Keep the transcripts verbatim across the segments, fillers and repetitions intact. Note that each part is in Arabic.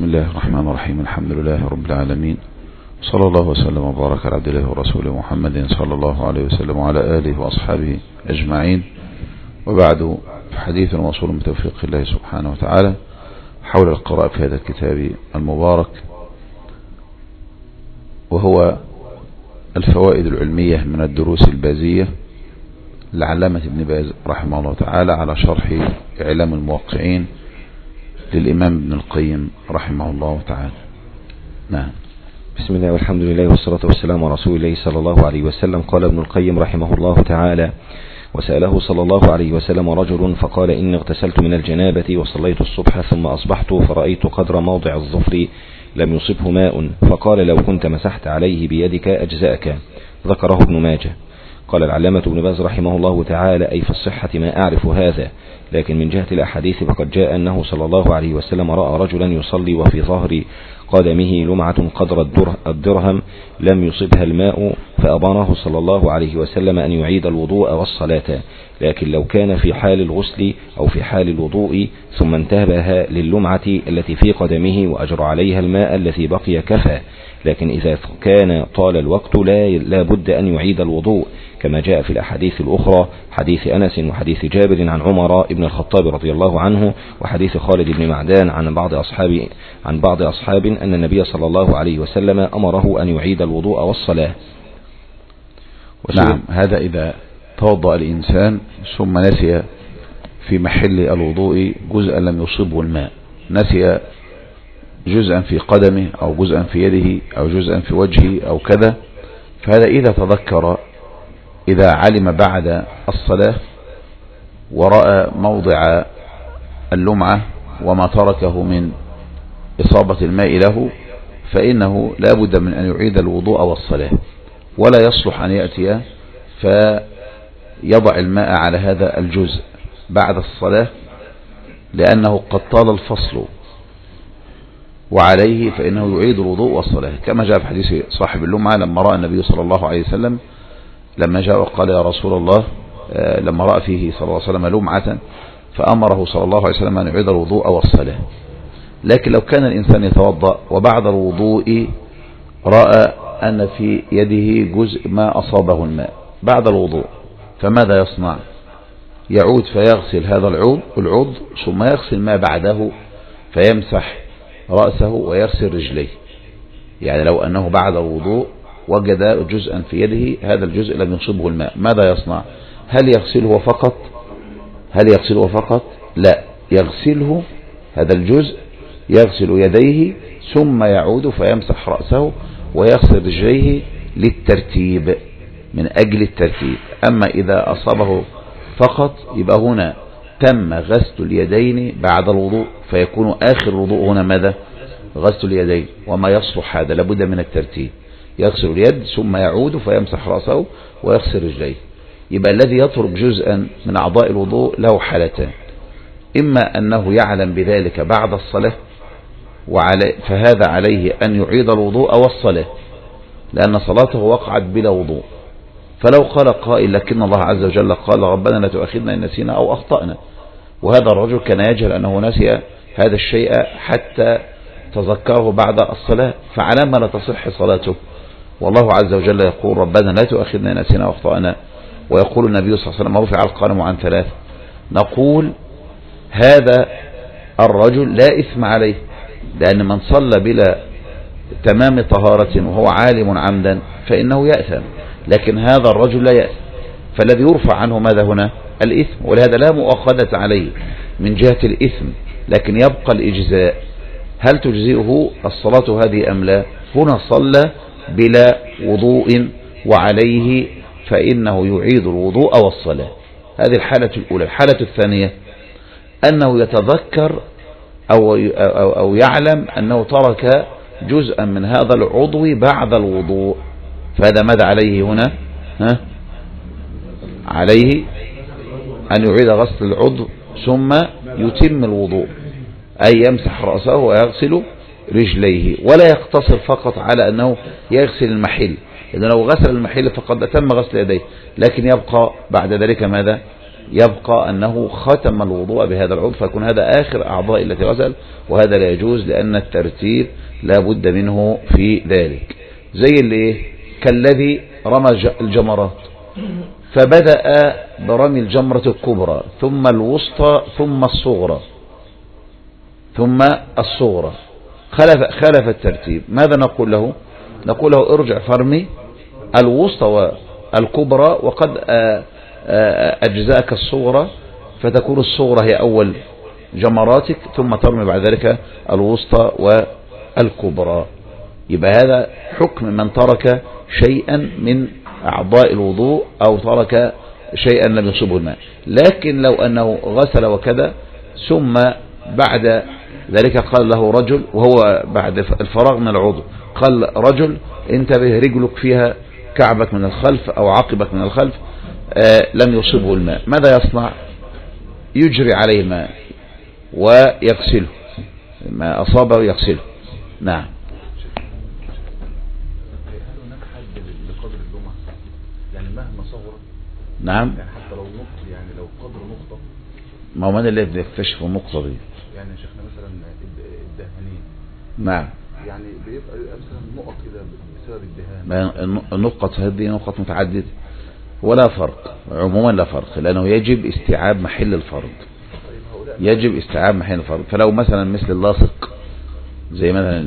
بسم الله الرحمن الرحيم. الحمد لله رب العالمين، صلى الله وسلم وبارك على عبد الله ورسوله محمد صلى الله عليه وسلم وعلى آله وأصحابه أجمعين. وبعد، حديث وصول من توفيق الله سبحانه وتعالى حول القراءة في هذا الكتاب المبارك، وهو الفوائد العلمية من الدروس البازية لعلامة ابن باز رحمه الله تعالى على شرح إعلام الموقعين للإمام ابن القيم رحمه الله تعالى. نعم. بسم الله والحمد لله والصلاة والسلام على رسول الله صلى الله عليه وسلم. قال ابن القيم رحمه الله تعالى: وسأله صلى الله عليه وسلم رجل فقال: إني اغتسلت من الجنابة وصليت الصبح ثم أصبحت فرأيت قدر موضع الظفر لم يصبه ماء، فقال: لو كنت مسحت عليه بيدك أجزأك. ذكره ابن ماجه. قال العلامة ابن باز رحمه الله تعالى: أي في الصحة ما أعرف هذا، لكن من جهة الأحاديث فقد جاء أنه صلى الله عليه وسلم رأى رجلا يصلي وفي ظهر قدمه لمعة قدر الدرهم لم يصبها الماء، فأمره صلى الله عليه وسلم أن يعيد الوضوء والصلاة، لكن لو كان في حال الغسل أو في حال الوضوء ثم انتبه للمعة التي في قدمه وأجرى عليها الماء الذي بقي كفى، لكن إذا كان طال الوقت لا, لا بد أن يعيد الوضوء، كما جاء في الأحاديث الأخرى: حديث أنس وحديث جابر عن عمر ابن الخطاب رضي الله عنه، وحديث خالد بن معدان عن بعض أصحاب عن بعض أصحاب أن النبي صلى الله عليه وسلم أمره أن يعيد الوضوء والصلاة. نعم. هذا إذا توضأ الإنسان ثم نسي في محل الوضوء جزءا لم يصبه الماء، نسي جزءا في قدمه أو جزءا في يده أو جزءا في وجهه أو كذا، فهذا إذا تذكر، إذا علم بعد الصلاة ورأى موضع اللمعة وما تركه من إصابة الماء له، فإنه لا بد من أن يعيد الوضوء والصلاة، ولا يصلح أن يأتي فيضع الماء على هذا الجزء بعد الصلاة، لأنه قد طال الفصل وعليه، فإنه يعيد الوضوء والصلاة، كما جاء في حديث صاحب اللمعة لما رأى النبي صلى الله عليه وسلم، لما جاء وقال: يا رسول الله، لما رأى فيه صلى الله عليه وسلم لمعة فأمره صلى الله عليه وسلم أن يعيد الوضوء والصلاة. لكن لو كان الإنسان يتوضأ وبعد الوضوء رأى أن في يده جزء ما أصابه الماء بعد الوضوء، فماذا يصنع؟ يعود فيغسل هذا العود العود ثم يغسل ما بعده، فيمسح رأسه ويغسل رجليه. يعني لو أنه بعد الوضوء وجد جزءا في يده هذا الجزء لم يصبه الماء، ماذا يصنع؟ هل يغسله فقط؟ هل يغسله فقط؟ لا، يغسله هذا الجزء، يغسل يديه ثم يعود فيمسح رأسه ويغسل رجليه للترتيب، من أجل الترتيب. أما إذا أصابه فقط يبقى هنا تم غسل اليدين بعد الوضوء، فيكون آخر الوضوء هنا ماذا؟ غسل اليدين، وما يصلح هذا لابد من الترتيب، يغسل اليد ثم يعود فيمسح رأسه ويغسل رجليه. يبقى الذي يترك جزءا من أعضاء الوضوء له حالتان: إما أنه يعلم بذلك بعد الصلاة وعلي فهذا عليه أن يعيد الوضوء والصلاة، لأن صلاته وقعت بلا وضوء. فلو قال قائل: لكن الله عز وجل قال: ربنا لا تؤاخذنا إن نسينا أو أخطأنا، وهذا الرجل كان يجهل أنه نسي هذا الشيء حتى تذكره بعد الصلاة، فعلى ما لا تصح صلاته؟ والله عز وجل يقول: ربنا لا تؤاخذنا إن نسينا وأخطأنا، ويقول النبي صلى الله عليه وسلم: رفع القلم عن ثلاث. نقول هذا الرجل لا إثم عليه، لأن من صلى بلا تمام طهارة وهو عالم عمدا فإنه يأثم، لكن هذا الرجل لا يأثم، فالذي يرفع عنه ماذا هنا؟ الإثم، ولهذا لا مؤاخذة عليه من جهة الإثم، لكن يبقى الإجزاء. هل تجزئه الصلاة هذه أم لا؟ هنا صلى بلا وضوء وعليه، فإنه يعيد الوضوء والصلاة. هذه الحالة الأولى. الحالة الثانية أنه يتذكر أو, أو يعلم أنه ترك جزءا من هذا العضو بعد الوضوء، فهذا ماذا عليه هنا؟ ها؟ عليه أن يعيد غسل العضو ثم يتم الوضوء، أي يمسح رأسه ويغسل رجليه، ولا يقتصر فقط على أنه يغسل المحل، إذا لو غسل المحل فقد تم غسل يديه، لكن يبقى بعد ذلك ماذا؟ يبقى أنه ختم الوضوء بهذا العضو، فيكون هذا آخر أعضاء التي غسل، وهذا لا يجوز لأن الترتيب لا بد منه في ذلك. زي اللي كالذي رمى الجمرات فبدأ برمي الجمرة الكبرى ثم الوسطى ثم الصغرى ثم الصغرى، خلف, خلف الترتيب، ماذا نقول له؟ نقول له ارجع فرمي الوسطى والكبرى، وقد أجزاءك الصغرى، فتكون الصغرى هي أول جمراتك ثم ترمي بعد ذلك الوسطى والكبرى. يبقى هذا حكم من ترك شيئا من أعضاء الوضوء أو ترك شيئا لم يصبه الماء. لكن لو أنه غسل وكذا ثم بعد ذلك قال له رجل، وهو بعد الفراغ من العضو قال رجل انتبه رجلك فيها كعبك من الخلف أو عقبك من الخلف آه لم يصبه الماء، ماذا يصنع؟ يجري عليه الماء ويغسله، ما أصابه يغسله. نعم. نعم. يعني حتى لو نقطة، يعني لو قدر نقطة، ما هو من اللي بيكتشف النقطة دي؟ يعني يا شيخنا مثلا الدهانين. نعم. يعني بيبقى مثلا نقط كده بسبب الدهان. النقط هذه نقط متعددة ولا فرق، عموما لا فرق، لأنه يجب استيعاب محل الفرض. يجب استيعاب محل الفرض. فلو مثلا مثل اللاصق زي مثلا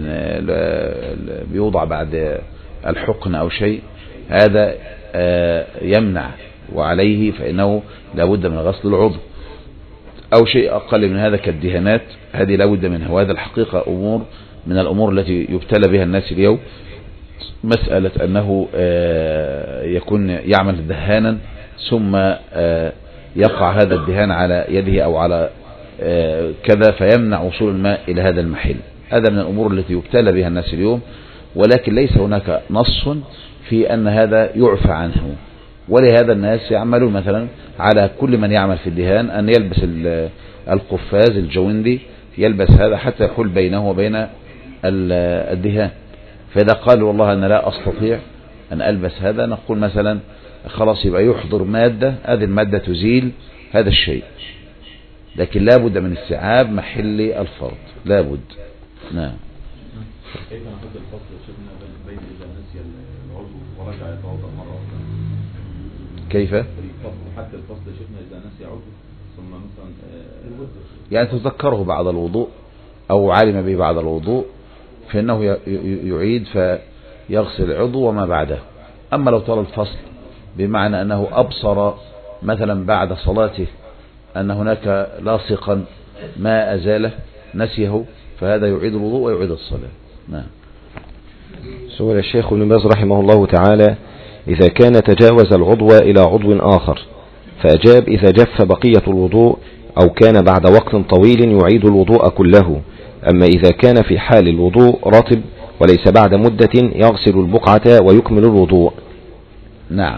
بيوضع بعد الحقن أو شيء، هذا يمنع وعليه فإنه لابد من غسل العضو. أو شيء أقل من هذا كالدهانات، هذه لابد منها. وهذا الحقيقة أمور من الأمور التي يبتلى بها الناس اليوم، مسألة أنه يكون يعمل دهانا ثم يقع هذا الدهان على يده أو على كذا فيمنع وصول الماء إلى هذا المحل. هذا من الأمور التي يبتلى بها الناس اليوم، ولكن ليس هناك نص في أن هذا يعفى عنه. ولهذا الناس يعملون مثلا على كل من يعمل في الدهان أن يلبس القفاز الجوندي، يلبس هذا حتى يحول بينه وبين الدهان. فإذا قال والله أنا لا أستطيع أن ألبس هذا، نقول مثلا خلاص يبقى يحضر مادة، هذه المادة تزيل هذا الشيء، لكن لا بد من استيعاب محل الفرض، لا بد. نعم. كيف نحط الفصل شفنا بين إذا نسي العضو ورجع يتوضأ مرة أخرى؟ كيف؟ حتى الفصل شفنا إذا نسي عضو ثم مثلا يعني تذكره بعد الوضوء أو علم به بعد الوضوء فإنه يعيد فيغسل العضو وما بعده. أما لو طال الفصل بمعنى أنه أبصر مثلا بعد صلاته أن هناك لاصقا ما أزاله نسيه، فهذا يعيد الوضوء ويعيد الصلاة. نعم. سئل الشيخ ابن باز رحمه الله تعالى: إذا كان تجاوز العضو إلى عضو آخر، فأجاب: إذا جف بقية الوضوء أو كان بعد وقت طويل يعيد الوضوء كله. أما إذا كان في حال الوضوء رطب وليس بعد مدة يغسل البقعة ويكمل الوضوء. نعم.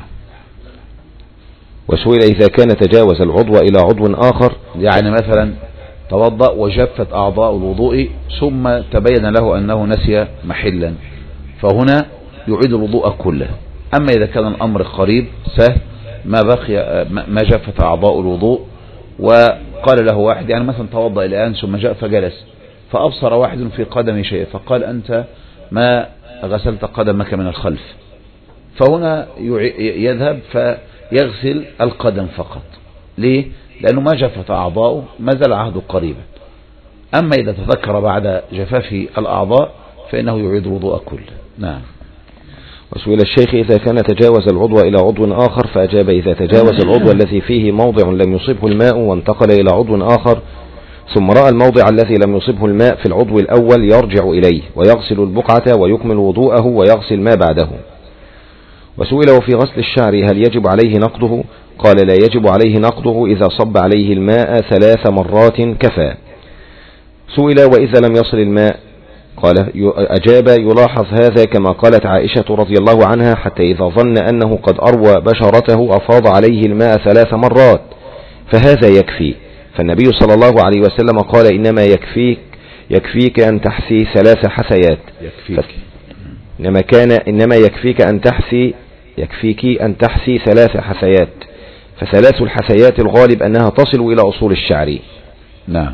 وسئل: إذا كان تجاوز العضو إلى عضو آخر، يعني مثلا توضأ وجفت أعضاء الوضوء ثم تبين له أنه نسي محلا، فهنا يعيد الوضوء كله. أما إذا كان الأمر قريب سهل ما بقي ما جفت أعضاء الوضوء، وقال له واحد يعني مثلا توضأ الآن ثم جاء فجلس فأبصر واحد في قدمه شيء فقال: أنت ما غسلت قدمك من الخلف، فهنا يذهب فيغسل القدم فقط. ليه؟ لأنه ما جفت أعضاؤه، ما زال عهده قريبا. أما إذا تذكر بعد جفاف الأعضاء فإنه يعيد الوضوء كله. نعم. وسئل الشيخ: إذا كان تجاوز العضو إلى عضو آخر، فأجاب: إذا تجاوز العضو الذي فيه موضع لم يصبه الماء وانتقل إلى عضو آخر ثم رأى الموضع الذي لم يصبه الماء في العضو الأول يرجع إليه ويغسل البقعة ويكمل وضوءه ويغسل ما بعده. وسئل: وفي غسل الشعر هل يجب عليه نقضه؟ قال: لا يجب عليه نقضه إذا صب عليه الماء ثلاث مرات كفى. سئل: وإذا لم يصل الماء؟ قال أجاب: يلاحظ هذا كما قالت عائشة رضي الله عنها: حتى إذا ظن أنه قد أروى بشرته أفاض عليه الماء ثلاث مرات، فهذا يكفي. فالنبي صلى الله عليه وسلم قال: إنما يكفيك يكفيك أن تحثي ثلاث حثيات. يكفيك. إنما كان إنما يكفيك أن تحثي يكفيك أن تحثي ثلاث حثيات، فثلاث الحثيات الغالب أنها تصل إلى أصول الشعر. نعم.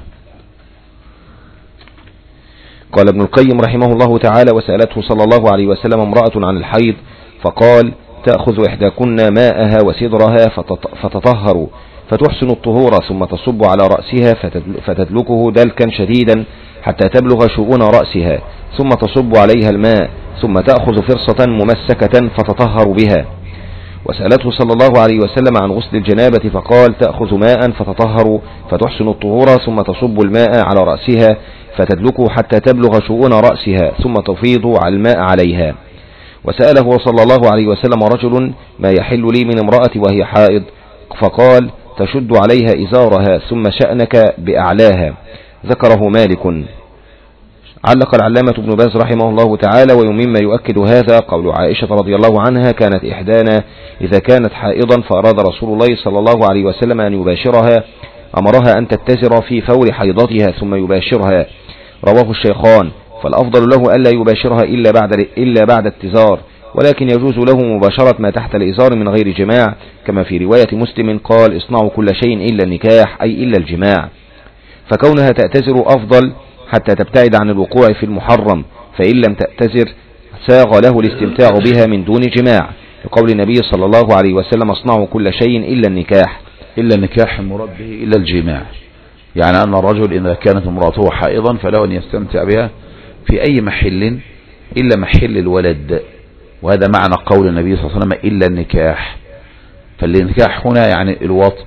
قال ابن القيم رحمه الله تعالى: وسألته صلى الله عليه وسلم امرأة عن الحيض فقال: تأخذ إحداكن ماءها وسدرها فتطهر فتحسن الطهور ثم تصب على رأسها فتدلكه دلكا شديدا حتى تبلغ شؤون رأسها ثم تصب عليها الماء ثم تأخذ فرصة ممسكة فتطهر بها. وسألته صلى الله عليه وسلم عن غسل الجنابة فقال: تأخذ ماء فتطهر فتحسن الطهور ثم تصب الماء على رأسها فتدلكه حتى تبلغ شؤون رأسها ثم تفيض على الماء عليها. وسأله صلى الله عليه وسلم رجل: ما يحل لي من امرأتي وهي حائض؟ فقال: تشد عليها إزارها ثم شأنك بأعلاها. ذكره مالك. علق العلامة ابن باز رحمه الله تعالى: ومما يؤكد هذا قول عائشة رضي الله عنها: كانت إحدانا إذا كانت حائضا فأراد رسول الله صلى الله عليه وسلم أن يباشرها أمرها أن تتزر في فور حيضتها ثم يباشرها. رواه الشيخان. فالأفضل له ألا يباشرها إلا بعد إلا بعد اتزار، ولكن يجوز له مباشرة ما تحت الإزار من غير جماع، كما في رواية مسلم قال: اصنعوا كل شيء إلا النكاح، أي إلا الجماع. فكونها تأتزر أفضل حتى تبتعد عن الوقوع في المحرم، فإن لم تأتزر ساغ له الاستمتاع بها من دون جماع، لقول النبي صلى الله عليه وسلم: اصنعوا كل شيء إلا النكاح. إلا النكاح المراد به إلا الجماع، يعني أن الرجل إذا كانت امرأته حائضا فله أن يستمتع بها في أي محل إلا محل الولد، وهذا معنى قول النبي صلى الله عليه وسلم: إلا النكاح. فالنكاح هنا يعني الوطء،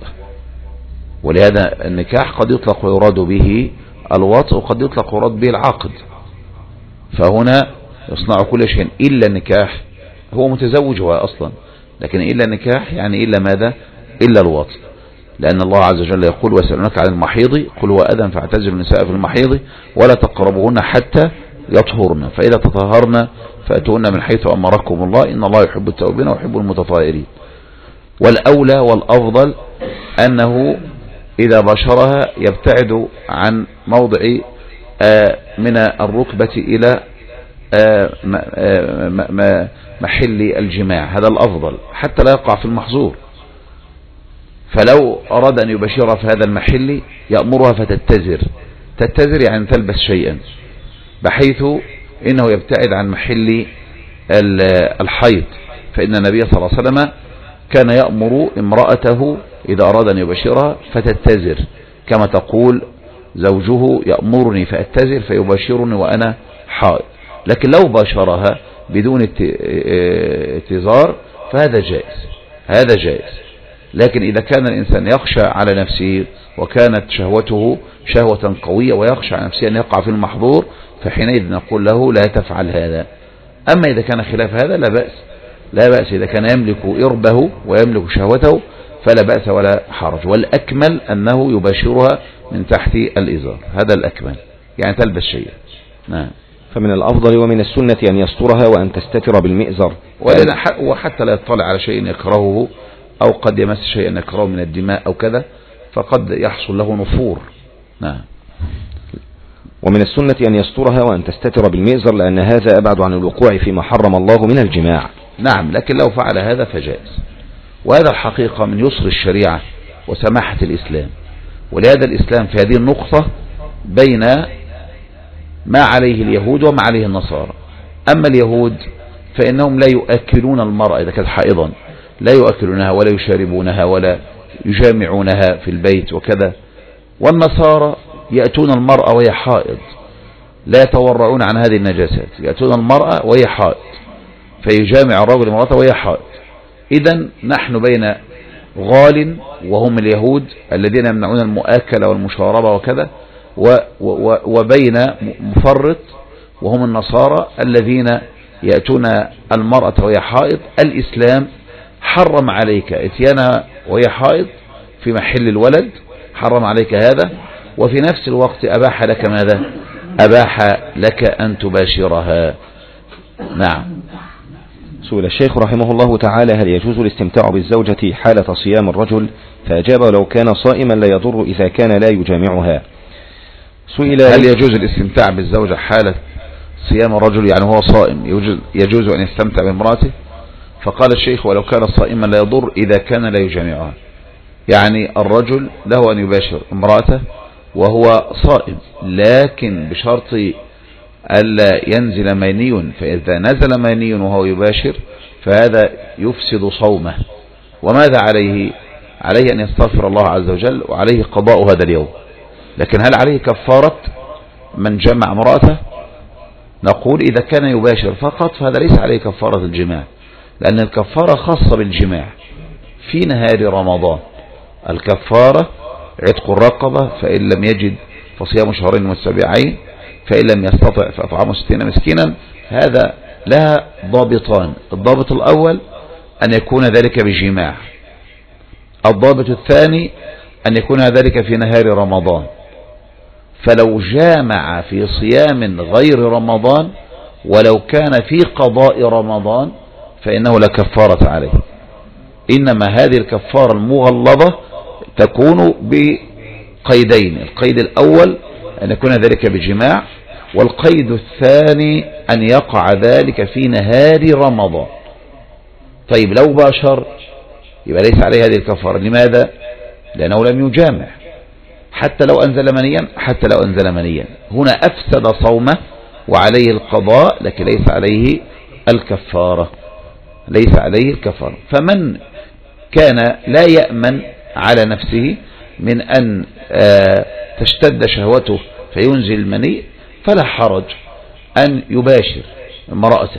ولهذا النكاح قد يطلق ويراد به الوطء وقد يطلق ويراد به العقد. فهنا يصنع كل شيء إلا النكاح، هو متزوجها أصلا، لكن إلا النكاح يعني إلا ماذا؟ إلا الوطء، لأن الله عز وجل يقول: ويسألونك عن المحيض قل هو أذى فاعتزلوا النساء في المحيض ولا تقربوهن حتى يطهرن فإذا تطهرن فأتوهن من حيث أمركم الله إن الله يحب التوابين ويحب المتطهرين. والأولى والأفضل أنه إذا باشرها يبتعد عن موضع من الركبة إلى محل الجماع، هذا الأفضل حتى لا يقع في المحظور. فلو أراد أن يباشرها في هذا المحل يأمرها فتتزر، تتزر يعني تلبس شيئا، بحيث إنه يبتعد عن محل الحيض، فإن النبي صلى الله عليه وسلم كان يأمر امرأته إذا أراد أن يباشرها فتتزر، كما تقول زوجه: يأمرني فأتزر فيباشرني وأنا حائض. لكن لو باشرها بدون اتزار فهذا جائز، هذا جائز. لكن إذا كان الإنسان يخشى على نفسه وكانت شهوته شهوة قوية ويخشى على نفسه أن يقع في المحظور، فحينئذ نقول له: لا تفعل هذا. أما إذا كان خلاف هذا لا بأس، لا بأس. إذا كان يملك إربه ويملك شهوته فلا بأس ولا حرج. والأكمل أنه يباشرها من تحت الإزار، هذا الأكمل، يعني تلبس شيء. نعم. فمن الأفضل ومن السنة أن يسترها وأن تستتر بالمئزر، وحتى لا يطلع على شيء يكرهه أو قد يمس شيئا يكرهه من الدماء أو كذا، فقد يحصل له نفور. نعم. ومن السنة أن يسترها وأن تستتر بالمئزر، لأن هذا أبعد عن الوقوع فيما حرم الله من الجماع. نعم، لكن لو فعل هذا فجائز، وهذا الحقيقة من يسر الشريعة وسماحة الإسلام. ولهذا الإسلام في هذه النقطة بين ما عليه اليهود وما عليه النصارى. أما اليهود فإنهم لا يؤكلون المرأة إذا كانت حائضا، لا يؤكلونها ولا يشاربونها ولا يجامعونها في البيت وكذا. والنصارى يأتون المرأة وهي حائض، لا يتورعون عن هذه النجاسات، يأتون المرأة وهي حائض فيجامع الرجل المرأة وهي حائض. إذن نحن بين غال وهم اليهود الذين يمنعون المؤاكلة والمشاربة وكذا، وبين مفرط وهم النصارى الذين يأتون المرأة وهي حائض. الإسلام حرم عليك اتيانها وهي حائض في محل الولد، حرم عليك هذا، وفي نفس الوقت أباح لك ماذا؟ أباح لك أن تباشرها. نعم. سئل الشيخ رحمه الله تعالى: هل يجوز الاستمتاع بالزوجة حالة صيام الرجل؟ فأجاب: لو كان صائما لا يضر إذا كان لا يجامعها. سئل: هل يجوز الاستمتاع بالزوجة حالة صيام الرجل، يعني هو صائم يجوز أن يستمتع بامرأته؟ فقال الشيخ: ولو كان صائما لا يضر إذا كان لا يجامعها. يعني الرجل له أن يباشر امرأته وهو صائم، لكن بشرط ألا ينزل مني، فإذا نزل مني وهو يباشر فهذا يفسد صومه. وماذا عليه؟ عليه أن يستغفر الله عز وجل وعليه قضاء هذا اليوم. لكن هل عليه كفارة من جمع امرأته؟ نقول إذا كان يباشر فقط فهذا ليس عليه كفارة الجماع، لأن الكفارة خاصة بالجماع في نهار رمضان. الكفارة عتق الرقبة، فإن لم يجد فصيام شهرين متتابعين، فإن لم يستطع فأطعام ستين مسكينا. هذا لها ضابطان: الضابط الأول أن يكون ذلك بجماع، الضابط الثاني أن يكون ذلك في نهار رمضان. فلو جامع في صيام غير رمضان ولو كان في قضاء رمضان فإنه لا كفارة عليه، إنما هذه الكفارة المغلظة تكون بقيدين: القيد الأول أن يكون ذلك بجماع، والقيد الثاني أن يقع ذلك في نهار رمضان. طيب لو باشر يبقى ليس عليه هذه الكفارة. لماذا؟ لأنه لم يجامع، حتى لو أنزل منيا حتى لو أنزل منيا هنا أفسد صومه وعليه القضاء، لكن ليس عليه الكفارة، ليس عليه الكفارة. فمن كان لا يأمن على نفسه من أن تشتد شهوته فينزل المني فلا حرج أن يباشر امرأته.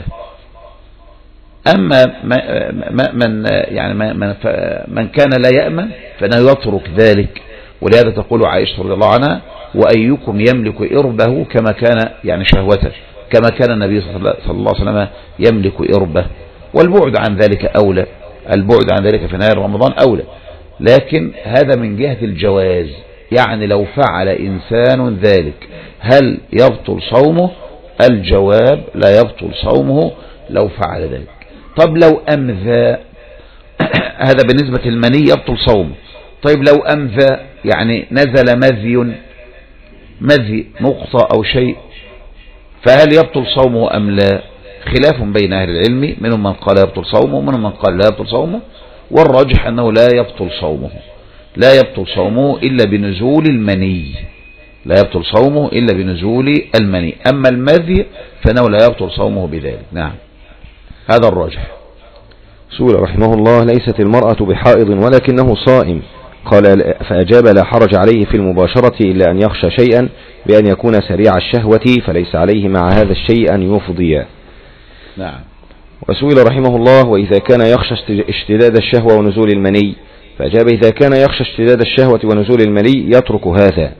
أما من يعني من كان لا يأمن فإنه يترك ذلك، ولهذا تقول عائشة رضي الله عنها: وأيكم يملك إربه كما كان يعني شهوته، كما كان النبي صلى الله عليه وسلم يملك إربه. والبعد عن ذلك أولى، البعد عن ذلك في نهار رمضان أولى. لكن هذا من جهة الجواز، يعني لو فعل إنسان ذلك هل يبطل صومه؟ الجواب: لا يبطل صومه لو فعل ذلك. طب لو أمذى، هذا بالنسبة للمني يبطل صومه. طيب لو أمذى يعني نزل مذي مذي نقطة أو شيء، فهل يبطل صومه أم لا؟ خلاف بين أهل العلم، منهم من قال يبطل صومه ومنهم من قال لا يبطل صومه، والراجح أنه لا يبطل صومه، لا يبطل صومه إلا بنزول المني، لا يبطل صومه إلا بنزول المني. أما المذي فإنه لا يبطل صومه بذلك. نعم، هذا الراجح. سئل رحمه الله: ليست المرأة بحائض ولكنه صائم، قال: فأجاب: لا حرج عليه في المباشرة إلا أن يخشى شيئا بأن يكون سريع الشهوة، فليس عليه مع هذا الشيء أن يفضي. نعم. وسئل رحمه الله: وإذا كان يخشى اشتداد الشهوة ونزول المني، فأجاب: إذا كان يخشى اشتداد الشهوة ونزول المني يترك هذا.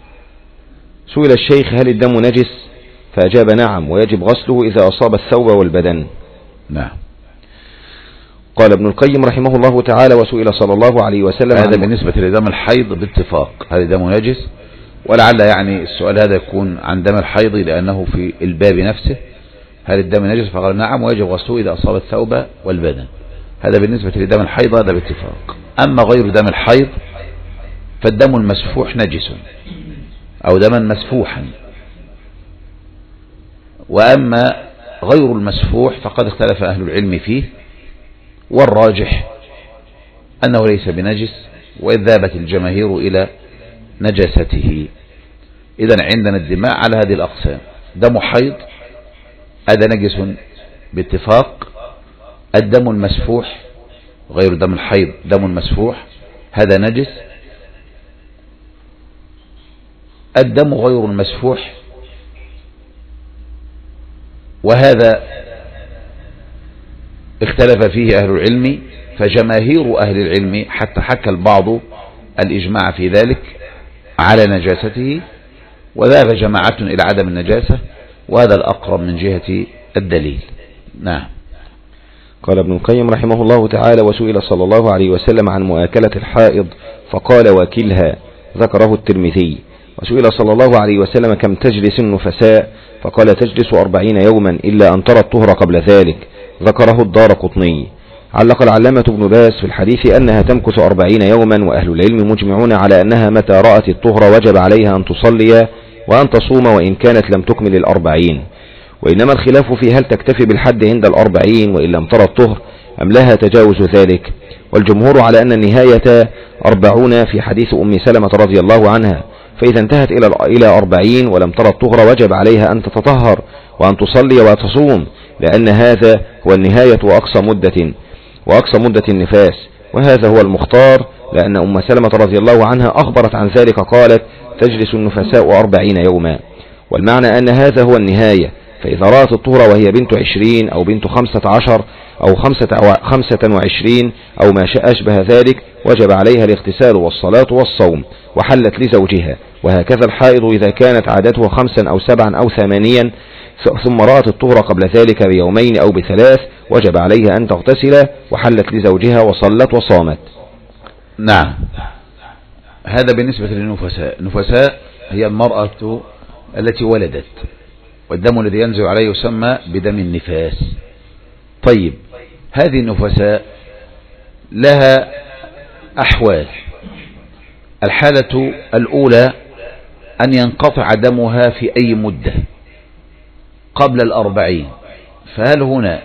سئل الشيخ: هل الدم نجس؟ فأجاب: نعم، ويجب غسله إذا أصاب الثوب والبدن. نعم. قال ابن القيم رحمه الله تعالى: وسئل صلى الله عليه وسلم. هذا بالنسبة لدم الحيض باتفاق، هل دم نجس؟ ولعل يعني السؤال هذا يكون عن دم الحيض لأنه في الباب نفسه: هل الدم نجس؟ فقال: نعم، ويجب غسله إذا أصاب الثوب والبدن. هذا بالنسبة لدم الحيض، هذا باتفاق. أما غير دم الحيض فالدم المسفوح نجس أو دما مسفوحا. وأما غير المسفوح فقد اختلف أهل العلم فيه، والراجح أنه ليس بنجس، وإذ ذهبت الجماهير إلى نجاسته. إذن عندنا الدماء على هذه الأقسام: دم حيض هذا نجس باتفاق، الدم المسفوح غير دم الحيض دم مسفوح هذا نجس، الدم غير المسفوح وهذا اختلف فيه أهل العلم، فجماهير أهل العلم حتى حكى البعض الإجماع في ذلك على نجاسته، وذهب جماعة إلى عدم النجاسة، وهذا الأقرب من جهة الدليل. نعم. قال ابن القيم رحمه الله تعالى: وسئل صلى الله عليه وسلم عن مؤاكلة الحائض فقال: وكلها، ذكره الترمذي. وسئل صلى الله عليه وسلم: كم تجلس النفساء؟ فقال: تجلس أربعين يوما إلا أن ترى الطهر قبل ذلك، ذكره الدارقطني. علق العلامة ابن باز في الحديث أنها تمكث أربعين يوما، وأهل العلم مجمعون على أنها متى رأت الطهر وجب عليها أن تصلي وأن تصوم وإن كانت لم تكمل الأربعين، وإنما الخلاف في هل تكتفي بالحد عند الأربعين وإن لم ترى الطهر أم لها تجاوز ذلك، والجمهور على أن النهاية أربعون في حديث أم سلمة رضي الله عنها، فإذا انتهت إلى إلى أربعين ولم ترى الطهر وجب عليها أن تتطهر وأن تصلي وتصوم، لأن هذا هو النهاية وأقصى مدة وأقصى مدة النفاس، وهذا هو المختار، لأن أم سلمة رضي الله عنها أخبرت عن ذلك قالت: تجلس النفساء أربعين يوما. والمعنى أن هذا هو النهاية، فإذا رأت الطهر وهي بنت عشرين أو بنت خمسة عشر أو خمسة وعشرين أو ما أشبه ذلك وجب عليها الاغتسال والصلاة والصوم وحلت لزوجها. وهكذا الحائض إذا كانت عادته خمسا أو سبعا أو ثمانيا ثم رأت الطهر قبل ذلك بيومين أو بثلاث وجب عليها أن تغتسل وحلت لزوجها وصلت وصامت. نعم، هذا بالنسبة للنفساء. النفساء هي المرأة التي ولدت، والدم الذي ينزل عليه يسمى بدم النفاس. طيب، هذه النفساء لها أحوال. الحالة الأولى أن ينقطع دمها في أي مدة قبل الأربعين، فهل هنا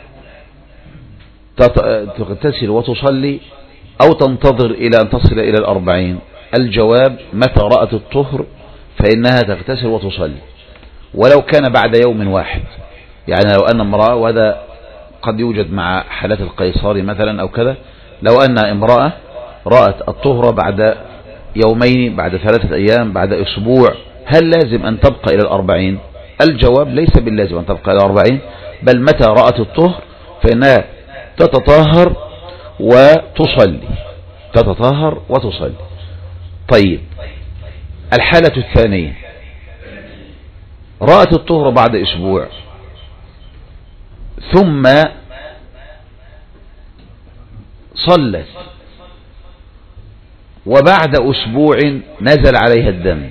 تغتسل وتصلي أو تنتظر إلى أن تصل إلى الأربعين؟ الجواب: متى رأت الطهر فإنها تغتسل وتصلي، ولو كان بعد يوم واحد. يعني لو أن امرأة، وهذا قد يوجد مع حالات القيصري مثلا أو كذا، لو أن امرأة رأت الطهر بعد يومين، بعد ثلاثة أيام، بعد أسبوع، هل لازم أن تبقى إلى الأربعين؟ الجواب: ليس باللازم أن تبقى إلى الأربعين، بل متى رأت الطهر فإنها تتطهر وتصلي تتطهر وتصلي. طيب، الحالة الثانية: رأت الطهر بعد أسبوع ثم صلت، وبعد أسبوع نزل عليها الدم،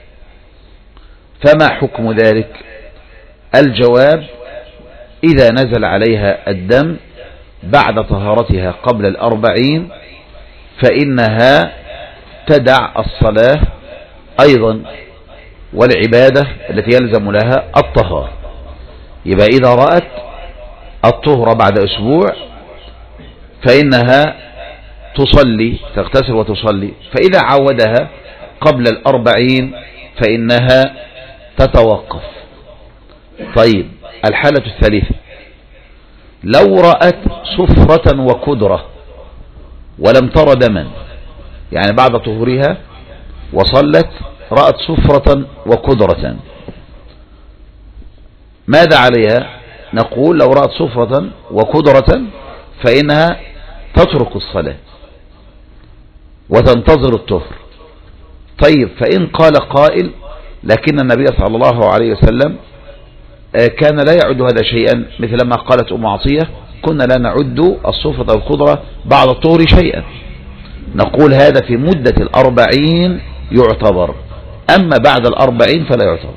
فما حكم ذلك؟ الجواب: إذا نزل عليها الدم بعد طهارتها قبل الأربعين فإنها تدع الصلاة أيضا والعبادة التي يلزم لها الطهارة. يبقى إذا رأت الطهر بعد أسبوع فإنها تصلي، تغتسل وتصلي، فإذا عودها قبل الأربعين فإنها تتوقف. طيب، الحالة الثالثة: لو رأت صفرة وكدرة ولم تر دما، يعني بعد طهورها وصلت رأت صفرة وكدرة، ماذا عليها؟ نقول: لو رأت صفرة وكدرة فإنها تترك الصلاة وتنتظر الطهر. طيب، فإن قال قائل: لكن النبي صلى الله عليه وسلم كان لا يعد هذا شيئا، مثل ما قالت أم عطية: كنا لا نعد الصفرة والكدرة بعد الطهر شيئا. نقول: هذا في مدة الأربعين يعتبر، أما بعد الأربعين فلا يعتبر.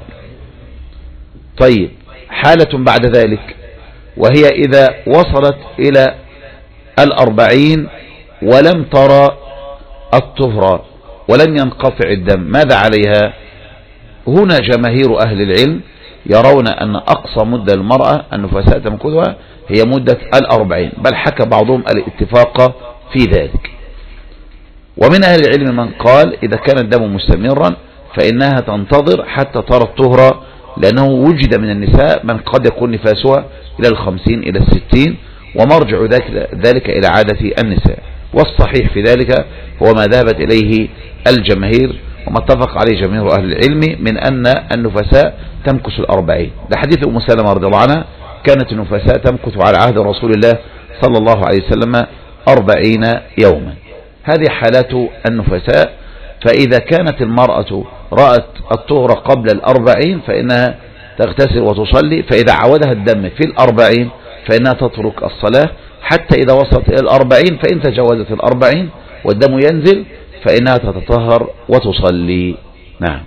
طيب، حالة بعد ذلك، وهي إذا وصلت إلى الأربعين ولم ترى الطهر ولم ينقطع الدم، ماذا عليها؟ هنا جماهير أهل العلم يرون أن أقصى مدة المرأة النفساء تمكثها هي مدة الأربعين، بل حكى بعضهم الاتفاق في ذلك. ومن أهل العلم من قال: إذا كان الدم مستمرا فإنها تنتظر حتى ترى الطهر، لأنه وجد من النساء من قد يكون نفاسها إلى الخمسين إلى الستين، ومرجع ذلك إلى عادة النساء. والصحيح في ذلك هو ما ذهبت إليه الجماهير وما اتفق عليه جماهير أهل العلم من أن النفساء تمكث الأربعين. لحديث أم سلمة رضي الله عنها: كانت النفساء تمكث على عهد رسول الله صلى الله عليه وسلم أربعين يوما. هذه حالات النفساء. فإذا كانت المرأة رأت الطهر قبل الأربعين فإنها تغتسل وتصلي، فإذا عودها الدم في الأربعين فإنها تترك الصلاة حتى إذا وصلت إلى الأربعين، فإن تجاوزت الأربعين والدم ينزل فإنها تتطهر وتصلي. نعم.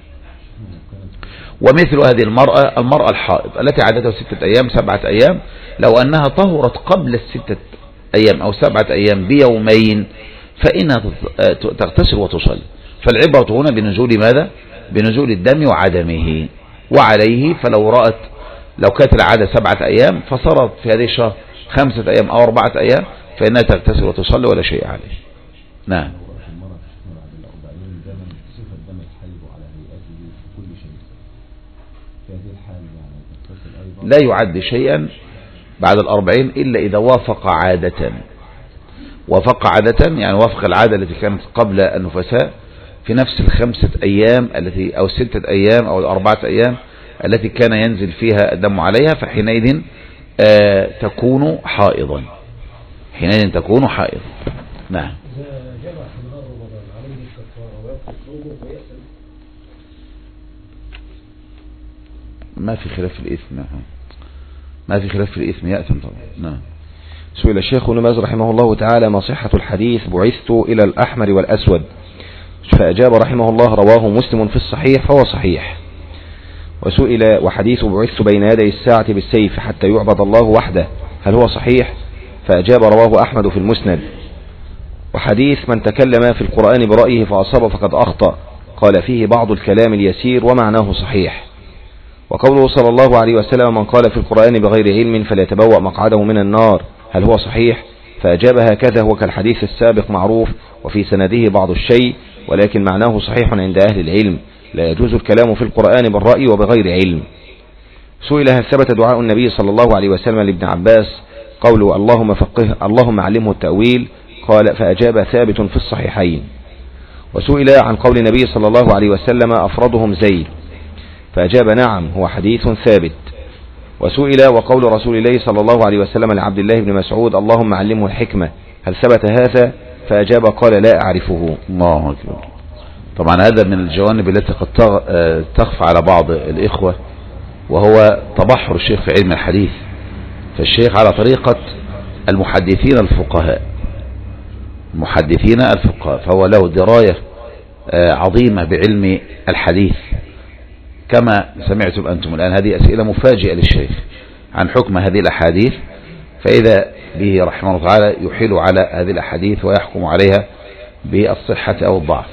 ومثل هذه المرأة المرأة الحائض التي عادتها ستة أيام سبعة أيام، لو أنها طهرت قبل الستة أيام أو سبعة أيام بيومين فإنها تغتسل وتصلي. فالعبرة هنا بنزول ماذا؟ بنزول الدم وعدمه. وعليه فلو رأت لو كانت العادة سبعة أيام فصارت في هذه الشهر خمسة أيام أو أربعة أيام فإنها تغتسل وتصلي ولا شيء عليه. نعم. لا يعد شيئا بعد الأربعين إلا إذا وافق عادة. وافق عادة يعني وافق العادة التي كانت قبل النفساء في نفس الخمسة أيام التي أو الستة أيام أو الأربعة أيام التي كان ينزل فيها الدم عليها، فحينئذ آه تكون حائضا، حينئذ تكون حائضا. نعم. ما في خلاف في الإثم، ما في خلاف في الإثم يأثم طبعا. نعم. سئل الشيخ ابن باز رحمه الله تعالى ما صحة الحديث بعثت إلى الأحمر والأسود، فأجاب رحمه الله رواه مسلم في الصحيح فهو صحيح. وسئل وحديث بعثت بين يدي الساعة بالسيف حتى يعبد الله وحده هل هو صحيح؟ فأجاب رواه أحمد في المسند. وحديث من تكلم في القرآن برأيه فأصاب فقد أخطأ قال فيه بعض الكلام اليسير ومعناه صحيح. وقوله صلى الله عليه وسلم من قال في القرآن بغير علم فليتبوأ مقعده من النار هل هو صحيح؟ فأجاب هكذا هو كالحديث السابق معروف وفي سنده بعض الشيء ولكن معناه صحيح عند أهل العلم، لا يجوز الكلام في القرآن بالرأي وبغير علم. سئل هل ثبت دعاء النبي صلى الله عليه وسلم لابن عباس قوله اللهم فقه اللهم علمه التأويل قال فأجاب ثابت في الصحيحين. وسئل عن قول النبي صلى الله عليه وسلم أفرضهم زيد فأجاب نعم هو حديث ثابت. وسئل وقول رسول الله صلى الله عليه وسلم لعبد الله بن مسعود اللهم علمه الحكمة هل ثبت هذا؟ فأجاب قال لا أعرفه. الله أكبر. طبعا هذا من الجوانب التي قد تخفى على بعض الإخوة، وهو تبحر الشيخ في علم الحديث. فالشيخ على طريقة المحدثين الفقهاء، المحدثين الفقهاء، فهو له دراية عظيمة بعلم الحديث كما سمعتم أنتم الآن. هذه أسئلة مفاجئة للشيخ عن حكم هذه الأحاديث، فإذا به رحمه الله تعالى يحيل على هذه الأحاديث ويحكم عليها بالصحة أو الضعف.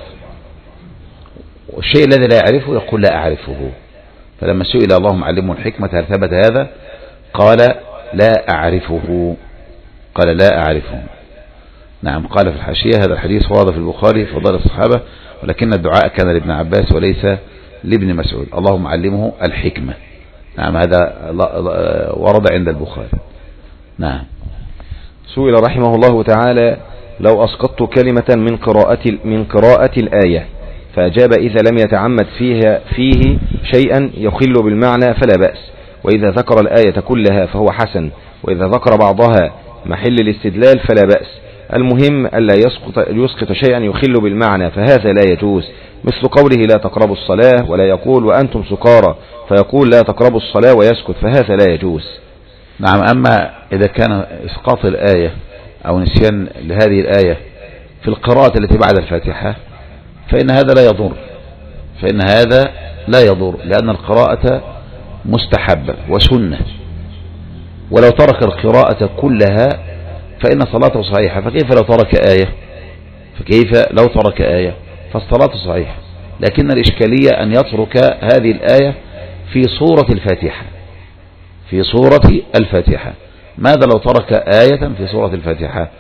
والشيء الذي لا يعرفه يقول لا أعرفه. فلما سئل اللهم علمه الحكمة هل ثبت هذا؟ قال لا أعرفه، قال لا أعرفه. نعم. قال في الحاشية هذا الحديث ورد في البخاري في فضائل الصحابة ولكن الدعاء كان لابن عباس وليس لابن مسعود اللهم علمه الحكمة. نعم هذا ورد عند البخاري. نعم. سئل رحمه الله تعالى لو أسقطت كلمة من قراءة من قراءة الآية فأجاب إذا لم يتعمد فيها فيه شيئا يخل بالمعنى فلا بأس، وإذا ذكر الآية كلها فهو حسن، وإذا ذكر بعضها محل الاستدلال فلا بأس. المهم ألا يسقط, يسقط شيئا يخل بالمعنى فهذا لا يجوز، مثل قوله لا تقربوا الصلاة ولا يقول وأنتم سكارى فيقول لا تقربوا الصلاة ويسكت فهذا لا يجوز. نعم. أما إذا كان إسقاط الآية أو نسيان لهذه الآية في القراءة التي بعد الفاتحة فإن هذا لا يضر، فإن هذا لا يضر لأن القراءة مستحبة وسنة، ولو ترك القراءة كلها فإن صلاته صحيحة. فكيف لو ترك آية؟ فكيف لو ترك آية؟ فالصلاة صحيحة، لكن الإشكالية أن يترك هذه الآية في سورة الفاتحة، في سورة الفاتحة. ماذا لو ترك آية في سورة الفاتحة؟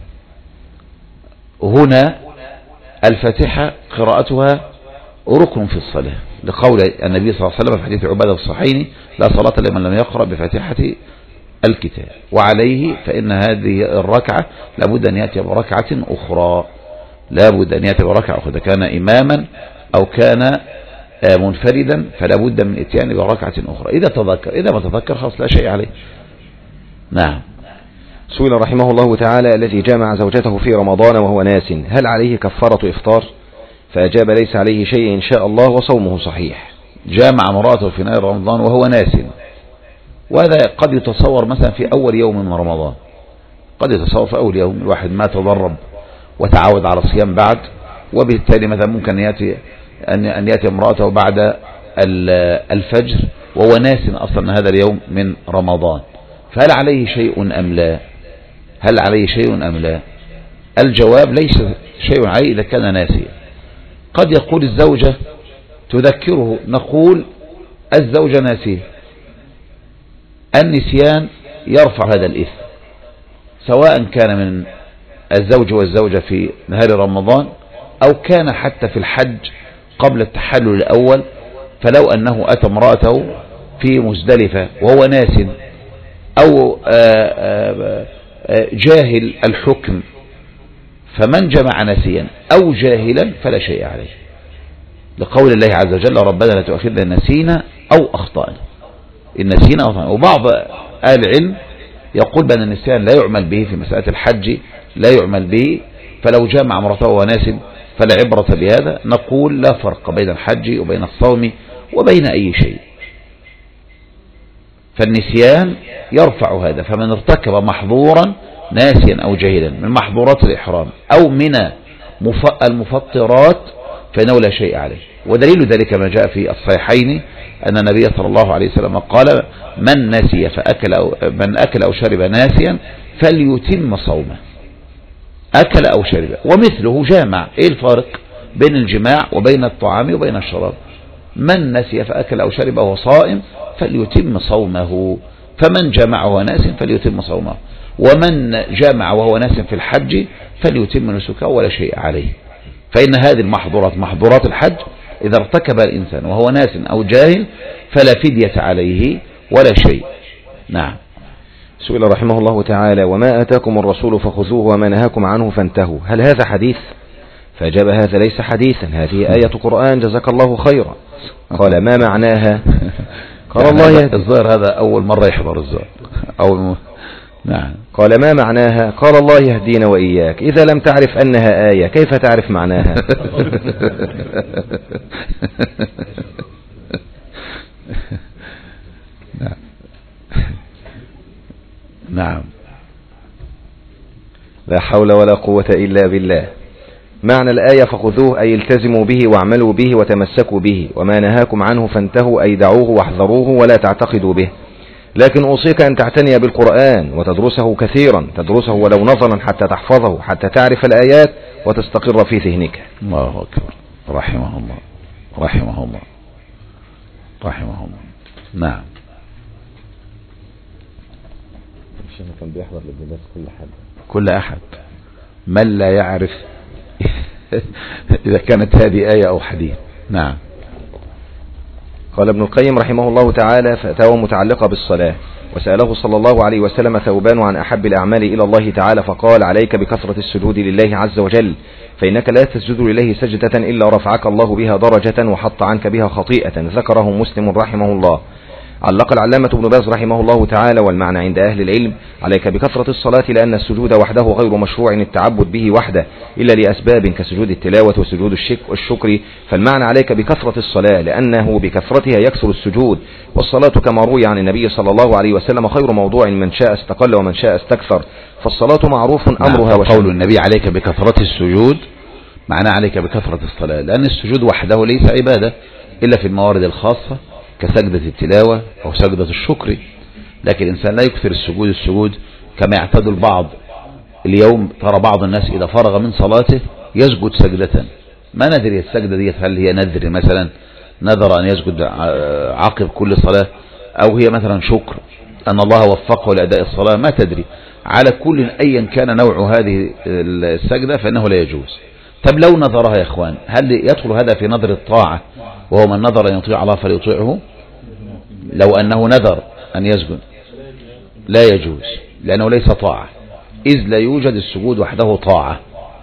هنا الفاتحة قراءتها ركن في الصلاة، لقول النبي صلى الله عليه وسلم في حديث عبادة الصحيحين لا صلاة لمن لم يقرأ بفاتحة الكتاب. وعليه فإن هذه الركعة لابد أن يأتي بركعة أخرى، لابد أن يأتي بركعة أخرى. إذا كان إماما أو كان منفردا فلابد من إتيان بركعة أخرى إذا تذكر. إذا ما تذكر خلاص لا شيء عليه. نعم. سئل رحمه الله تعالى الذي جامع زوجته في رمضان وهو ناس هل عليه كفارة إفطار؟ فأجاب ليس عليه شيء إن شاء الله وصومه صحيح. جامع مراته في نهار رمضان وهو ناس، وهذا قد يتصور مثلا في أول يوم من رمضان، قد يتصور في أول يوم الواحد ما تدرب وتعود على الصيام بعد، وبالتالي مثلا ممكن يأتي أن يأتي امرأته بعد الفجر وهو ناس أصلا هذا اليوم من رمضان، فهل عليه شيء أم لا؟ هل عليه شيء أم لا؟ الجواب ليس شيء عليه إذا كان ناسيا. قد يقول الزوجة تذكره، نقول الزوجة ناسية، النسيان يرفع هذا الإثم سواء كان من الزوج والزوجة في نهار رمضان أو كان حتى في الحج قبل التحلل الأول. فلو أنه أتى امرأته في مزدلفة وهو ناس أو جاهل الحكم، فمن جمع ناسيا أو جاهلا فلا شيء عليه، لقول الله عز وجل ربنا لا تؤاخذنا نسينا أو أخطأنا، النسينا أو أخطأنا. وبعض أهل العلم يقول بأن النسيان لا يعمل به في مسألة الحج، لا يعمل به، فلو جمع امرأته وناس فلا عبرة بهذا. نقول لا فرق بين الحج وبين الصوم وبين أي شيء، فالنسيان يرفع هذا. فمن ارتكب محظورا ناسيا أو جاهلا من محظورات الإحرام أو من المفطرات فإنه لا شيء عليه. ودليل ذلك ما جاء في الصحيحين أن النبي صلى الله عليه وسلم قال من نسي فأكل أو من أكل أو شرب ناسيا فليتم صومه، أكل أو شرب. ومثله جامع، إيه الفارق بين الجماع وبين الطعام وبين الشراب؟ من نسي فأكل أو شرب وهو صائم فليتم صومه، فمن جمع وهو ناس فليتم صومه، ومن جمع وهو ناس في الحج فليتم نسكه ولا شيء عليه. فإن هذه المحظورات محظورات الحج إذا ارتكب الإنسان وهو ناس أو جاهل فلا فدية عليه ولا شيء. نعم. سئل رحمه الله تعالى: وما آتاكم الرسول فخذوه وما نهاكم عنه فانتهوا، هل هذا حديث؟ فأجاب: هذا ليس حديثا، هذه آية قرآن جزاك الله خيرا. قال: ما معناها؟ قال الله الظاهر هذا أول مرة يحضر الظاهر أول م... نعم. قال: ما معناها؟ قال: الله يهدينا وإياك، إذا لم تعرف أنها آية كيف تعرف معناها؟ نعم. نعم. لا حول ولا قوة إلا بالله. معنى الآية فخذوه أي التزموا به واعملوا به وتمسكوا به، وما نهاكم عنه فانتهوا أي دعوه واحذروه ولا تعتقدوا به. لكن أوصيك أن تعتني بالقرآن وتدرسه كثيرا، تدرسه ولو نظرا حتى تحفظه، حتى تعرف الآيات وتستقر في ذهنك. الله أكبر. رحمه الله رحمه الله رحمه الله. نعم. كان بيحضر للناس كل حد كل أحد من لا يعرف إذا كانت هذه آية أو حديث. نعم. قال ابن القيم رحمه الله تعالى: فتاوى متعلقة بالصلاة. وسأله صلى الله عليه وسلم ثوبان عن أحب الأعمال إلى الله تعالى، فقال: عليك بكثرة السجود لله عز وجل، فإنك لا تسجد لله سجدة إلا رفعك الله بها درجة وحط عنك بها خطيئة. ذكره مسلم رحمه الله. علق العلامة ابن باز رحمه الله تعالى: والمعنى عند أهل العلم عليك بكثرة الصلاة، لأن السجود وحده غير مشروع التعبد به وحده إلا لأسباب كسجود التلاوة وسجود الشكر، فالمعنى عليك بكثرة الصلاة لأنه بكثرتها يكثر السجود. والصلاة كما روي عن النبي صلى الله عليه وسلم خير موضوع، من شاء استقل ومن شاء استكثر، فالصلاة معروف أمرها. نعم. قول النبي عليك بكثرة السجود معناه عليك بكثرة الصلاة، لأن السجود وحده ليس عبادة إلا في الموارد الخاصة كسجدة التلاوة أو سجدة الشكر، لكن الإنسان لا يكثر السجود السجود كما يعتاد البعض اليوم. ترى بعض الناس إذا فرغ من صلاته يسجد سجدة، ما ندري السجدة دي هل هي نذر مثلا، نذر أن يسجد عقب كل صلاة، أو هي مثلا شكر أن الله وفقه لأداء الصلاة، ما تدري. على كل أيا كان نوع هذه السجدة فإنه لا يجوز. طب لو نظرها يا إخوان، هل يدخل هذا في نظر الطاعة وهو من نظر أن يطيع الله فليطيعه؟ لو أنه نذر أن يسجد لا يجوز، لأنه ليس طاعة، إذ لا يوجد السجود وحده طاعة،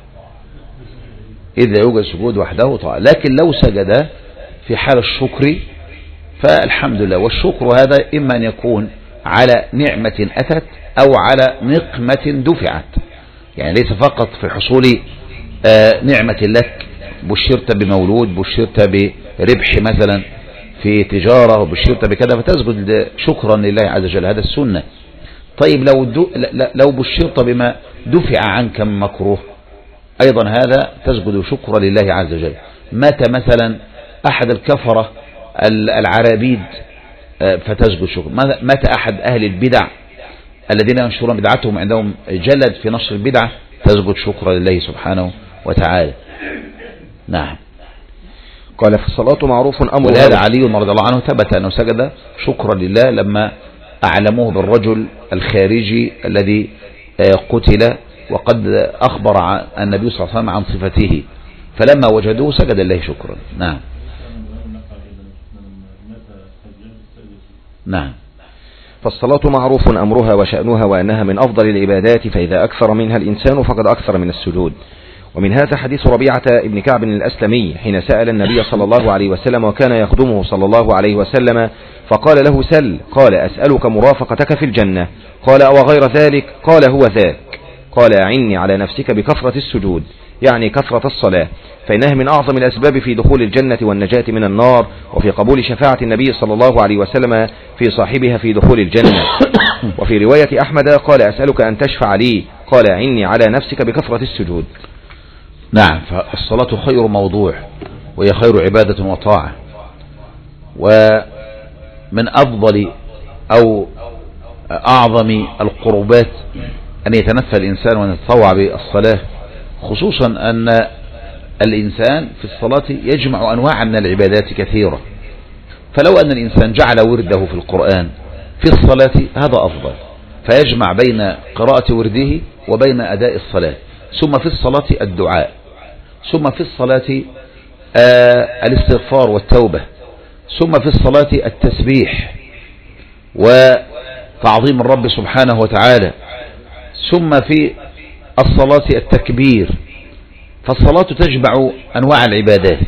إذ لا يوجد السجود وحده طاعة. لكن لو سجد في حال الشكر فالحمد لله. والشكر هذا إما أن يكون على نعمة أتت أو على نقمة دفعت، يعني ليس فقط في حصول آه نعمة لك، بشرت بمولود، بشرت بربح مثلا في تجارة، وبشرت بكذا فتسجد شكرا لله عز وجل، هذا السنة. طيب لو لو بشرت بما دفع عنك من مكروه أيضا هذا تسجد شكرا لله عز وجل. مات مثلا أحد الكفرة العرابيد فتسجد شكرا، مات أحد أهل البدع الذين ينشرون بدعتهم عندهم جلد في نشر البدعة، تسجد شكرا لله سبحانه وتعالى. نعم. قال: فالصلاة معروف أمر. ولهذا علي رضي الله عنه ثبت أنه سجد شكرا لله لما أعلموه بالرجل الخارجي الذي قتل، وقد أخبر النبي صلى الله عليه وسلم عن صفته، فلما وجدوه سجد الله شكرا. نعم. نعم. فالصلاة معروف أمرها وشأنها وأنها من أفضل العبادات، فإذا أكثر منها الإنسان فقد أكثر من السجود. ومن هذا حديث ربيعة ابن كعب الأسلمي حين سأل النبي صلى الله عليه وسلم وكان يخدمه صلى الله عليه وسلم فقال له: سل. قال: أسألك مرافقتك في الجنة. قال: أو غير ذلك؟ قال: هو ذاك. قال: أعني على نفسك بكثرة السجود، يعني كثرة الصلاة، فإنها من أعظم الأسباب في دخول الجنة والنجاة من النار، وفي قبول شفاعة النبي صلى الله عليه وسلم في صاحبها في دخول الجنة. وفي رواية أحمد قال: أسألك أن تشفع لي. قال: أعني على نفسك بكثرة السجود. نعم. فالصلاة خير موضوع، وهي خير عبادة وطاعة، ومن أفضل أو أعظم القربات أن يتنفى الإنسان ويتطوع بالصلاة، خصوصا أن الإنسان في الصلاة يجمع أنواع من العبادات كثيرة. فلو أن الإنسان جعل ورده في القرآن في الصلاة هذا أفضل، فيجمع بين قراءة ورده وبين أداء الصلاة. ثم في الصلاة الدعاء، ثم في الصلاة آه الاستغفار والتوبة، ثم في الصلاة التسبيح وتعظيم الرب سبحانه وتعالى، ثم في الصلاة التكبير. فالصلاة تجمع أنواع العبادات،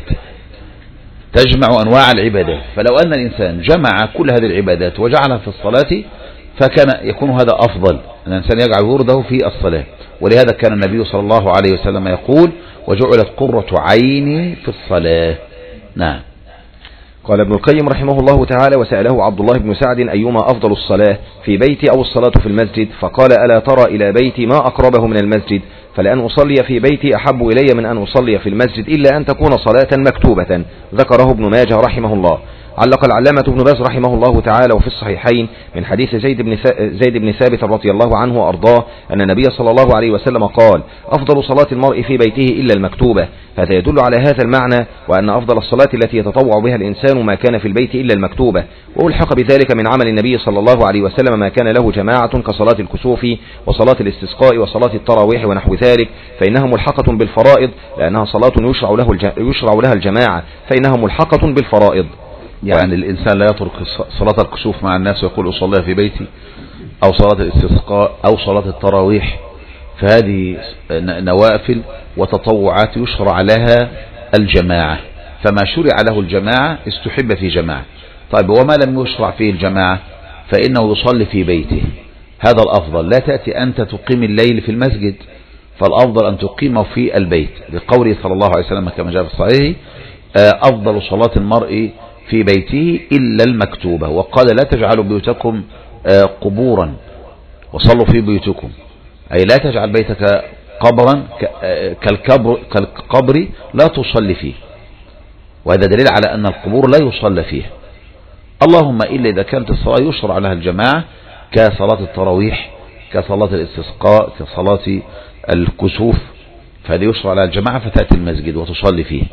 تجمع أنواع العبادات. فلو أن الإنسان جمع كل هذه العبادات وجعلها في الصلاة فكان يكون هذا أفضل، أن الإنسان يجعل ورده في الصلاة. ولهذا كان النبي صلى الله عليه وسلم يقول: وجعلت قرة عيني في الصلاة. نعم. قال ابن القيم رحمه الله تعالى: وسأله عبد الله بن سعد أيما أفضل الصلاة، في بيتي أو الصلاة في المسجد؟ فقال: ألا ترى إلى بيتي ما أقربه من المسجد؟ فلأن أصلي في بيتي أحب إلي من أن أصلي في المسجد، إلا أن تكون صلاة مكتوبة. ذكره ابن ماجه رحمه الله. علق العلامة ابن باز رحمه الله تعالى وفي الصحيحين من حديث زيد بن زيد بن ثابت رضي الله عنه وأرضاه أن النبي صلى الله عليه وسلم قال: أفضل صلاة المرء في بيته إلا المكتوبة. هذا يدل على هذا المعنى، وأن أفضل الصلاة التي يتطوع بها الإنسان ما كان في البيت إلا المكتوبة. وألحق بذلك من عمل النبي صلى الله عليه وسلم ما كان له جماعة كصلاة الكسوف وصلاة الاستسقاء وصلاة التراويح ونحو ذلك، فإنها ملحقة بالفرائض، لأنها صلاة يشرع له يشرع لها الجماعة، فإنها ملحقة بالفرائض. يعني الإنسان لا يترك صلاة الكسوف مع الناس ويقول أصليها في بيتي، أو صلاة الاستسقاء أو صلاة التراويح، فهذه نوافل وتطوعات يشرع لها الجماعة، فما شرع له الجماعة استحب في جماعة. طيب وما لم يشرع فيه الجماعة فإنه يصلي في بيته، هذا الأفضل. لا تأتي أنت تقيم الليل في المسجد، فالأفضل أن تقيمه في البيت، لقوله صلى الله عليه وسلم كما جاء في الصحيح: أفضل صلاة المرء في بيته إلا المكتوبة. وقال: لا تجعلوا بيوتكم قبورا وصلوا في بيوتكم، أي لا تجعل بيتك قبرا كالقبر, كالقبر لا تصلي فيه. وهذا دليل على أن القبور لا يصلى فيها، اللهم إلا إذا كانت الصلاة يشرع لها الجماعة كصلاة التراويح، كصلاة الاستسقاء، كصلاة الكسوف، فهذه يشرع لها الجماعة فتأتي المسجد وتصلي فيه.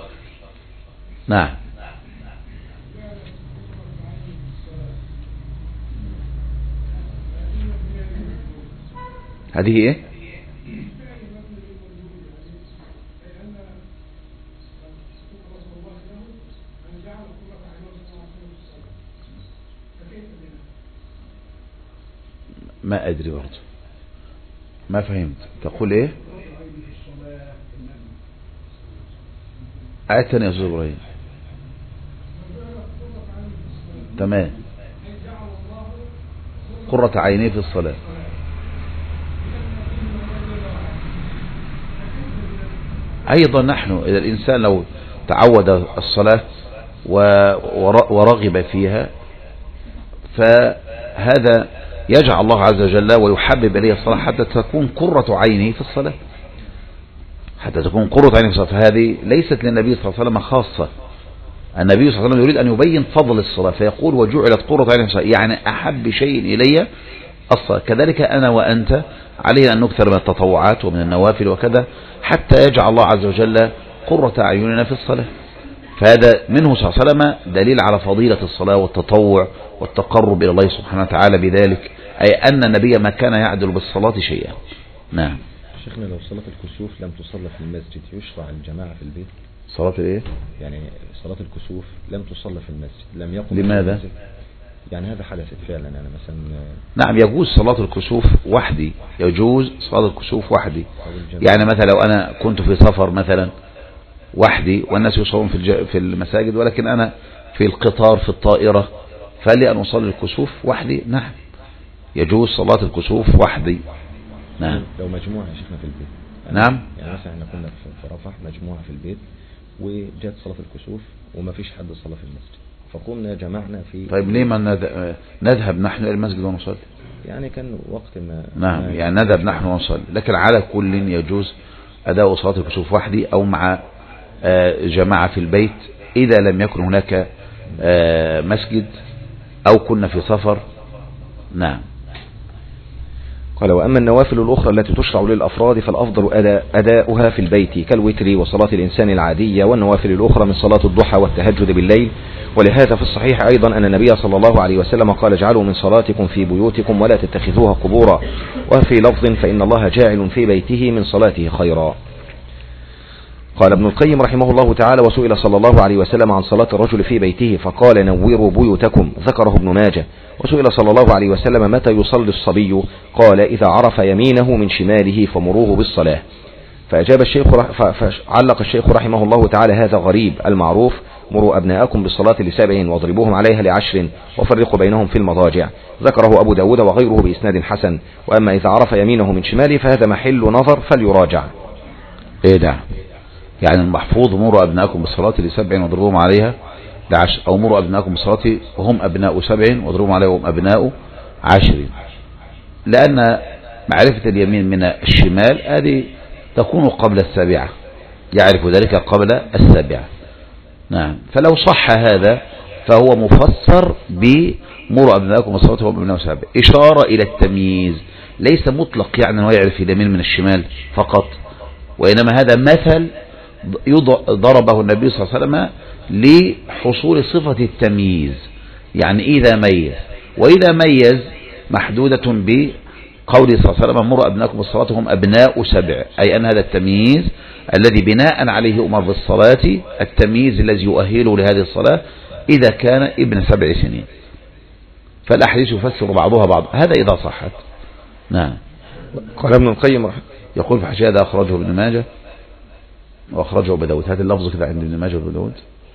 نعم. هذه ايه؟ ما ادري برضه، ما فهمت تقول ايه؟ آية يا أستاذ إبراهيم. تمام. قرة عينيه في الصلاة. أيضا نحن إذا الإنسان لو تعود الصلاة ورغب فيها فهذا يجعل الله عز وجل ويحبب إليه الصلاة حتى تكون قرة عينه في الصلاة، حتى تكون قرة عينه في الصلاة. فهذه ليست للنبي صلى الله عليه وسلم خاصة، النبي صلى الله عليه وسلم يريد أن يبين فضل الصلاة فيقول: وجعلت قرة عيني في الصلاة، يعني أحب شيء إلي الصلاة. كذلك أنا وأنت علينا أن نكثر من التطوعات ومن النوافل وكذا حتى يجعل الله عز وجل قرة أعيننا في الصلاة. فهذا منه صلى الله عليه وسلم دليل على فضيلة الصلاة والتطوع والتقرب إلى الله سبحانه وتعالى بذلك، أي أن النبي ما كان يعدل بالصلاة شيئا. نعم. شيخنا لو صلاة الكسوف لم تصلى في المسجد يشرع الجماعة في البيت؟ صلاة الايه؟ يعني صلاة الكسوف لم تصلى في المسجد، لم يقم لماذا؟ يعني هذا حدثت فعلا يعني مثلا. نعم يجوز صلاة الكسوف وحدي، يجوز صلاة الكسوف وحدي. يعني مثلا لو أنا كنت في سفر مثلا وحدي والناس يصلون في في المساجد، ولكن أنا في القطار في الطائرة، فلي أن أصلي الكسوف وحدي. نعم يجوز صلاة الكسوف وحدي. نعم لو مجموعة يا شيخنا في البيت. نعم يعني مثلا احنا كنا في رفح مجموعة في البيت وجات صلاة الكسوف وما فيش حد صلى في المسجد، فقمنا جمعنا في. طيب ليه ما نذهب نحن إلى المسجد ونصلي؟ يعني كان وقت ما. نعم ما يعني نذهب نحن ونصلي، لكن على كل يجوز أداء صلاة الكسوف وحدي أو مع جماعة في البيت إذا لم يكن هناك مسجد أو كنا في سفر. نعم. قال وأما النوافل الأخرى التي تشرع للأفراد فالأفضل أداء أداؤها في البيت كالوتر وصلاة الإنسان العادية والنوافل الأخرى من صلاة الضحى والتهجد بالليل. ولهذا في الصحيح أيضا أن النبي صلى الله عليه وسلم قال اجعلوا من صلاتكم في بيوتكم ولا تتخذوها قبورا، وفي لفظ فإن الله جاعل في بيته من صلاته خيرا. قال ابن القيم رحمه الله تعالى وسئل صلى الله عليه وسلم عن صلاة الرجل في بيته فقال نوروا بيوتكم، ذكره ابن ماجه. وسئل صلى الله عليه وسلم متى يصلي الصبي قال إذا عرف يمينه من شماله فمروه بالصلاة. فأجاب الشيخ فعلق الشيخ رحمه الله تعالى هذا غريب، المعروف مروا أبناءكم بالصلاة لسبع واضربوهم عليها لعشر وفرقوا بينهم في المضاجع، ذكره أبو داود وغيره بإسناد حسن. وأما إذا عرف يمينه من شماله فهذا محل نظر فليراجع. إيه ده؟ يعني المحفوظ مروا أبناءكم بالصلاة لسبع واضربوهم عليها لعشر، أو مروا أبناءكم بالصلاة وهم أبناء سبع واضربوهم عليها وهم أبناء عشر، لأن معرفة اليمين من الشمال هذه تكون قبل السابعة، يعرف ذلك قبل السابعة. نعم. فلو صح هذا فهو مفسر بمروا أبناءكم بالصلاة وهم أبناء سبع، إشارة إلى التمييز، ليس مطلق يعني أنه يعرف اليمين من الشمال فقط، وإنما هذا مثل ضربه النبي صلى الله عليه وسلم لحصول صفة التمييز، يعني إذا ميز، وإذا ميز محدودة بقوله صلى الله عليه وسلم مروا أبناءكم بالصلاة هم أبناء سبع، أي أن هذا التمييز الذي بناء عليه أمر بالصلاة، التمييز الذي يؤهله لهذه الصلاة إذا كان ابن سبع سنين. فالأحاديث يفسر بعضها بعض، هذا إذا صحت. نعم. قال ابن القيم يقول في حاشية هذا أخرجه ابن ماجه وأخرجه أبو داود. هذا اللفظ كده عند ابن ماجه وابو داود.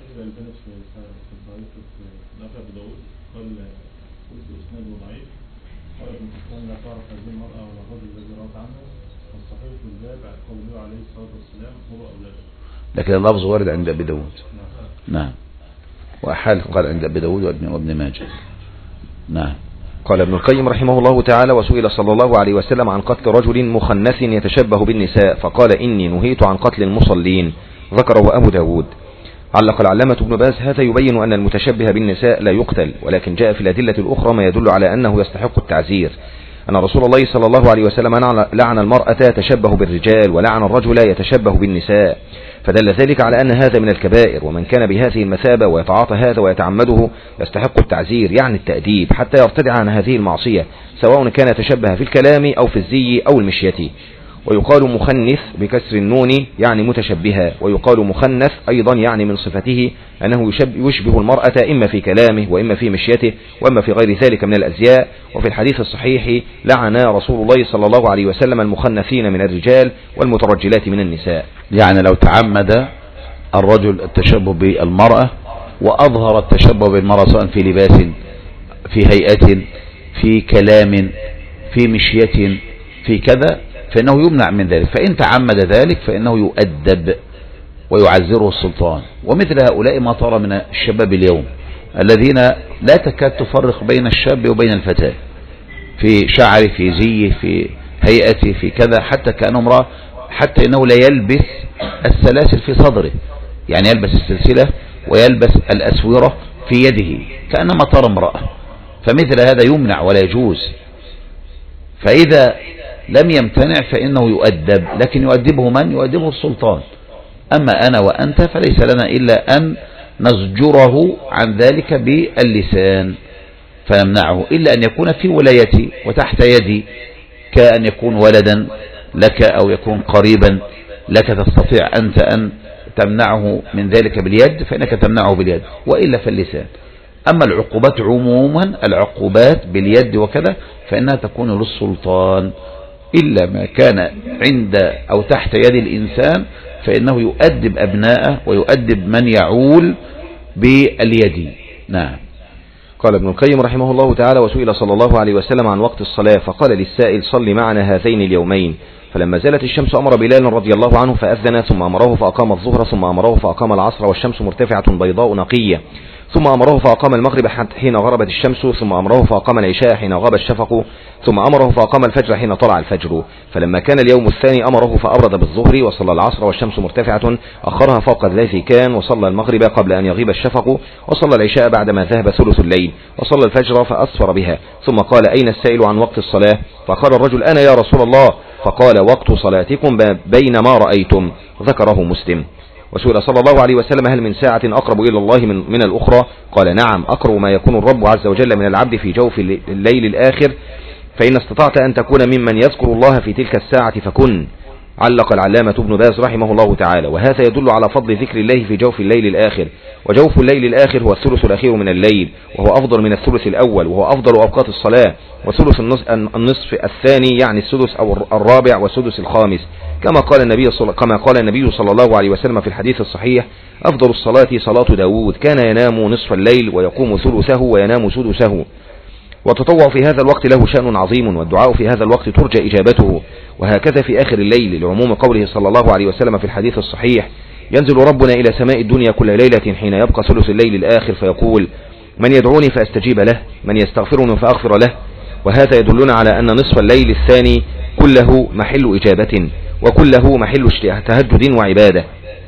لكن اللفظ وارد عند أبي داود. نعم. وأحال قال عند أبي داود وابن ماجه. نعم. قال ابن القيم رحمه الله تعالى وسئل صلى الله عليه وسلم عن قتل رجل مخنث يتشبه بالنساء فقال إني نهيت عن قتل المصلين، ذكره أبو داود. علق العلامة ابن باز هذا يبين أن المتشبه بالنساء لا يقتل، ولكن جاء في الأدلة الأخرى ما يدل على أنه يستحق التعزير، أن رسول الله صلى الله عليه وسلم لعن المرأة تشبه بالرجال ولعن الرجل يتشبه بالنساء، فدل ذلك على أن هذا من الكبائر، ومن كان بهذه المثابة ويتعاطى هذا ويتعمده يستحق التعزير يعني التأديب حتى يرتدع عن هذه المعصية، سواء كان تشبه في الكلام أو في الزي أو المشية. ويقال مخنث بكسر النون يعني متشبها، ويقال مخنث أيضا يعني من صفته أنه يشبه المرأة إما في كلامه وإما في مشيته وإما في غير ذلك من الأزياء. وفي الحديث الصحيح لعن رسول الله صلى الله عليه وسلم المخنثين من الرجال والمترجلات من النساء. يعني لو تعمد الرجل التشبه بالمرأة وأظهر التشبه بالمرأة سواء في لباس في هيئة في كلام في مشية في كذا فإنه يمنع من ذلك، فإن تعمد ذلك فإنه يؤدب ويعزره السلطان. ومثل هؤلاء ما ترى من الشباب اليوم الذين لا تكاد تفرق بين الشاب وبين الفتاة في شعره في زيه في هيئته في كذا، حتى كأنه امرأة، حتى إنه لا يلبس السلاسل في صدره، يعني يلبس السلسلة ويلبس الأسورة في يده كأنما ترى امرأة، فمثل هذا يمنع ولا يجوز. فإذا لم يمتنع فإنه يؤدب، لكن يؤدبه من؟ يؤدبه السلطان. أما أنا وأنت فليس لنا إلا أن نزجره عن ذلك باللسان فنمنعه، إلا أن يكون في ولايتي وتحت يدي، كأن يكون ولدا لك أو يكون قريبا لك تستطيع أنت أن تمنعه من ذلك باليد فإنك تمنعه باليد، وإلا فاللسان. أما العقوبات عموما، العقوبات باليد وكذا، فإنها تكون للسلطان، إلا ما كان عند أو تحت يد الإنسان فإنه يؤدب أبناءه ويؤدب من يعول باليد. نعم. قال ابن القيم رحمه الله تعالى: وسئل صلى الله عليه وسلم عن وقت الصلاة فقال للسائل: صل معنا هذين اليومين. فلما زالت الشمس أمر بلال رضي الله عنه فأذن، ثم أمره فأقام الظهر، ثم أمره فأقام العصر والشمس مرتفعة بيضاء نقية، ثم أمره فأقام المغرب حين غربت الشمس، ثم أمره فأقام العشاء حين غاب الشفق، ثم أمره فأقام الفجر حين طلع الفجر. فلما كان اليوم الثاني أمره فأبرد بالظهر وصلى العصر والشمس مرتفعة، أخرها فوق الذي كان، وصلى المغرب قبل أن يغيب الشفق، وصلى العشاء بعدما ذهب ثلث الليل، وصلى الفجر فأسفر بها. ثم قال: أين السائل عن وقت الصلاة؟ فقال الرجل: أنا يا رسول الله. فقال: وقت صلاتكم بين ما رأيتم. ذكره مسلم. وسئل صلى الله عليه وسلم: هل من ساعة أقرب إلى الله من, من الأخرى؟ قال: نعم، أقرب ما يكون الرب عز وجل من العبد في جوف الليل الآخر، فإن استطعت أن تكون ممن يذكر الله في تلك الساعة فكن. علق العلامة ابن باز رحمه الله تعالى: وهذا يدل على فضل ذكر الله في جوف الليل الآخر. وجوف الليل الآخر هو الثلث الأخير من الليل، وهو أفضل من الثلث الأول، وهو أفضل أوقات الصلاة. وثلث النصف الثاني يعني السدس أو الرابع والسدس الخامس، كما قال النبي صلى كما قال النبي صلى الله عليه وسلم في الحديث الصحيح: أفضل الصلاة صلاة داود، كان ينام نصف الليل ويقوم ثلثه وينام سدسه. والتطوع في هذا الوقت له شأن عظيم، والدعاء في هذا الوقت ترجى إجابته، وهكذا في آخر الليل، لعموم قوله صلى الله عليه وسلم في الحديث الصحيح: ينزل ربنا إلى سماء الدنيا كل ليلة حين يبقى ثلث الليل الآخر فيقول: من يدعوني فأستجيب له، من يستغفرني فأغفر له. وهذا يدلنا على أن نصف الليل الثاني كله محل إجابة، وكله محل تهجد وعبادة.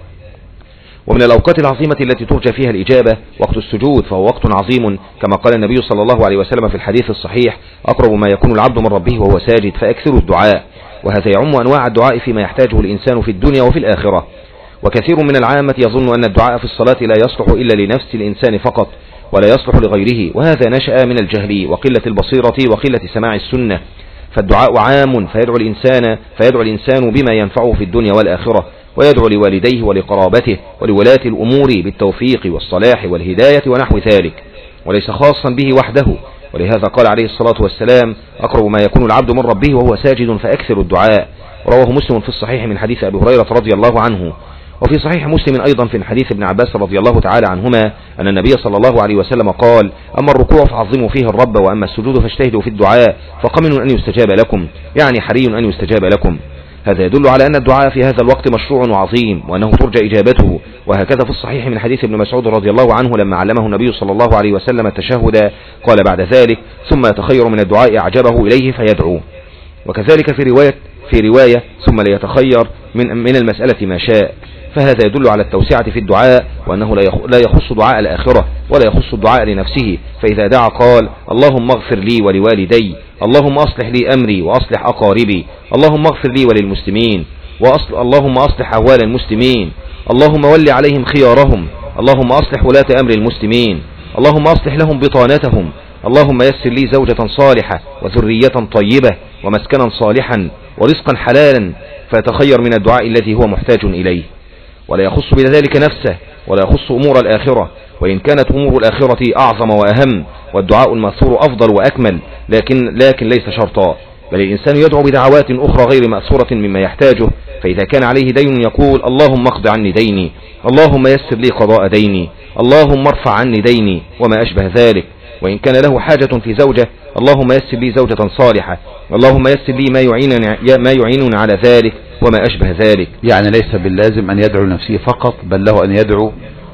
ومن الأوقات العظيمة التي ترجى فيها الإجابة وقت السجود، فهو وقت عظيم، كما قال النبي صلى الله عليه وسلم في الحديث الصحيح: أقرب ما يكون العبد من ربه وهو ساجد، فأكثروا الدعاء. وهذا يعم أنواع الدعاء فيما يحتاجه الإنسان في الدنيا وفي الآخرة. وكثير من العامة يظن أن الدعاء في الصلاة لا يصلح إلا لنفس الإنسان فقط، ولا يصلح لغيره، وهذا نشأ من الجهل وقلة البصيرة وقلة سماع السنة. فالدعاء عام، فيدعو الإنسان فيدعو الإنسان بما ينفعه في الدنيا والآخرة، ويدعو لوالديه ولقرابته ولولاة الأمور بالتوفيق والصلاح والهداية ونحو ذلك، وليس خاصا به وحده. ولهذا قال عليه الصلاة والسلام: أقرب ما يكون العبد من ربه وهو ساجد فأكثر الدعاء. رواه مسلم في الصحيح من حديث أبي هريرة رضي الله عنه. وفي صحيح مسلم أيضا في حديث ابن عباس رضي الله تعالى عنهما أن النبي صلى الله عليه وسلم قال: أما الركوع فعظموا فيه الرب، وأما السجود فاجتهدوا في الدعاء، فقمن أن يستجاب لكم، يعني حري أن يستجاب لكم. هذا يدل على أن الدعاء في هذا الوقت مشروع وعظيم، وأنه ترجى إجابته. وهكذا في الصحيح من حديث ابن مسعود رضي الله عنه لما علمه النبي صلى الله عليه وسلم التشهد قال بعد ذلك: ثم يتخير من الدعاء أعجبه إليه فيدعو. وكذلك في رواية في رواية ثم ليتخير من من المسألة ما شاء. فهذا يدل على التوسعة في الدعاء، وأنه لا يخص دعاء الآخرة ولا يخص الدعاء لنفسه. فإذا دعا قال: اللهم اغفر لي ولوالدي، اللهم أصلح لي أمري وأصلح أقاربي، اللهم اغفر لي وللمسلمين، وأصل اللهم أصلح أحوال المسلمين، اللهم ول عليهم خيارهم، اللهم أصلح ولاة أمر المسلمين، اللهم أصلح لهم بطانتهم، اللهم يسر لي زوجة صالحة وذرية طيبة ومسكنا صالحا ورزقا حلالا، فيتخير من الدعاء الذي هو محتاج إليه، ولا يخص بذلك نفسه ولا يخص أمور الآخرة، وإن كانت أمور الآخرة أعظم وأهم، والدعاء المأثور أفضل وأكمل، لكن لكن ليس شرطا، بل الإنسان يدعو بدعوات أخرى غير مأثورة مما يحتاجه. فإذا كان عليه دين يقول: اللهم اقض عني ديني، اللهم يسر لي قضاء ديني، اللهم ارفع عني ديني، وما أشبه ذلك. وإن كان له حاجة في زوجة: اللهم يسر لي زوجة صالحة، اللهم يسر لي ما يعينني ما يعينني على ذلك، وما أشبه ذلك. يعني ليس باللازم أن يدعو لنفسه فقط، بل له أن يدعو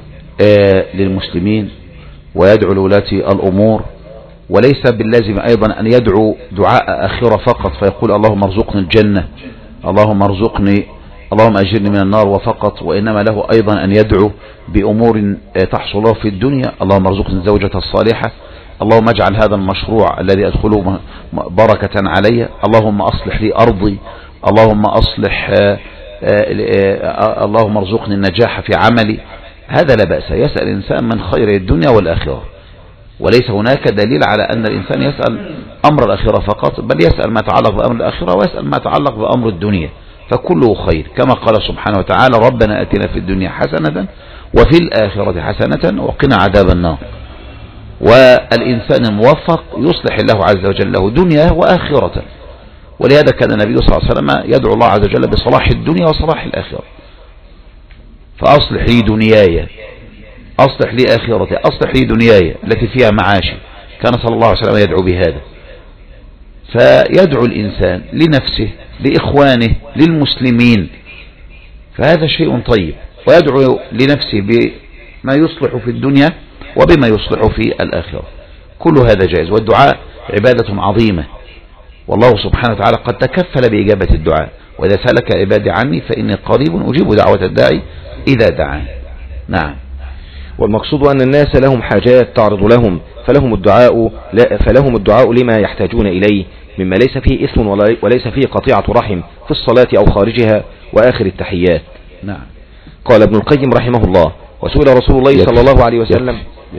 آه للمسلمين ويدعو لولاة الأمور، وليس باللازم أيضا أن يدعو دعاء آخرة فقط، فيقول: اللهم ارزقني الجنة، اللهم ارزقني، اللهم أجرني من النار وفقط، وإنما له أيضا أن يدعو بأمور تحصل له في الدنيا: اللهم ارزقني الزوجة الصالحة، اللهم اجعل هذا المشروع الذي أدخله بركة علي، اللهم أصلح لي أرضي، اللهم أصلح آآ آآ اللهم ارزقني النجاح في عملي. هذا لا بأس، يسأل الإنسان من خير الدنيا والآخرة، وليس هناك دليل على أن الإنسان يسأل أمر الآخرة فقط، بل يسأل ما يتعلق بأمر الآخرة ويسأل ما يتعلق بأمر الدنيا، فكله خير، كما قال سبحانه وتعالى: ربنا آتنا في الدنيا حسنة وفي الآخرة حسنة وقنا عذاب النار. والإنسان الموفق يصلح الله عز وجل له دنياه وآخرته. ولهذا كان النبي صلى الله عليه وسلم يدعو الله عز وجل بصلاح الدنيا وصلاح الآخرة. فأصلح لي دنياي، أصلح لي آخرتي، أصلح لي دنياي التي فيها معاشي. كان صلى الله عليه وسلم يدعو بهذا. فيدعو الإنسان لنفسه، لإخوانه، للمسلمين، فهذا شيء طيب. ويدعو لنفسه بما يصلح في الدنيا وبما يصلح في الآخرة. كل هذا جائز، والدعاء عبادة عظيمة، والله سبحانه وتعالى قد تكفل بإجابة الدعاء. وإذا سألك عبادي عني فإني قريب أجيب دعوة الداعي إذا دعان. نعم. والمقصود أن الناس لهم حاجات تعرض لهم، فلهم الدعاء لا فلهم الدعاء لما يحتاجون إليه مما ليس فيه إثم وليس فيه قطيعة رحم في الصلاة أو خارجها وآخر التحيات. نعم. قال ابن القيم رحمه الله: وسئل رسول الله صلى الله عليه وسلم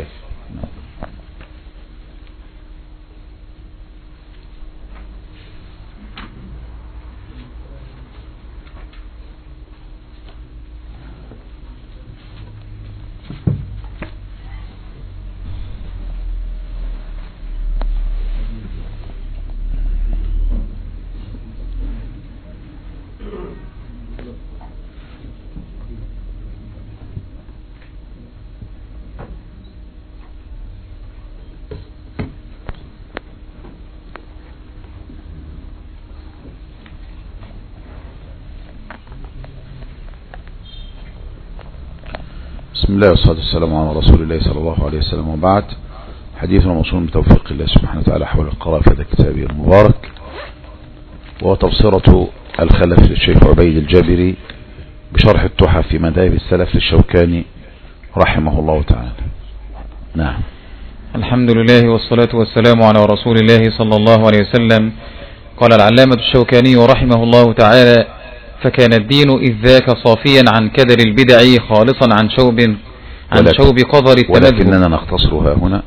بسم الله والصلاة والسلام على رسول الله صلى الله عليه وسلم، وبعد. حديثنا موصول بتوفيق الله سبحانه وتعالى حول القراءة في هذا الكتاب المبارك، وهو تبصرة الخلف للشيخ عبيد الجابري بشرح التحف في مذاهب السلف للشوكاني رحمه الله تعالى. نعم. الحمد لله والصلاة والسلام على رسول الله صلى الله عليه وسلم. قال العلامة الشوكاني رحمه الله تعالى: فكان الدين إذ ذاك صافيا عن كدر البدع خالصا عن شوب عن شوب قذر التمذهب. ولكننا نختصرها هنا.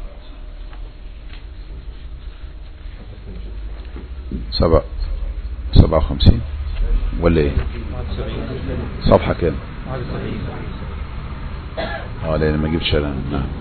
سبع سبعة وخمسين ولا ايه؟ صفحة كام؟ اه لان ما جبتش. نعم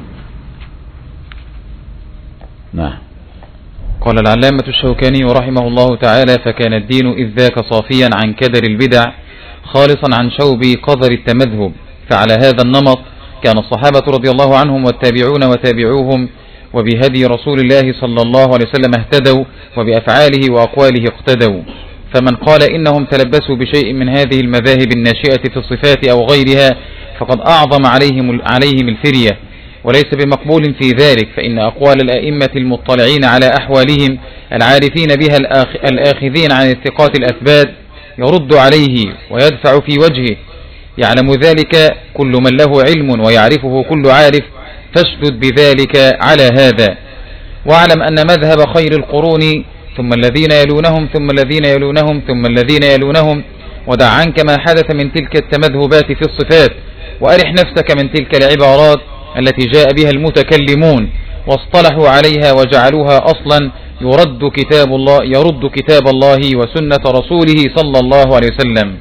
نعم. قال العلامة الشوكاني رحمه الله تعالى: فكان الدين إذ ذاك صافيا عن كدر البدع خالصا عن شوب قذر التمذهب. فعلى هذا النمط كان الصحابة رضي الله عنهم والتابعون وتابعوهم، وبهدي رسول الله صلى الله عليه وسلم اهتدوا، وبأفعاله وأقواله اقتدوا. فمن قال إنهم تلبسوا بشيء من هذه المذاهب الناشئة في الصفات أو غيرها فقد أعظم عليهم, عليهم الفرية، وليس بمقبول في ذلك، فإن أقوال الأئمة المطلعين على أحوالهم العارفين بها الآخذين عن الثقات الأثبات يرد عليه ويدفع في وجهه. يعلم ذلك كل من له علم ويعرفه كل عارف، فاشدد بذلك على هذا. واعلم أن مذهب خير القرون ثم الذين يلونهم ثم الذين يلونهم ثم الذين يلونهم، ودع عنك ما حدث من تلك التمذهبات في الصفات، وأرح نفسك من تلك العبارات التي جاء بها المتكلمون واصطلحوا عليها وجعلوها أصلا يرد كتاب الله يرد كتاب الله وسنة رسوله صلى الله عليه وسلم.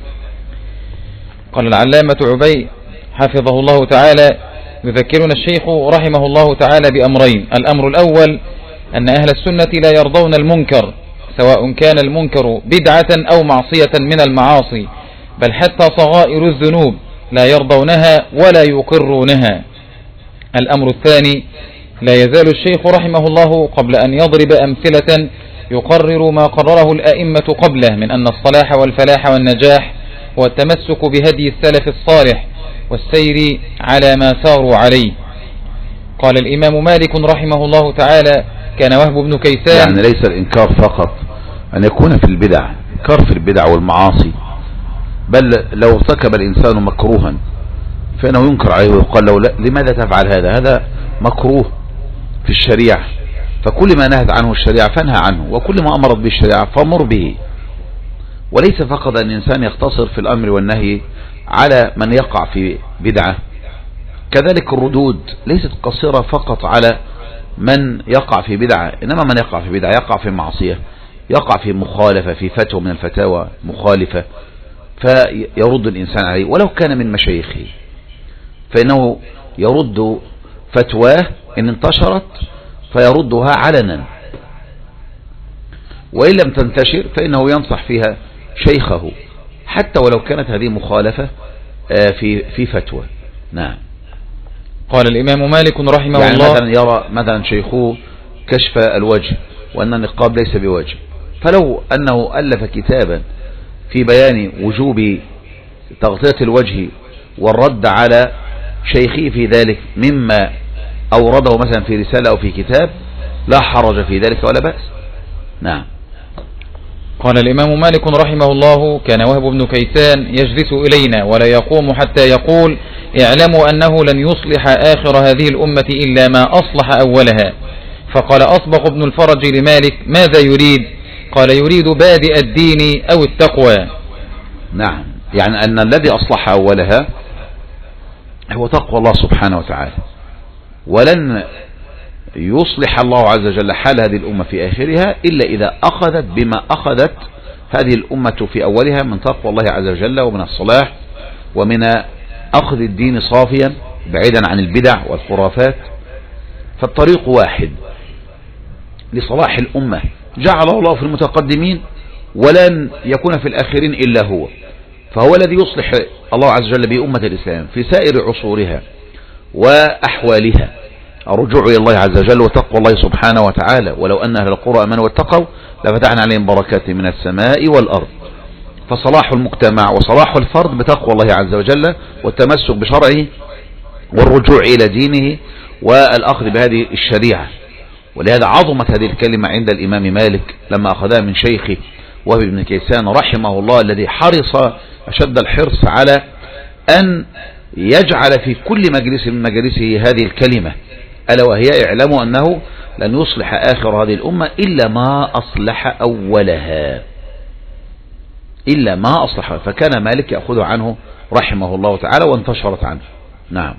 قال العلامة عبيد حفظه الله تعالى: يذكرنا الشيخ رحمه الله تعالى بأمرين. الأمر الأول أن أهل السنة لا يرضون المنكر، سواء كان المنكر بدعة أو معصية من المعاصي، بل حتى صغائر الذنوب لا يرضونها ولا يقرونها. الأمر الثاني: لا يزال الشيخ رحمه الله قبل أن يضرب أمثلة يقرر ما قرره الأئمة قبله من أن الصلاح والفلاح والنجاح هو التمسك بهدي السلف الصالح والسير على ما ساروا عليه. قال الإمام مالك رحمه الله تعالى: كان وهب بن كيسان. يعني ليس الإنكار فقط أن يكون في البدع، إنكار في البدع والمعاصي، بل لو ارتكب الإنسان مكروها فإنه ينكر عليه ويقال له لماذا تفعل هذا؟ هذا مكروه في الشريعة، فكل ما نهت عنه الشريعة فانهى عنه، وكل ما أمرت به الشريعة فامر به. وليس فقط أن الإنسان يقتصر في الأمر والنهي على من يقع في بدعة، كذلك الردود ليست قصيرة فقط على من يقع في بدعة، إنما من يقع في بدعة يقع في معصية، يقع في مخالفة، في فتوى من الفتاوى مخالفة، فيرد الإنسان عليه ولو كان من مشايخه، فإنه يرد فتواه إن انتشرت فيردها علنا، وإن لم تنتشر فإنه ينصح فيها شيخه حتى ولو كانت هذه مخالفة في في فتوى. نعم. قال الإمام مالك رحمه يعني الله مثلا يرى مثلا شيخه كشف الوجه وأن النقاب ليس بوجه، فلو أنه ألف كتابا في بيان وجوب تغطية الوجه والرد على شيخه في ذلك مما أورده مثلا في رسالة أو في كتاب لا حرج في ذلك ولا بأس. نعم. قال الإمام مالك رحمه الله: كان وهب بن كيسان يجلس إلينا ولا يقوم حتى يقول: اعلموا أنه لن يصلح آخر هذه الأمة إلا ما أصلح أولها. فقال أصبغ بن الفرج لمالك: ماذا يريد؟ قال: يريد بادئ الدين أو التقوى. نعم، يعني أن الذي أصلح أولها هو تقوى الله سبحانه وتعالى، ولن يصلح الله عز وجل حال هذه الأمة في آخرها إلا إذا أخذت بما أخذت هذه الأمة في أولها من تقوى الله عز وجل ومن الصلاح ومن أخذ الدين صافيا بعيدا عن البدع والخرافات. فالطريق واحد لصلاح الأمة جعله الله في المتقدمين ولن يكون في الآخرين إلا هو، فهو الذي يصلح الله عز وجل بأمة الإسلام في سائر عصورها وأحوالها. الرجوع إلى الله عز وجل وتقوى الله سبحانه وتعالى، ولو أن أهل القرى آمنوا واتقوا لفتحنا عليهم بركات من السماء والأرض. فصلاح المجتمع وصلاح الفرد بتقوى الله عز وجل والتمسك بشرعه والرجوع إلى دينه والأخذ بهذه الشريعة. ولهذا عظمت هذه الكلمة عند الإمام مالك لما أخذها من شيخه وهب بن كيسان رحمه الله، الذي حرص أشد الحرص على أن يجعل في كل مجلس من مجالسه هذه الكلمة، ألا وهي: اعلموا أنه لن يصلح آخر هذه الأمة إلا ما أصلح أولها، إلا ما أصلح. فكان مالك يأخذ عنه رحمه الله تعالى وانتشرت عنه. نعم.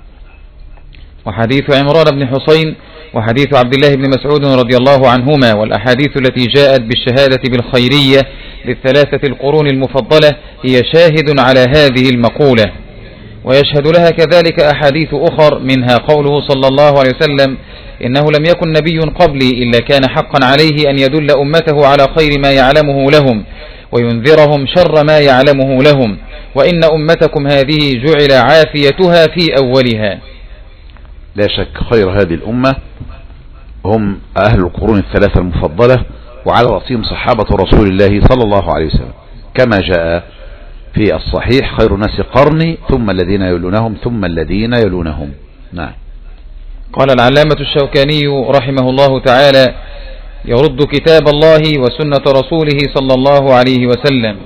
وحديث عمران بن حسين وحديث عبد الله بن مسعود رضي الله عنهما والأحاديث التي جاءت بالشهادة بالخيرية للثلاثة القرون المفضلة هي شاهد على هذه المقولة، ويشهد لها كذلك أحاديث أخر منها قوله صلى الله عليه وسلم: إنه لم يكن نبي قبلي إلا كان حقا عليه أن يدل أمته على خير ما يعلمه لهم وينذرهم شر ما يعلمه لهم، وإن أمتكم هذه جعل عافيتها في أولها. لا شك خير هذه الأمة هم أهل القرون الثلاثة المفضلة، وعلى رأسهم صحابة رسول الله صلى الله عليه وسلم، كما جاء في الصحيح: خير الناس قرني ثم الذين يلونهم ثم الذين يلونهم. نعم. قال العلامة الشوكاني رحمه الله تعالى: يرد كتاب الله وسنة رسوله صلى الله عليه وسلم.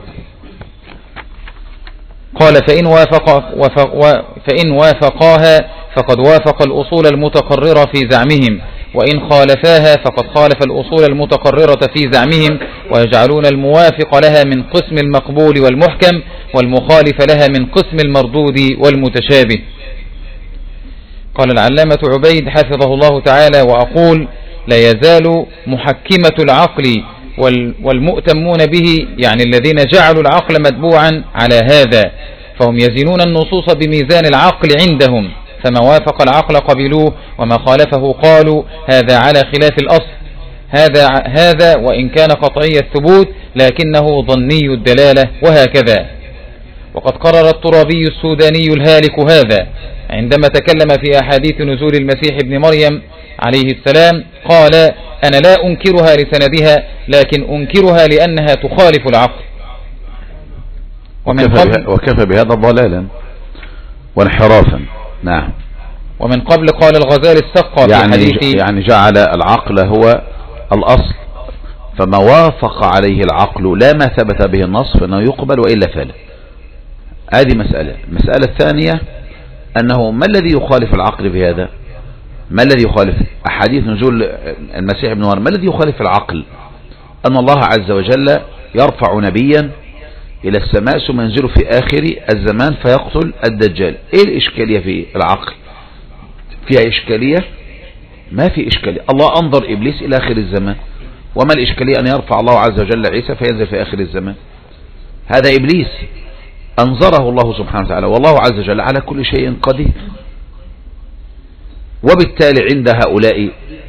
قال: فإن, وافق وفق فإن وافقاها فقد وافق الأصول المتقررة في زعمهم، وإن خالفاها فقد خالف الأصول المتقررة في زعمهم، ويجعلون الموافق لها من قسم المقبول والمحكم والمخالف لها من قسم المردود والمتشابه. قال العلامة عبيد حفظه الله تعالى: وأقول: لا يزال محكمة العقل والمؤتمون به، يعني الذين جعلوا العقل متبوعا على هذا، فهم يزنون النصوص بميزان العقل عندهم، فما وافق العقل قبلوه وما خالفه قالوا هذا على خلاف الأصل، هذا هذا وإن كان قطعي الثبوت لكنه ظني الدلالة، وهكذا. وقد قرر الترابي السوداني الهالك هذا عندما تكلم في أحاديث نزول المسيح ابن مريم عليه السلام، قال: أنا لا أنكرها لسندها لكن أنكرها لأنها تخالف العقل. ومن قبل وكفى بهذا ضلالا وانحرافا. نعم. ومن قبل قال الغزالي السقا يعني, في حديث يعني جعل العقل هو الأصل، فما وافق عليه العقل لا ما ثبت به النص فإنه يقبل وإلا فلا. هذه مسألة. المسألة الثانية أنه ما الذي يخالف العقل في هذا؟ ما الذي يخالف أحاديث نزول المسيح ابن مريم؟ ما الذي يخالف العقل؟ أن الله عز وجل يرفع نبيا إلى السماء ثم ينزل في آخر الزمان فيقتل الدجال. إيه الإشكالية في العقل؟ فيها إشكالية؟ ما في إشكالية. الله أنظر إبليس إلى آخر الزمان، وما الإشكالية أن يرفع الله عز وجل عيسى فينزل في آخر الزمان؟ هذا إبليس أنظره الله سبحانه وتعالى، والله عز وجل على كل شيء قدير. وبالتالي عند هؤلاء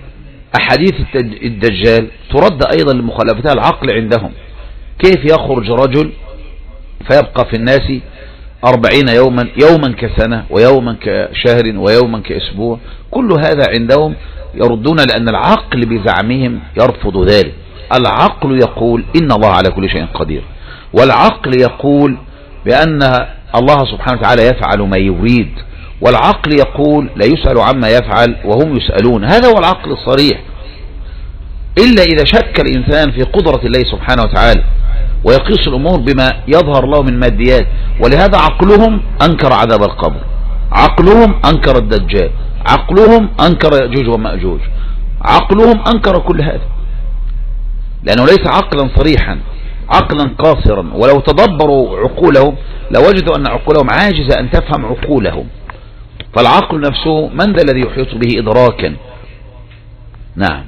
أحاديث الدجال ترد أيضا لمخالفتها العقل عندهم. كيف يخرج رجل فيبقى في الناس أربعين يوما، يوما كسنة ويوما كشهر ويوما كأسبوع؟ كل هذا عندهم يردون، لأن العقل بزعمهم يرفض ذلك. العقل يقول إن الله على كل شيء قدير، والعقل يقول بأن الله سبحانه وتعالى يفعل ما يريد، والعقل يقول لا يسأل عما يفعل وهم يسألون. هذا هو العقل الصريح. إلا إذا شك الإنسان في قدرة الله سبحانه وتعالى ويقيس الأمور بما يظهر له من ماديات. ولهذا عقلهم أنكر عذاب القبر، عقلهم أنكر الدجال، عقلهم أنكر يأجوج ومأجوج، عقلهم أنكر كل هذا، لأنه ليس عقلا صريحا، عقلا قاصرا. ولو تدبروا عقولهم لوجدوا أن عقولهم عاجزة أن تفهم عقولهم. فالعقل نفسه من ذا الذي يحيط به إدراكا؟ نعم.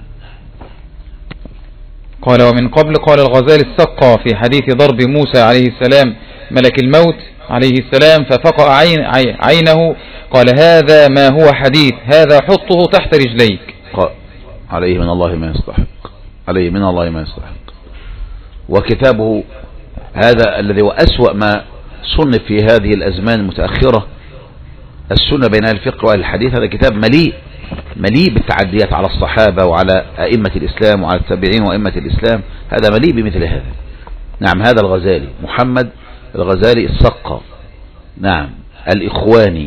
قال ومن قبل قال الغزالي السقا في حديث ضرب موسى عليه السلام ملك الموت عليه السلام ففقأ عين عينه، قال هذا ما هو حديث، هذا حطه تحت رجليك. عليه من الله ما يستحق، عليه من الله ما يستحق. وكتابه هذا الذي هو أسوأ ما صنف في هذه الأزمان المتأخرة، السنة بين الفقه والحديث، هذا كتاب مليء مليء بالتعديات على الصحابة وعلى أئمة الإسلام وعلى التابعين وأئمة الإسلام. هذا مليء بمثل هذا. نعم. هذا الغزالي محمد الغزالي السقا، نعم، الإخواني.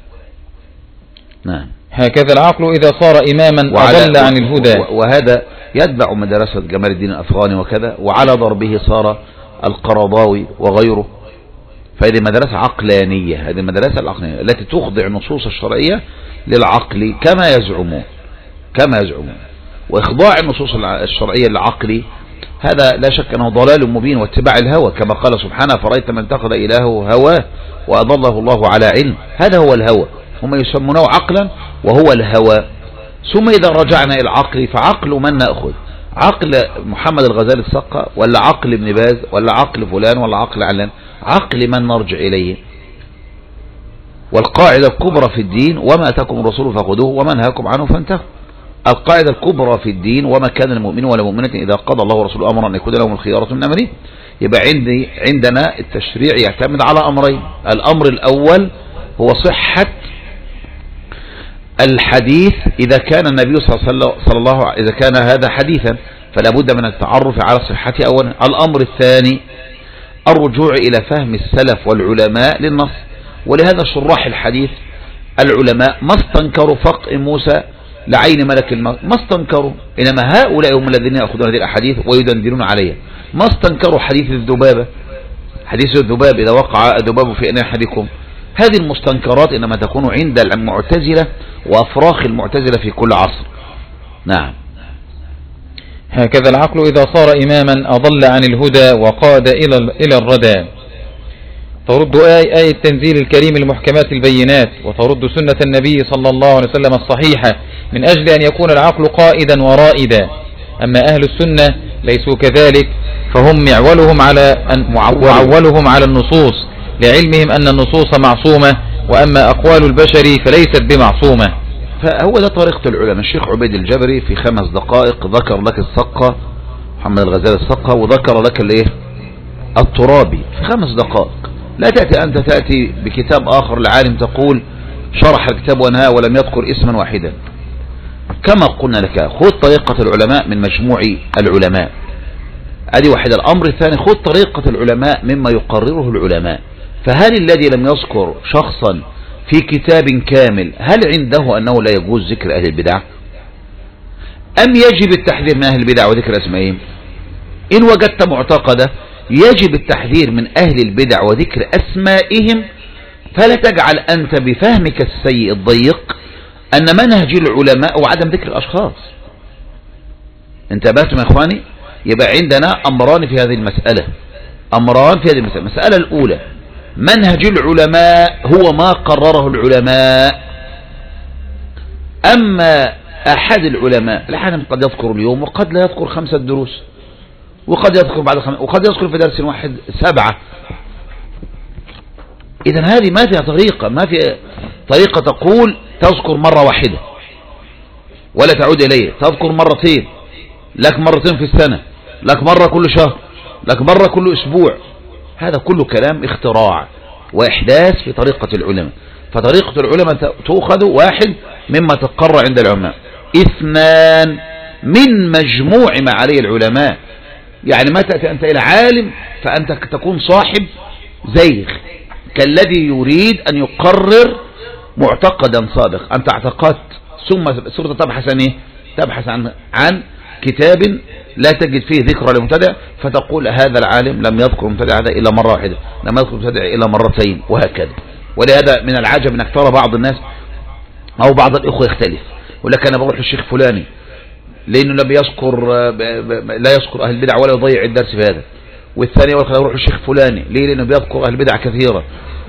نعم. هكذا العقل إذا صار إماما أضل عن الهدى. وهذا يتبع مدرسة جمال الدين الأفغاني وكذا، وعلى ضربه صار القرضاوي وغيره. فهذه مدرسة عقلانية، هذه المدرسة العقلانية التي تخضع النصوص الشرعية للعقل كما يزعمون كما يزعمون وإخضاع النصوص الشرعية للعقل هذا لا شك أنه ضلال مبين واتباع الهوى، كما قال سبحانه فرأيت من اتخذ إلهه هواه وأضله الله على علم. هذا هو الهوى، هم يسمونه عقلا وهو الهوى. ثم إذا رجعنا إلى العقل فعقل من نأخذ؟ عقل محمد الغزالي السقا، ولا عقل ابن باز، ولا عقل فلان، ولا عقل علان؟ عقل من نرجع إليه؟ والقاعدة الكبرى في الدين وما أتاكم الرسول فخذوه وما نهاكم عنه فانتهوا. القاعدة الكبرى في الدين وما كان المؤمن ولا مؤمنة إذا قضى الله ورسوله أمرا أن يكون لهم الخيارة من أمره. يبقى عندي عندنا التشريع يعتمد على أمرين. الأمر الأول هو صحة الحديث إذا كان النبي صلى الله عليه إذا كان هذا حديثا فلا بد من التعرف على صحته أولا. الأمر الثاني الرجوع إلى فهم السلف والعلماء للنص. ولهذا شراح الحديث العلماء ما استنكروا فقء موسى لعين ملك الموت، ما استنكروا، إنما هؤلاء هم الذين يأخذون هذه الأحاديث ويدندنون عليها. ما استنكروا حديث الذبابة، حديث الذباب إذا وقع الذباب في أن أحدكم. هذه المستنكرات إنما تكون عند المعتزلة وأفراخ المعتزلة في كل عصر. نعم. هكذا العقل إذا صار إماما أضل عن الهدى وقاد إلى إلى الردى. ترد آية آية تنزيل الكريم المحكمات البينات، وترد سنة النبي صلى الله عليه وسلم الصحيحة من أجل أن يكون العقل قائدا ورائدا. أما أهل السنة ليسوا كذلك، فهم معولهم على أن معولهم على النصوص لعلمهم أن النصوص معصومة، وأما أقوال البشر فليست بمعصومة. فهو ده طريقة العلماء. الشيخ عبيد الجبري في خمس دقائق ذكر لك السقا محمد الغزالي السقا، وذكر لك الايه الترابي في خمس دقائق. لا تأتي أنت تأتي بكتاب آخر لعالم تقول شرح الكتاب وانهى ولم يذكر اسما واحدا. كما قلنا لك خذ طريقة العلماء من مجموع العلماء، ادي واحدة. الأمر الثاني خذ طريقة العلماء مما يقرره العلماء. فهل الذي لم يذكر شخصا في كتاب كامل هل عنده أنه لا يجوز ذكر أهل البدع، أم يجب التحذير من أهل البدع وذكر أسمائهم؟ إن وجدت معتقدة يجب التحذير من أهل البدع وذكر أسمائهم، فلا تجعل أنت بفهمك السيء الضيق أن منهج العلماء وعدم ذكر الأشخاص. انتبهتم يا إخواني؟ يبقى عندنا أمران في هذه المسألة، أمران في هذه المسألة. المسألة الأولى منهج العلماء هو ما قرره العلماء. أما أحد العلماء الحين قد يذكر اليوم وقد لا يذكر خمسة دروس، وقد يذكر بعد خمسة، وقد يذكر في درس واحد سبعة. إذن هذه ما فيها طريقة، ما فيها طريقة تقول تذكر مرة واحدة. ولا تعود إليه، تذكر مرتين، لك مرتين في السنة، لك مرة كل شهر، لك مرة كل أسبوع. هذا كله كلام اختراع وإحداث في طريقة العلماء. فطريقة العلماء تأخذ واحد مما تقر عند العلماء، اثنان من مجموع ما عليه العلماء. يعني ما تأتي أنت إلى عالم فأنت تكون صاحب زيغ كالذي يريد أن يقرر معتقدا صادق. أنت اعتقدت ثم سورة تبحث عن إيه؟ تبحث عن عن كتاب لا تجد فيه ذكر لمبتدع، فتقول هذا العالم لم يذكر مبتدع هذا إلا مرة واحدة، لم يذكر مبتدع إلا مرتين، وهكذا. ولهذا من العجب أنك ترى بعض الناس أو بعض الإخوة يختلف، يقول لك أنا بروح للشيخ فلاني لأنه لم يذكر لا يذكر أهل البدع ولا يضيع الدرس في هذا، والثاني يقول لك أنا بروح للشيخ فلاني ليه؟ لأنه بيذكر أهل البدع كثيرا.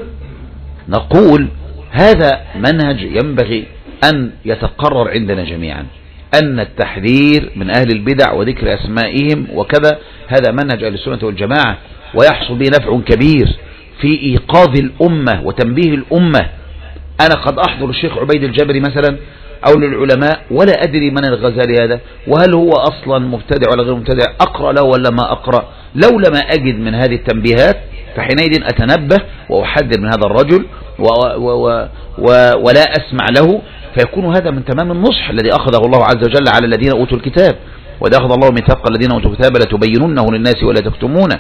نقول هذا منهج ينبغي أن يتقرر عندنا جميعا، أن التحذير من أهل البدع وذكر أسمائهم وكذا هذا منهج أهل السنة والجماعة، ويحصل به نفع كبير في إيقاظ الأمة وتنبيه الأمة. أنا قد أحضر الشيخ عبيد الجبري مثلا أو للعلماء ولا أدري من الغزالي هذا، وهل هو أصلا مبتدع ولا غير مبتدع، أقرأ له ولا ما أقرأ. لو لم أجد من هذه التنبيهات فحينئذ أتنبه وأحذر من هذا الرجل و و و و ولا أسمع له، فيكون هذا من تمام النصح الذي أخذه الله عز وجل على الذين أوتوا الكتاب، وإذا أخذ الله ميثاق الذين أوتوا الكتاب لتبيننه للناس ولا تكتمونه.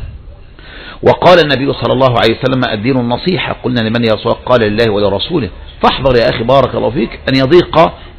وقال النبي صلى الله عليه وسلم الدين النصيحة، قلنا لمن يا رسول الله؟ قال لله ولرسوله. فاحذر يا أخي بارك الله فيك أن يضيق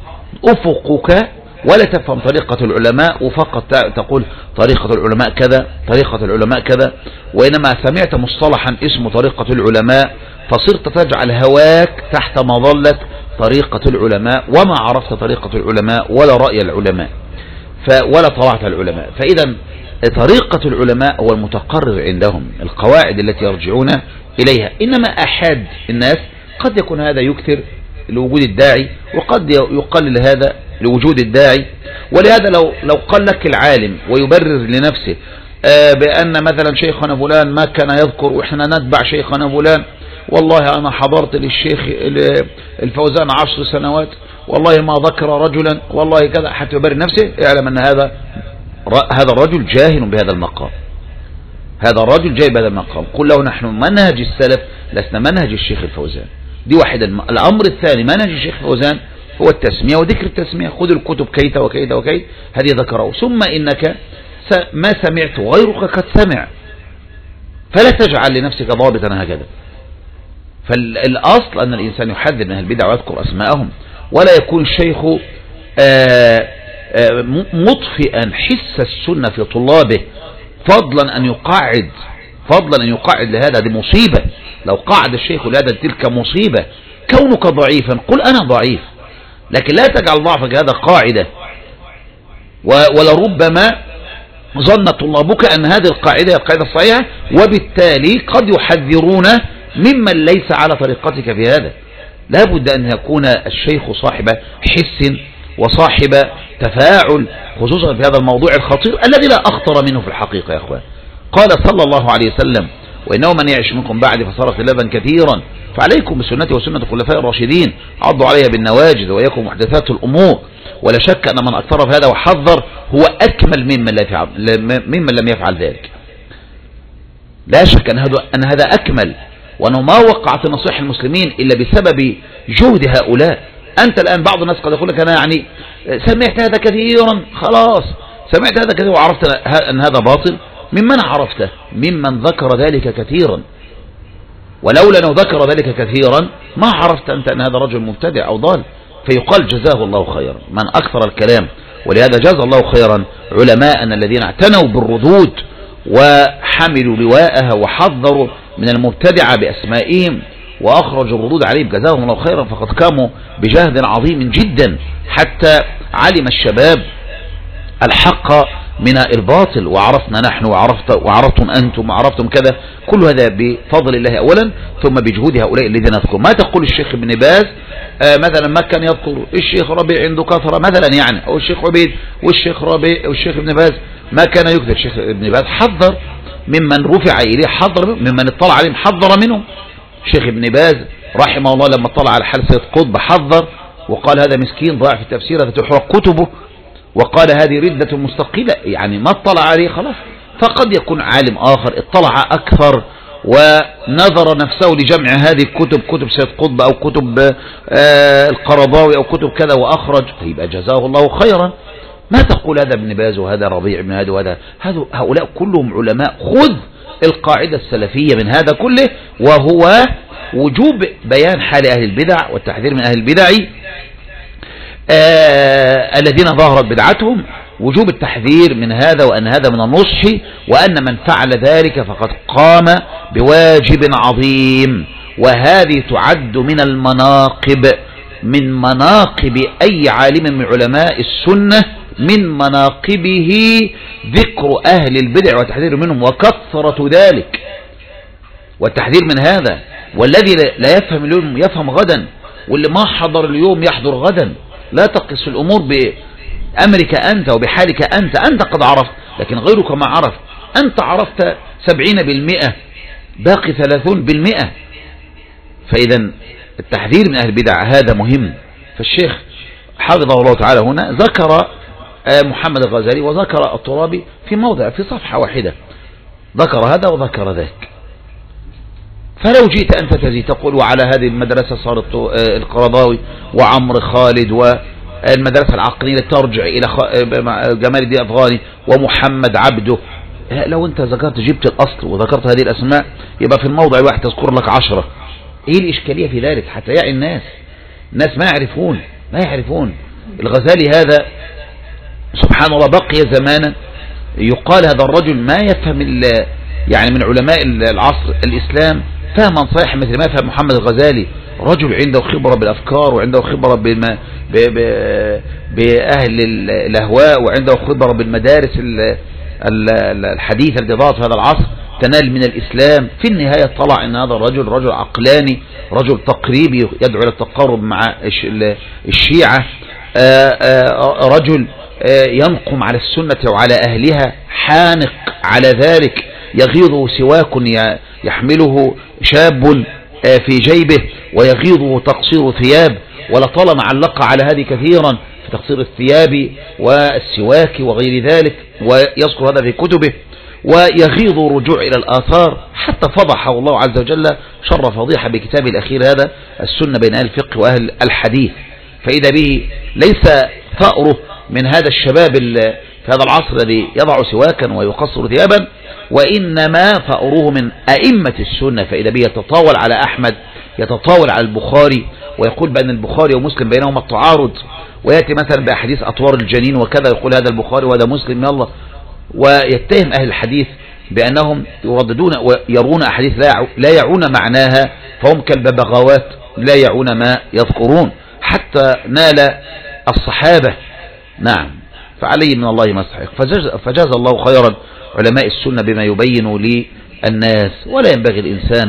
أفقك ولا تفهم طريقة العلماء وفقط تقول طريقة العلماء كذا طريقة العلماء كذا، وإنما سمعت مصطلحا اسمه طريقة العلماء فصرت تجعل هواك تحت مظلة طريقة العلماء، وما عرفت طريقة العلماء ولا رأي العلماء ولا طلعت العلماء. فإذا طريقة العلماء هو المتقرر عندهم، القواعد التي يرجعون إليها. إنما أحد الناس قد يكون هذا يكثر لوجود الداعي، وقد يقلل هذا لوجود الداعي. ولهذا لو لو قال لك العالم ويبرر لنفسه بأن مثلا شيخنا فلان ما كان يذكر وإحنا نتبع شيخنا فلان، والله أنا حضرت للشيخ الفوزان عشر سنوات والله ما ذكر رجلا والله كذا، حتى يبرر نفسه، اعلم أن هذا هذا الرجل جاهل بهذا المقام، هذا الرجل جاهل بهذا المقام. قل له نحن منهج السلف لسنا منهج الشيخ الفوزان. دي واحد. الأمر الثاني منهج الشيخ الفوزان هو التسمية وذكر التسمية. خذ الكتب كيت وكيت وكيت هذه ذكره، ثم إنك ما سمعت غيرك قد سمع، فلا تجعل لنفسك ضابطا هكذا. فالأصل أن الإنسان يحذر من أهل البدع ويذكر أسماءهم، ولا يكون الشيخ مطفئا حس السنة في طلابه، فضلا أن يقعد فضلا أن يقعد لهذا، دي مصيبة. لو قعد الشيخ لهذا تلك مصيبة. كونك ضعيفا قل أنا ضعيف، لكن لا تجعل ضعفك هذا قاعدة، ولربما ظن طلابك أن هذه القاعدة هي القاعدة الصحيحة، وبالتالي قد يحذرون ممن ليس على طريقتك في هذا. لا بد أن يكون الشيخ صاحب حس وصاحب تفاعل، خصوصا في هذا الموضوع الخطير الذي لا أخطر منه في الحقيقة يا أخوان. قال صلى الله عليه وسلم وإنه من يعش منكم بعد فصار اختلافا كثيرا فعليكم بسنتي وسنة الخلفاء الراشدين عضوا عليها بالنواجذ وإياكم محدثات الأمور. ولا شك أن من أكثر في هذا وحذر هو أكمل ممن, لا يفعل ممن لم يفعل ذلك. لا شك أن هذا, أن هذا أكمل، وأنه ما وقعت نصيحة المسلمين إلا بسبب جهد هؤلاء. أنت الآن بعض الناس قد يقول لك أنا يعني سمعت هذا كثيرا، خلاص سمعت هذا كثيرا وعرفت أن هذا باطل. ممن عرفته؟ ممن ذكر ذلك كثيرا، ولولا أنه ذكر ذلك كثيرا ما عرفت أنت أن هذا رجل مبتدع أو ضال، فيقال جزاه الله خيرا من أكثر الكلام. ولهذا جزا الله خيرا علماءنا الذين اعتنوا بالردود وحملوا لواءها وحذروا من المبتدع بأسمائهم وأخرجوا الردود عليهم، جزاهم الله خيرا، فقد قاموا بجهد عظيم جدا حتى علم الشباب الحق من الباطل، وعرفنا نحن وعرفت وعرفتم أنتم وعرفتم كذا. كل هذا بفضل الله أولا، ثم بجهود هؤلاء الذين يذكرون. ما تقول الشيخ ابن باز آه مثلا ما كان يذكر الشيخ ربيع عنده كثرة مثلا يعني، أو الشيخ عبيد والشيخ ربيع والشيخ ابن باز ما كان يكثر. الشيخ ابن باز حذر ممن رفع إليه، حذر ممن اطلع عليهم، حذر منهم. الشيخ ابن باز رحمه الله لما اطلع على حال سيد قطب حذر وقال هذا مسكين ضاع في التفسير هذا تحرق كتبه، وقال هذه ردة مستقلة، يعني ما اطلع عليه خلاص. فقد يكون عالم آخر اطلع أكثر ونظر نفسه لجمع هذه الكتب، كتب سيد قطب أو كتب آه القرضاوي أو كتب كذا وأخرج، فيبقى جزاه الله خيرا. ما تقول هذا ابن باز وهذا ربيع بن هذا وهذا، هؤلاء كلهم علماء. خذ القاعدة السلفية من هذا كله، وهو وجوب بيان حال أهل البدع والتحذير من أهل البدع آه الذين ظهرت بدعتهم، وجوب التحذير من هذا، وأن هذا من النصح، وأن من فعل ذلك فقد قام بواجب عظيم. وهذه تعد من المناقب، من مناقب أي عالم من علماء السنة، من مناقبه ذكر أهل البدع والتحذير منهم وكثرة ذلك والتحذير من هذا. والذي لا يفهم اليوم يفهم غدا، واللي ما حضر اليوم يحضر غدا. لا تقص الأمور بأمرك أنت وبحالك أنت، أنت قد عرفت لكن غيرك ما عرف. أنت عرفت سبعين بالمئة، باقي ثلاثون بالمئة. فإذا التحذير من أهل البدع هذا مهم. فالشيخ حفظه الله تعالى هنا ذكر محمد الغزالي وذكر الترابي في موضع، في صفحة واحدة ذكر هذا وذكر ذاك. فلو جيت أنت تزيد تقول وعلى هذه المدرسة صارت القرضاوي وعمر خالد، والمدرسة العقلية ترجع إلى جمال الدين أفغاني ومحمد عبده، لو أنت ذكرت جبت الأصل وذكرت هذه الأسماء يبقى في الموضع الواحد تذكر لك عشرة. إيه الإشكالية في ذلك؟ حتى يعي الناس، الناس ما يعرفون ما يعرفون الغزالي هذا سبحان الله بقي زمانا يقال هذا الرجل ما يفهم يعني من علماء العصر الإسلام فهما صحيح مثل ما يفهم محمد الغزالي. رجل عنده خبرة بالأفكار، وعنده خبرة بما بأهل الأهواء، وعنده خبرة بالمدارس الحديثة التي ظهرت في هذا العصر تنال من الإسلام. في النهاية طلع أن هذا الرجل رجل عقلاني، رجل تقريبي يدعو إلى التقارب مع الشيعة، رجل ينقم على السنة وعلى أهلها، حانق على ذلك، يغيظه سواك يحمله شاب في جيبه ويغيظه تقصير ثياب، ولطالما علق على هذه كثيرا في تقصير الثياب والسواك وغير ذلك، ويذكر هذا في كتبه، ويغيظ الرجوع إلى الآثار، حتى فضحه الله عز وجل شر فضيحة بكتابه الأخير هذا السنة بين أهل الفقه وأهل الحديث. فإذا به ليس ثأره من هذا الشباب في هذا العصر الذي يضع سواكا ويقصر ثيابا، وإنما ثأره من أئمة السنة. فإذا به يتطاول على أحمد، يتطاول على البخاري، ويقول بأن البخاري ومسلم بينهما التعارض، ويأتي مثلا بأحاديث أطوار الجنين وكذا، يقول هذا البخاري وهذا مسلم يا الله، ويتهم أهل الحديث بأنهم يرددون ويرون أحاديث لا يعون معناها، فهم كالببغاوات لا يعون ما يذكرون، حتى نال الصحابة. نعم، فعليه من الله ما يستحق. فجاز الله خيرا علماء السنة بما يبين للناس. ولا ينبغي الإنسان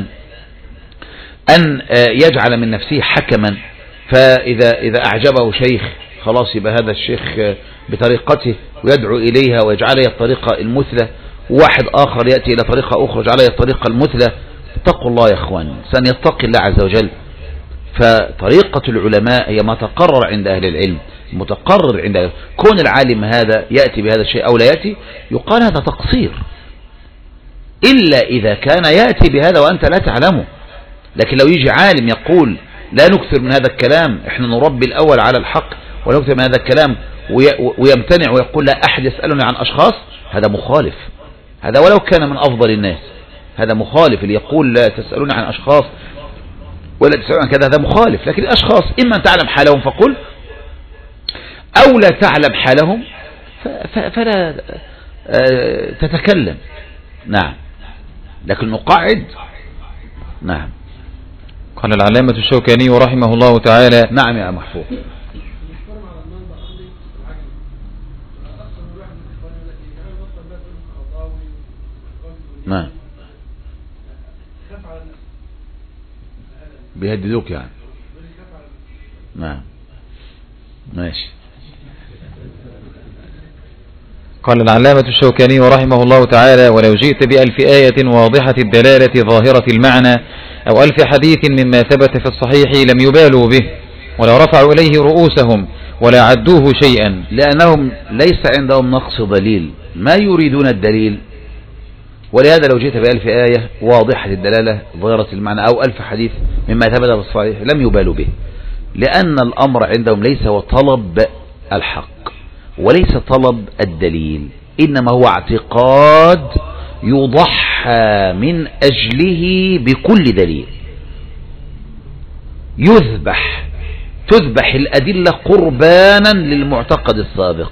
أن يجعل من نفسه حكما، فإذا إذا أعجبه شيخ خلاص يبقى هذا الشيخ بطريقته ويدعو إليها ويجعلها الطريقة المثلى، وواحد آخر يأتي إلى طريقة أخرى يجعلها الطريقة المثلى. اتقوا الله يا إخوان، سن يتقي الله عز وجل. فطريقة العلماء هي ما تقرر عند أهل العلم، متقرر عند أهل. كون العالم هذا يأتي بهذا الشيء أو لا يأتي يقال هذا تقصير، إلا إذا كان يأتي بهذا وأنت لا تعلمه. لكن لو يجي عالم يقول لا نكثر من هذا الكلام، احنا نربي الأول على الحق ولا نكثر من هذا الكلام، ويمتنع ويقول لا أحد يسألني عن أشخاص، هذا مخالف. هذا ولو كان من أفضل الناس هذا مخالف. اللي يقول لا تسألوني عن أشخاص ولا تسألون عن كذا هذا مخالف. لكن الأشخاص إما أن تعلم حالهم فقل، أو لا تعلم حالهم فلا تتكلم. نعم، لكن نقعد. نعم. قال العلامة الشوكاني رحمه الله تعالى. نعم يا محفوظ. نعم، بيهددوك يعني. نعم ماشي. قال العلامة الشوكاني رحمه الله تعالى: ولو جئت بألف آية واضحة الدلالة ظاهرة المعنى أو ألف حديث مما ثبت في الصحيح لم يبالوا به، ولا رفعوا إليه رؤوسهم ولا عدوه شيئا، لأنهم ليس عندهم نقص دليل، ما يريدون الدليل. ولهذا لو جئت بألف آية واضحة الدلالة ظاهرة المعنى أو ألف حديث مما ثبت في الصحيح لم يبالوا به، لأن الأمر عندهم ليس هو طلب الحق وليس طلب الدليل، إنما هو اعتقاد يضحى من أجله بكل دليل. يذبح تذبح الأدلة قربانا للمعتقد السابق،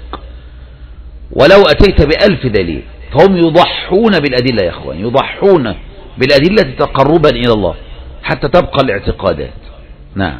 ولو أتيت بألف دليل فهم يضحون بالأدلة يا أخوان، يضحون بالأدلة تقربا إلى الله حتى تبقى الاعتقادات. نعم.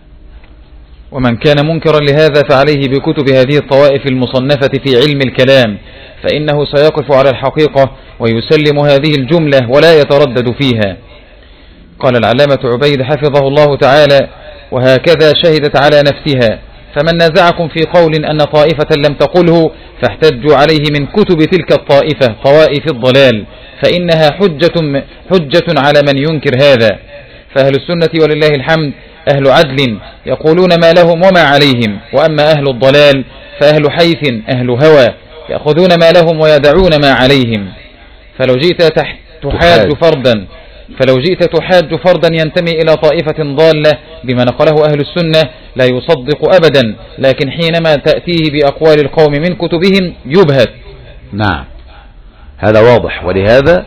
ومن كان منكرا لهذا فعليه بكتب هذه الطوائف المصنفة في علم الكلام، فإنه سيقف على الحقيقة ويسلم هذه الجملة ولا يتردد فيها. قال العلامة عبيد حفظه الله تعالى: وهكذا شهدت على نفسها، فمن نازعكم في قول أن طائفة لم تقله فاحتجوا عليه من كتب تلك الطائفة طوائف الضلال، فإنها حجة, حجة على من ينكر هذا. فأهل السنة ولله الحمد أهل عدل يقولون ما لهم وما عليهم، وأما أهل الضلال فأهل حيث أهل هوى يأخذون ما لهم ويدعون ما عليهم. فلو جئت تحاج فردا فلو جئت تحاج فردا ينتمي إلى طائفة ضالة بما نقله أهل السنة لا يصدق أبدا، لكن حينما تأتيه بأقوال القوم من كتبهم يبهت. نعم، هذا واضح. ولهذا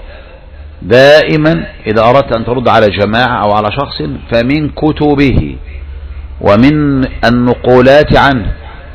دائما إذا أردت أن ترد على جماعة أو على شخص فمن كتبه ومن النقولات عنه.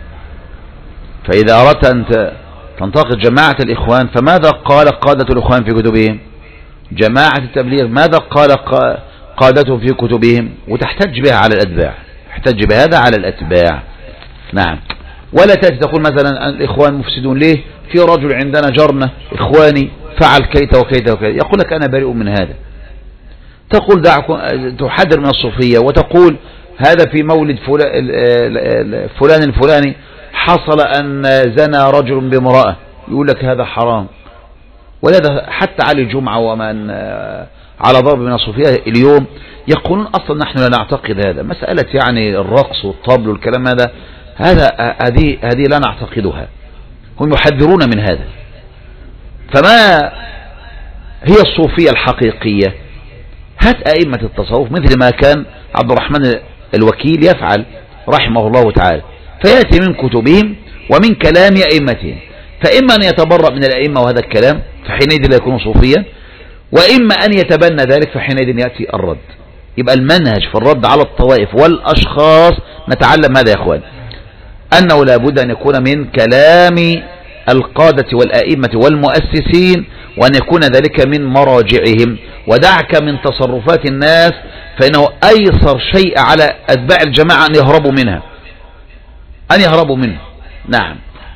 فإذا أردت أن تنتقد جماعة الإخوان فماذا قال قادة الإخوان في كتبهم؟ جماعة التبليغ ماذا قال قادتهم في كتبهم؟ وتحتج بها على الأتباع، احتج بهذا على الأتباع. نعم. ولا تأتي تقول مثلا الإخوان مفسدون، ليه؟ في رجل عندنا جارنا إخواني فعل كيت وكيت وكيت، يقول لك أنا بريء من هذا. تقول دعكم، تحذر من الصوفية وتقول هذا في مولد فلان الفلاني حصل أن زنى رجل بامرأة، يقول لك هذا حرام. ولهذا حتى على الجمعة ومن على ضرب من الصوفية اليوم يقولون أصلا نحن لا نعتقد هذا، مسألة يعني الرقص والطبل والكلام هذا هذا هذه هذه لا نعتقدها. هم يحذرون من هذا. فما هي الصوفية الحقيقية؟ هات أئمة التصوف مثل ما كان عبد الرحمن الوكيل يفعل رحمه الله تعالى، فيأتي من كتبهم ومن كلام أئمتهم، فإما أن يتبرأ من الأئمة وهذا الكلام فحينئذ لا يكون صوفيا، وإما أن يتبنى ذلك فحينئذ يأتي الرد. يبقى المنهج في الرد على الطوائف والأشخاص نتعلم هذا يا أخوان، أنه لا بد أن يكون من كلام القادة والأئمة والمؤسسين، وأن يكون ذلك من مراجعهم، ودعك من تصرفات الناس، فإنه أيسر شيء على أتباع الجماعة أن يهربوا منها أن يهربوا منها. نعم.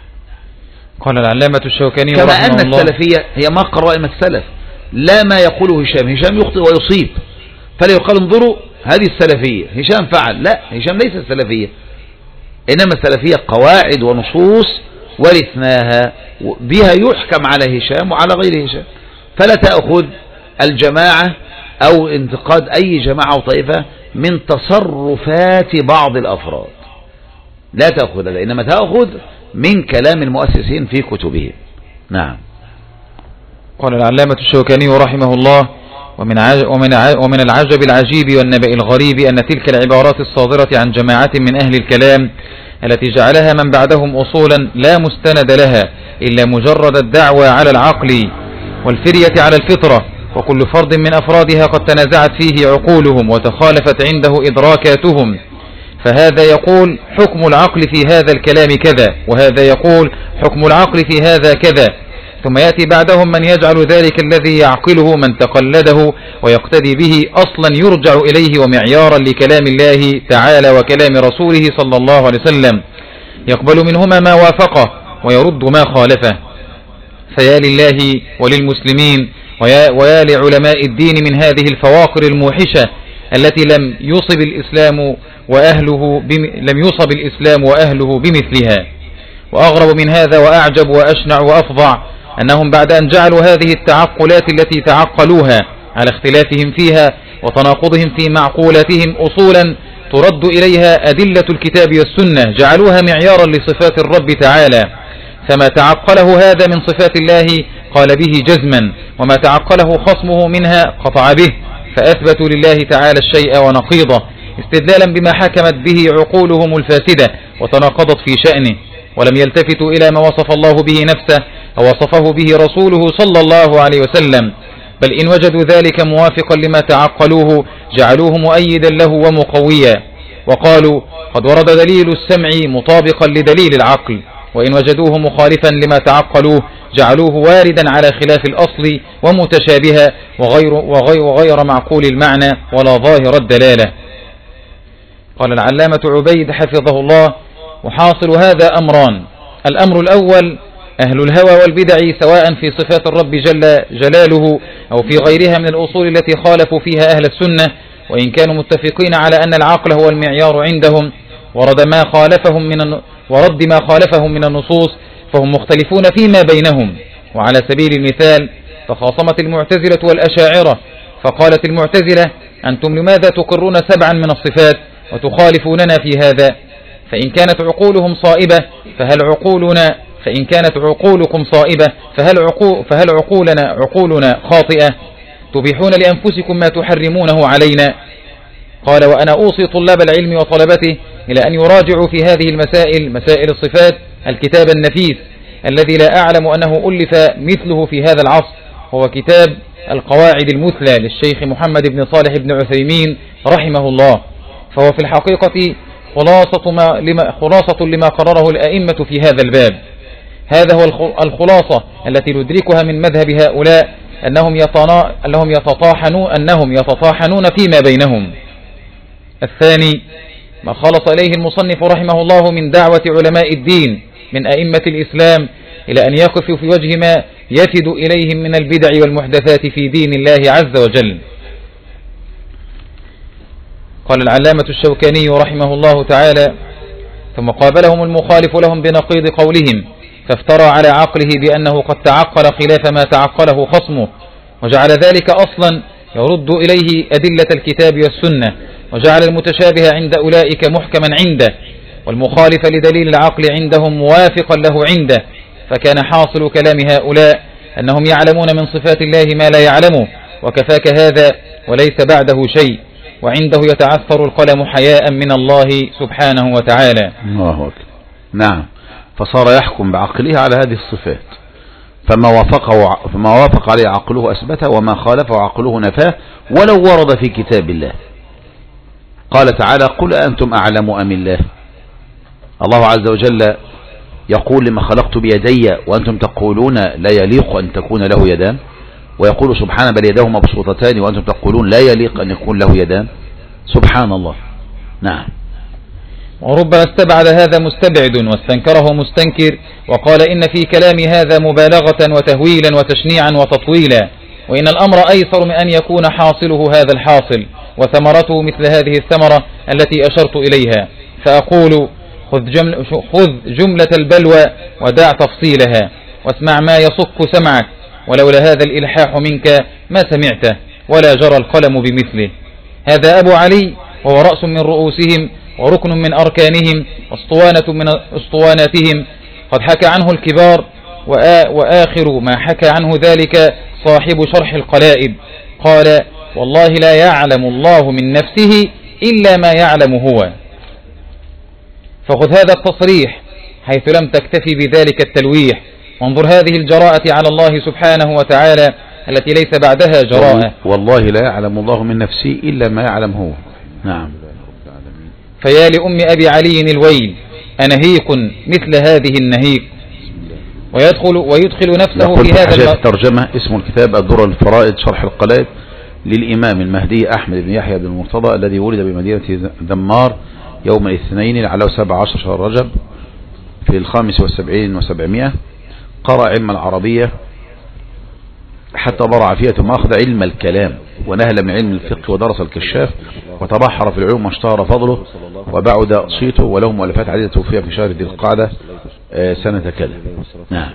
قال العلامة الشوكاني كما رحمه أن الله: السلفية هي ما قرأ أئمة السلف، لا ما يقوله هشام، هشام يخطئ ويصيب، فلا يقال انظروا هذه السلفية، هشام فعل، لا، هشام ليس السلفية، إنما السلفية قواعد ونصوص ورثناها بها يحكم على هشام وعلى غير هشام. فلا تأخذ الجماعة أو انتقاد أي جماعة أو طائفة من تصرفات بعض الأفراد، لا تأخذ هذا، إنما تأخذ من كلام المؤسسين في كتبهم. نعم. قال العلامة الشوكاني رحمه الله: ومن ومن ومن العجب العجيب والنبأ الغريب أن تلك العبارات الصادرة عن جماعة من أهل الكلام التي جعلها من بعدهم أصولا لا مستند لها إلا مجرد الدعوى على العقل والفرية على الفطرة، وكل فرد من أفرادها قد تنازعت فيه عقولهم وتخالفت عنده إدراكاتهم، فهذا يقول حكم العقل في هذا الكلام كذا، وهذا يقول حكم العقل في هذا كذا، ثم يأتي بعدهم من يجعل ذلك الذي يعقله من تقلده ويقتدي به أصلا يرجع إليه ومعيارا لكلام الله تعالى وكلام رسوله صلى الله عليه وسلم، يقبل منهما ما وافقه ويرد ما خالفه. فيا لله وللمسلمين ويا, ويا لعلماء الدين من هذه الفواقر الموحشة التي لم يصب الإسلام وأهله بم... لم يصب الإسلام وأهله بمثلها. وأغرب من هذا وأعجب وأشنع وأفظع أنهم بعد أن جعلوا هذه التعقلات التي تعقلوها على اختلافهم فيها وتناقضهم في معقولاتهم أصولا ترد إليها أدلة الكتاب والسنة، جعلوها معيارا لصفات الرب تعالى، فما تعقله هذا من صفات الله قال به جزما، وما تعقله خصمه منها قطع به، فأثبتوا لله تعالى الشيء ونقيضه استدلالا بما حكمت به عقولهم الفاسدة وتناقضت في شأنه، ولم يلتفتوا إلى ما وصف الله به نفسه أو وصفه به رسوله صلى الله عليه وسلم، بل إن وجدوا ذلك موافقا لما تعقلوه جعلوه مؤيدا له ومقويا، وقالوا قد ورد دليل السمع مطابقا لدليل العقل، وإن وجدوه مخالفا لما تعقلوه جعلوه واردا على خلاف الأصل ومتشابها وغير, وغير, وغير معقول المعنى ولا ظاهر الدلالة. قال العلامة عبيد حفظه الله: وحاصل هذا أمران: الأمر الأول أهل الهوى والبدع سواء في صفات الرب جل جلاله أو في غيرها من الأصول التي خالفوا فيها أهل السنة، وإن كانوا متفقين على أن العقل هو المعيار عندهم، ورد ما خالفهم من ورد ما خالفهم من النصوص فهم مختلفون فيما بينهم. وعلى سبيل المثال فخاصمت المعتزلة والأشاعرة، فقالت المعتزلة: أنتم لماذا تقرون سبعا من الصفات وتخالفوننا في هذا؟ فإن كانت عقولهم صائبة فهل عقولنا فإن كانت عقولكم صائبة فهل, عقول فهل عقولنا عقولنا خاطئة؟ تبيحون لأنفسكم ما تحرمونه علينا. قال: وأنا أوصي طلاب العلم وطلبته إلى أن يراجعوا في هذه المسائل، مسائل الصفات، الكتاب النفيس الذي لا أعلم أنه ألف مثله في هذا العصر، هو كتاب القواعد المثلى للشيخ محمد بن صالح بن عثيمين رحمه الله، فهو في الحقيقة خلاصة, ما لما خلاصة لما قرره الأئمة في هذا الباب. هذا هو الخلاصة التي ندركها من مذهب هؤلاء أنهم, أنهم, يتطاحنون أنهم يتطاحنون فيما بينهم. الثاني ما خلص إليه المصنف رحمه الله من دعوة علماء الدين من أئمة الإسلام إلى أن يقفوا في وجه ما يفد إليهم من البدع والمحدثات في دين الله عز وجل. قال العلامة الشوكاني رحمه الله تعالى: ثم قابلهم المخالف لهم بنقيض قولهم، فافترى على عقله بأنه قد تعقل خلاف ما تعقله خصمه، وجعل ذلك أصلا يرد إليه أدلة الكتاب والسنة، وجعل المتشابه عند أولئك محكما عنده، والمخالف لدليل العقل عندهم موافقا له عنده، فكان حاصل كلام هؤلاء أنهم يعلمون من صفات الله ما لا يعلمه، وكفاك هذا وليس بعده شيء، وعنده يتعثر القلم حياء من الله سبحانه وتعالى. الله أكبر. نعم، فصار يحكم بعقله على هذه الصفات، فما وافقه فما وافق عليه عقله أثبته، وما خالفه عقله نفاه، ولو ورد في كتاب الله. قال تعالى: قل أنتم أعلم أم الله؟ الله عز وجل يقول: لما خلقت بيدي وأنتم تقولون لا يليق أن تكون له يدان، ويقول سبحانه: بل يداه مبسوطتان وأنتم تقولون لا يليق أن يكون له يدان. سبحان الله. نعم. وربما استبعد هذا مستبعد واستنكره مستنكر، وقال إن في كلام هذا مبالغة وتهويلا وتشنيعا وتطويلا، وإن الأمر أيسر من أن يكون حاصله هذا الحاصل وثمرته مثل هذه الثمرة التي أشرت إليها. فأقول: خذ, جمل خذ جملة البلوى ودع تفصيلها، واسمع ما يصك سمعك، ولولا هذا الإلحاح منك ما سمعته ولا جرى القلم بمثله. هذا أبو علي، وهو رأس من رؤوسهم وركن من أركانهم واسطوانة من اسطواناتهم، قد حكى عنه الكبار، وآخر ما حكى عنه ذلك صاحب شرح القلائد، قال: والله لا يعلم الله من نفسه إلا ما يعلم هو. فخذ هذا التصريح حيث لم تكتفي بذلك التلويح، وانظر هذه الجراءة على الله سبحانه وتعالى التي ليس بعدها جراءة. والله لا يعلم الله من نفسه إلا ما يعلم هو. نعم. فيا لأم أبي علي الويل أنهيق مثل هذه النهيق. ويدخل, ويدخل نفسه في هذا الترجمة. اسم الكتاب الدرر الفرائد شرح القلائد للإمام المهدي أحمد بن يحيى بن المرتضى، الذي ولد بمدينة ذمار يوم الاثنين لعله سبع عشر شهر رجب في الخامس والسبعين وسبعمائة. قرأ علم العربية حتى ضرع فيها، ثم أخذ علم الكلام ونهل من علم الفقه ودرس الكشاف، وتبحر في العلوم واشتهر فضله وبعد صيته، وله مؤلفات عديدة توفي في شهر ذي القعدة سنة كذا. نعم.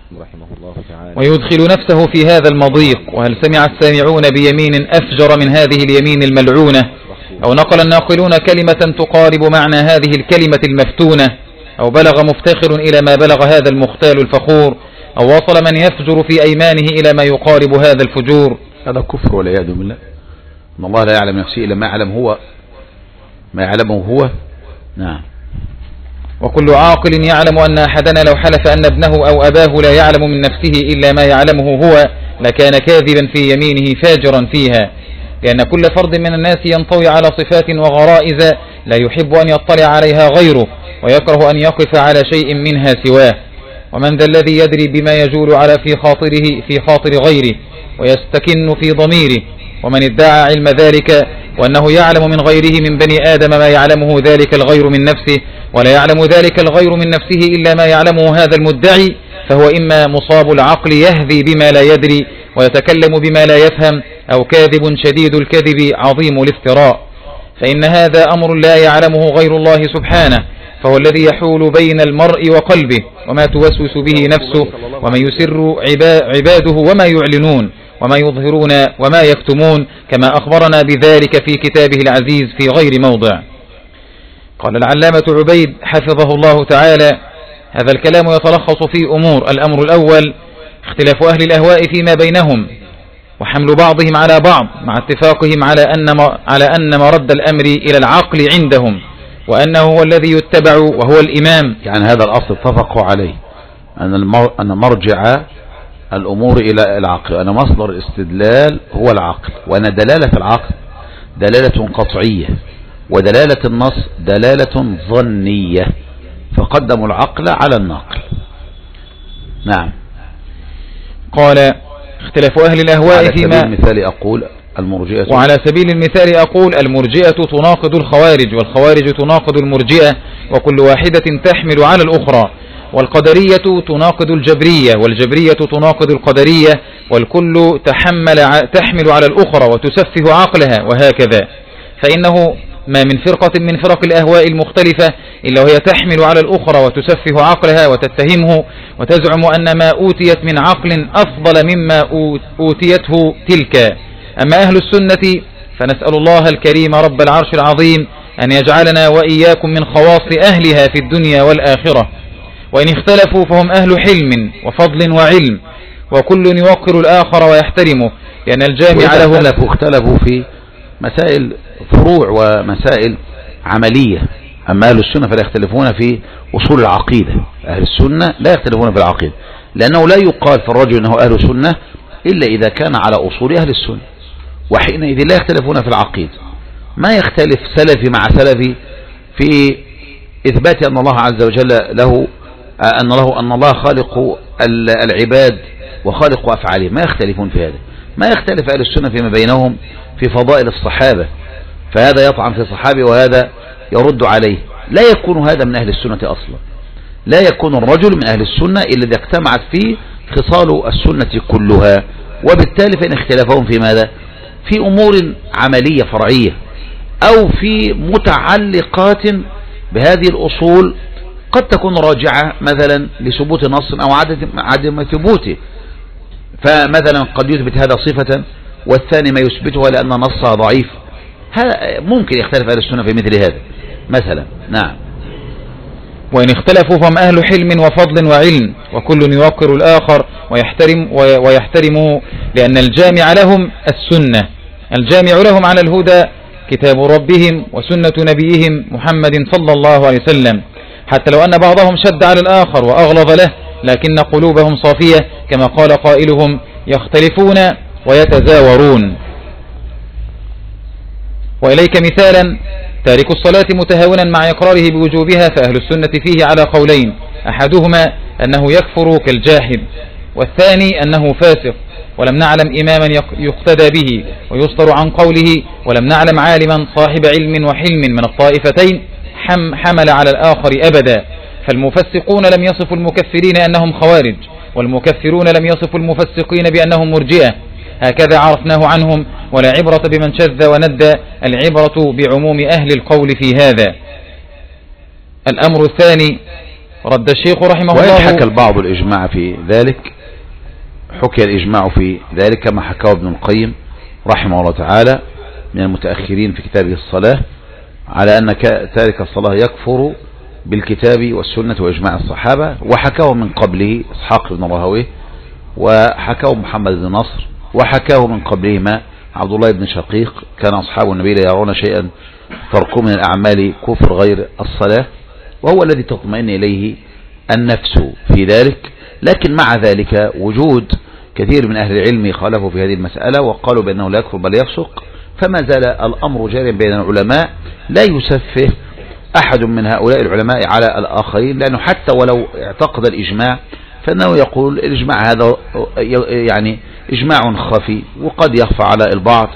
ويدخل نفسه في هذا المضيق. وهل سمع السامعون بيمين أفجر من هذه اليمين الملعونة؟ أو نقل الناقلون كلمة تقارب معنى هذه الكلمة المفتونة، أو بلغ مفتخر إلى ما بلغ هذا المختال الفخور، أو وصل من يفجر في أيمانه إلى ما يقارب هذا الفجور. هذا كفر والعياذ بالله. إن الله لا يعلم نفسه إلا ما يعلم هو ما يعلمه هو. نعم. وكل عاقل يعلم أن أحدنا لو حلف أن ابنه أو أباه لا يعلم من نفسه إلا ما يعلمه هو لكان كاذبا في يمينه فاجرا فيها، لأن كل فرد من الناس ينطوي على صفات وغرائز لا يحب أن يطلع عليها غيره، ويكره أن يقف على شيء منها سواه. ومن ذا الذي يدري بما يجول على في خاطره في خاطر غيره ويستكن في ضميره؟ ومن ادعى علم ذلك وأنه يعلم من غيره من بني آدم ما يعلمه ذلك الغير من نفسه، ولا يعلم ذلك الغير من نفسه إلا ما يعلمه هذا المدعي، فهو إما مصاب العقل يهذي بما لا يدري ويتكلم بما لا يفهم، أو كاذب شديد الكذب عظيم الافتراء. فإن هذا أمر لا يعلمه غير الله سبحانه، فهو الذي يحول بين المرء وقلبه وما توسوس به نفسه، وما يسر عباده وما يعلنون، وما يظهرون وما يكتمون، كما أخبرنا بذلك في كتابه العزيز في غير موضع. قال العلامة عبيد حفظه الله تعالى: هذا الكلام يتلخص في أمور. الأمر الأول اختلاف أهل الأهواء فيما بينهم، وحمل بعضهم على بعض مع اتفاقهم على أن على أن مرد الأمر إلى العقل عندهم، وأنه هو الذي يتبع وهو الإمام. يعني هذا الأصل اتفقوا عليه، أن أن مرجع الأمور إلى العقل، وأن مصدر الاستدلال هو العقل، وأن دلالة العقل دلالة قطعية، ودلالة النص دلالة ظنية، فقدموا العقل على النقل. نعم. قال: اختلاف أهل الأهواء على فيما سبيل المثال أقول المرجئة وعلى سبيل المثال أقول المرجئة تناقض الخوارج، والخوارج تناقض المرجئة، وكل واحدة تحمل على الأخرى. والقدرية تناقض الجبرية، والجبرية تناقض القدرية، والكل تحمل تحمل على الأخرى وتسفه عقلها، وهكذا. فإنه ما من فرقة من فرق الأهواء المختلفة إلا وهي تحمل على الأخرى وتسفه عقلها وتتهمه، وتزعم أن ما أوتيت من عقل أفضل مما أوتيته تلك. أما أهل السنة فنسأل الله الكريم رب العرش العظيم أن يجعلنا وإياكم من خواص أهلها في الدنيا والآخرة. وإن اختلفوا فهم أهل حلم وفضل وعلم، وكل يوقر الآخر ويحترمه، لأن الجامع له اختلفوا اختلفوا في مسائل فروع ومسائل عملية. أما أهل السنة فلا يختلفون في أصول العقيدة. أهل السنة لا يختلفون في العقيدة، لأنه لا يقال في الرجل أنه أهل سنة إلا إذا كان على أصول أهل السنة، وحينئذ لا يختلفون في العقيدة. ما يختلف سلفي مع سلفي في إثبات أن الله عز وجل له أن له أن الله خالق العباد وخالق أفعالهم، ما يختلفون في هذا. ما يختلف أهل السنة فيما بينهم في فضائل الصحابة، فهذا يطعن في صحابي وهذا يرد عليه. لا يكون هذا من أهل السنة أصلا. لا يكون الرجل من أهل السنة إلا إذا اجتمعت فيه خصال السنة كلها. وبالتالي فإن اختلافهم في ماذا؟ في أمور عملية فرعية، أو في متعلقات بهذه الأصول قد تكون راجعة مثلا لثبوت نص أو عدم ثبوته. فمثلا قد يثبت هذا صفة والثاني ما يثبتها لأن نصها ضعيف. هذا ممكن يختلف أهل السنة في مثل هذا مثلا. نعم. وإن اختلفوا فهم أهل حلم وفضل وعلم، وكل يوقر الآخر ويحترم ويحترمه، لأن الجامع لهم السنة، الجامع لهم على الهدى كتاب ربهم وسنة نبيهم محمد صلى الله عليه وسلم، حتى لو أن بعضهم شد على الآخر وأغلظ له، لكن قلوبهم صافية، كما قال قائلهم: يختلفون ويتزاورون. وإليك مثالا: تارك الصلاة متهاونا مع إقراره بوجوبها، فأهل السنة فيه على قولين: أحدهما أنه يكفر كالجاحد، والثاني أنه فاسق. ولم نعلم إماما يقتدى به ويصدر عن قوله، ولم نعلم عالما صاحب علم وحلم من الطائفتين حمل على الآخر أبدا. فالمفسقون لم يصفوا المكفرين أنهم خوارج، والمكفرون لم يصفوا المفسقين بأنهم مرجئة. هكذا عرفناه عنهم، ولا عبرة بمن شذ وندى، العبرة بعموم أهل القول في هذا. الأمر الثاني: رد الشيخ رحمه الله. وإن حكى البعض الإجماع في ذلك، حكي الإجماع في ذلك كما حكاه ابن القيم رحمه الله تعالى من المتأخرين في كتابه الصلاة على أن تارك الصلاة يكفر بالكتاب والسنة وإجماع الصحابة، وحكاه من قبله إسحاق بن راهويه، وحكاه محمد بن نصر، وحكاه من قبلهما عبد الله بن شقيق. كان أصحاب النبي لا يرون شيئا تركوا من الأعمال كفر غير الصلاة، وهو الذي تطمئن إليه النفس في ذلك. لكن مع ذلك وجود كثير من أهل العلم خالفوا في هذه المسألة وقالوا بأنه لا يكفر بل يفسق، فما زال الأمر جاريا بين العلماء، لا يسفه أحد من هؤلاء العلماء على الآخرين، لأنه حتى ولو اعتقد الإجماع فإنه يقول الإجماع هذا يعني إجماع خفي وقد يخفى على البعض،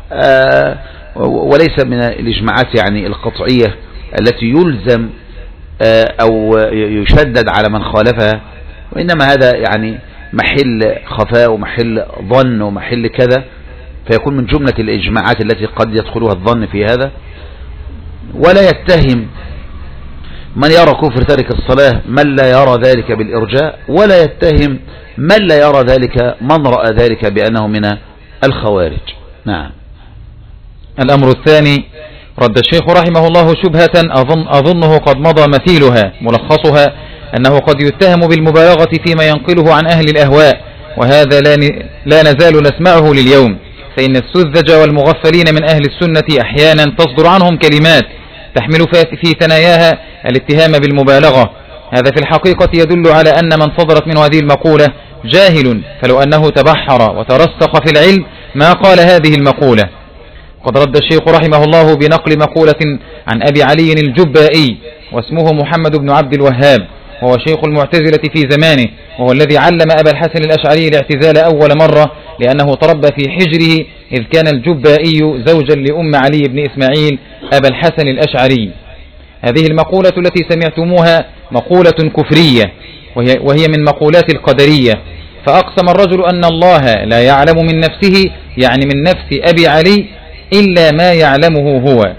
وليس من الإجماعات يعني القطعية التي يلزم أو يشدد على من خالفها، وإنما هذا يعني محل خفاء ومحل ظن ومحل كذا، فيكون من جملة الإجماعات التي قد يدخلها الظن في هذا. ولا يتهم من يرى كفر تارك الصلاة من لا يرى ذلك بالإرجاء، ولا يتهم من لا يرى ذلك من رأى ذلك بأنه من الخوارج. نعم. الأمر الثاني رد الشيخ رحمه الله شبهة أظن أظنه قد مضى مثيلها، ملخصها أنه قد يتهم بالمبالغة فيما ينقله عن أهل الأهواء، وهذا لا نزال نسمعه لليوم، فإن السذج والمغفلين من أهل السنة أحيانا تصدر عنهم كلمات تحمل في ثناياها الاتهام بالمبالغة. هذا في الحقيقة يدل على أن من صدرت منه هذه المقولة جاهل، فلو أنه تبحر وترسخ في العلم ما قال هذه المقولة. قد رد الشيخ رحمه الله بنقل مقولة عن أبي علي الجبائي، واسمه محمد بن عبد الوهاب، وهو شيخ المعتزلة في زمانه، وهو الذي علم أبا الحسن الأشعري الاعتزال أول مرة، لأنه تربى في حجره إذ كان الجبائي زوجا لأم علي بن إسماعيل أبا الحسن الأشعري. هذه المقولة التي سمعتموها مقولة كفرية، وهي, وهي من مقولات القدرية. فأقسم الرجل أن الله لا يعلم من نفسه، يعني من نفس أبي علي، إلا ما يعلمه هو.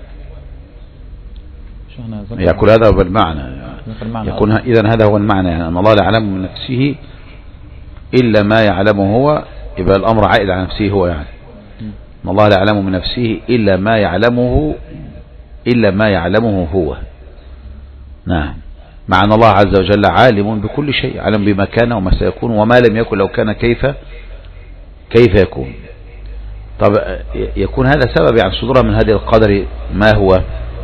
يقول هذا هو المعنى، يكون إذن هذا هو المعنى، يعني أن الله لا يعلم من نفسه إلا ما يعلمه هو، يبقى الأمر عائد على نفسه هو، يعني أن الله لا يعلم من نفسه إلا ما يعلمه إلا ما يعلمه هو. نعم. مع أن الله عز وجل عالم بكل شيء، عالم بما كان وما سيكون، وما لم يكن لو كان كيف كيف يكون. طب يكون هذا سبب يعني صدورها من هذه القدر ما هو؟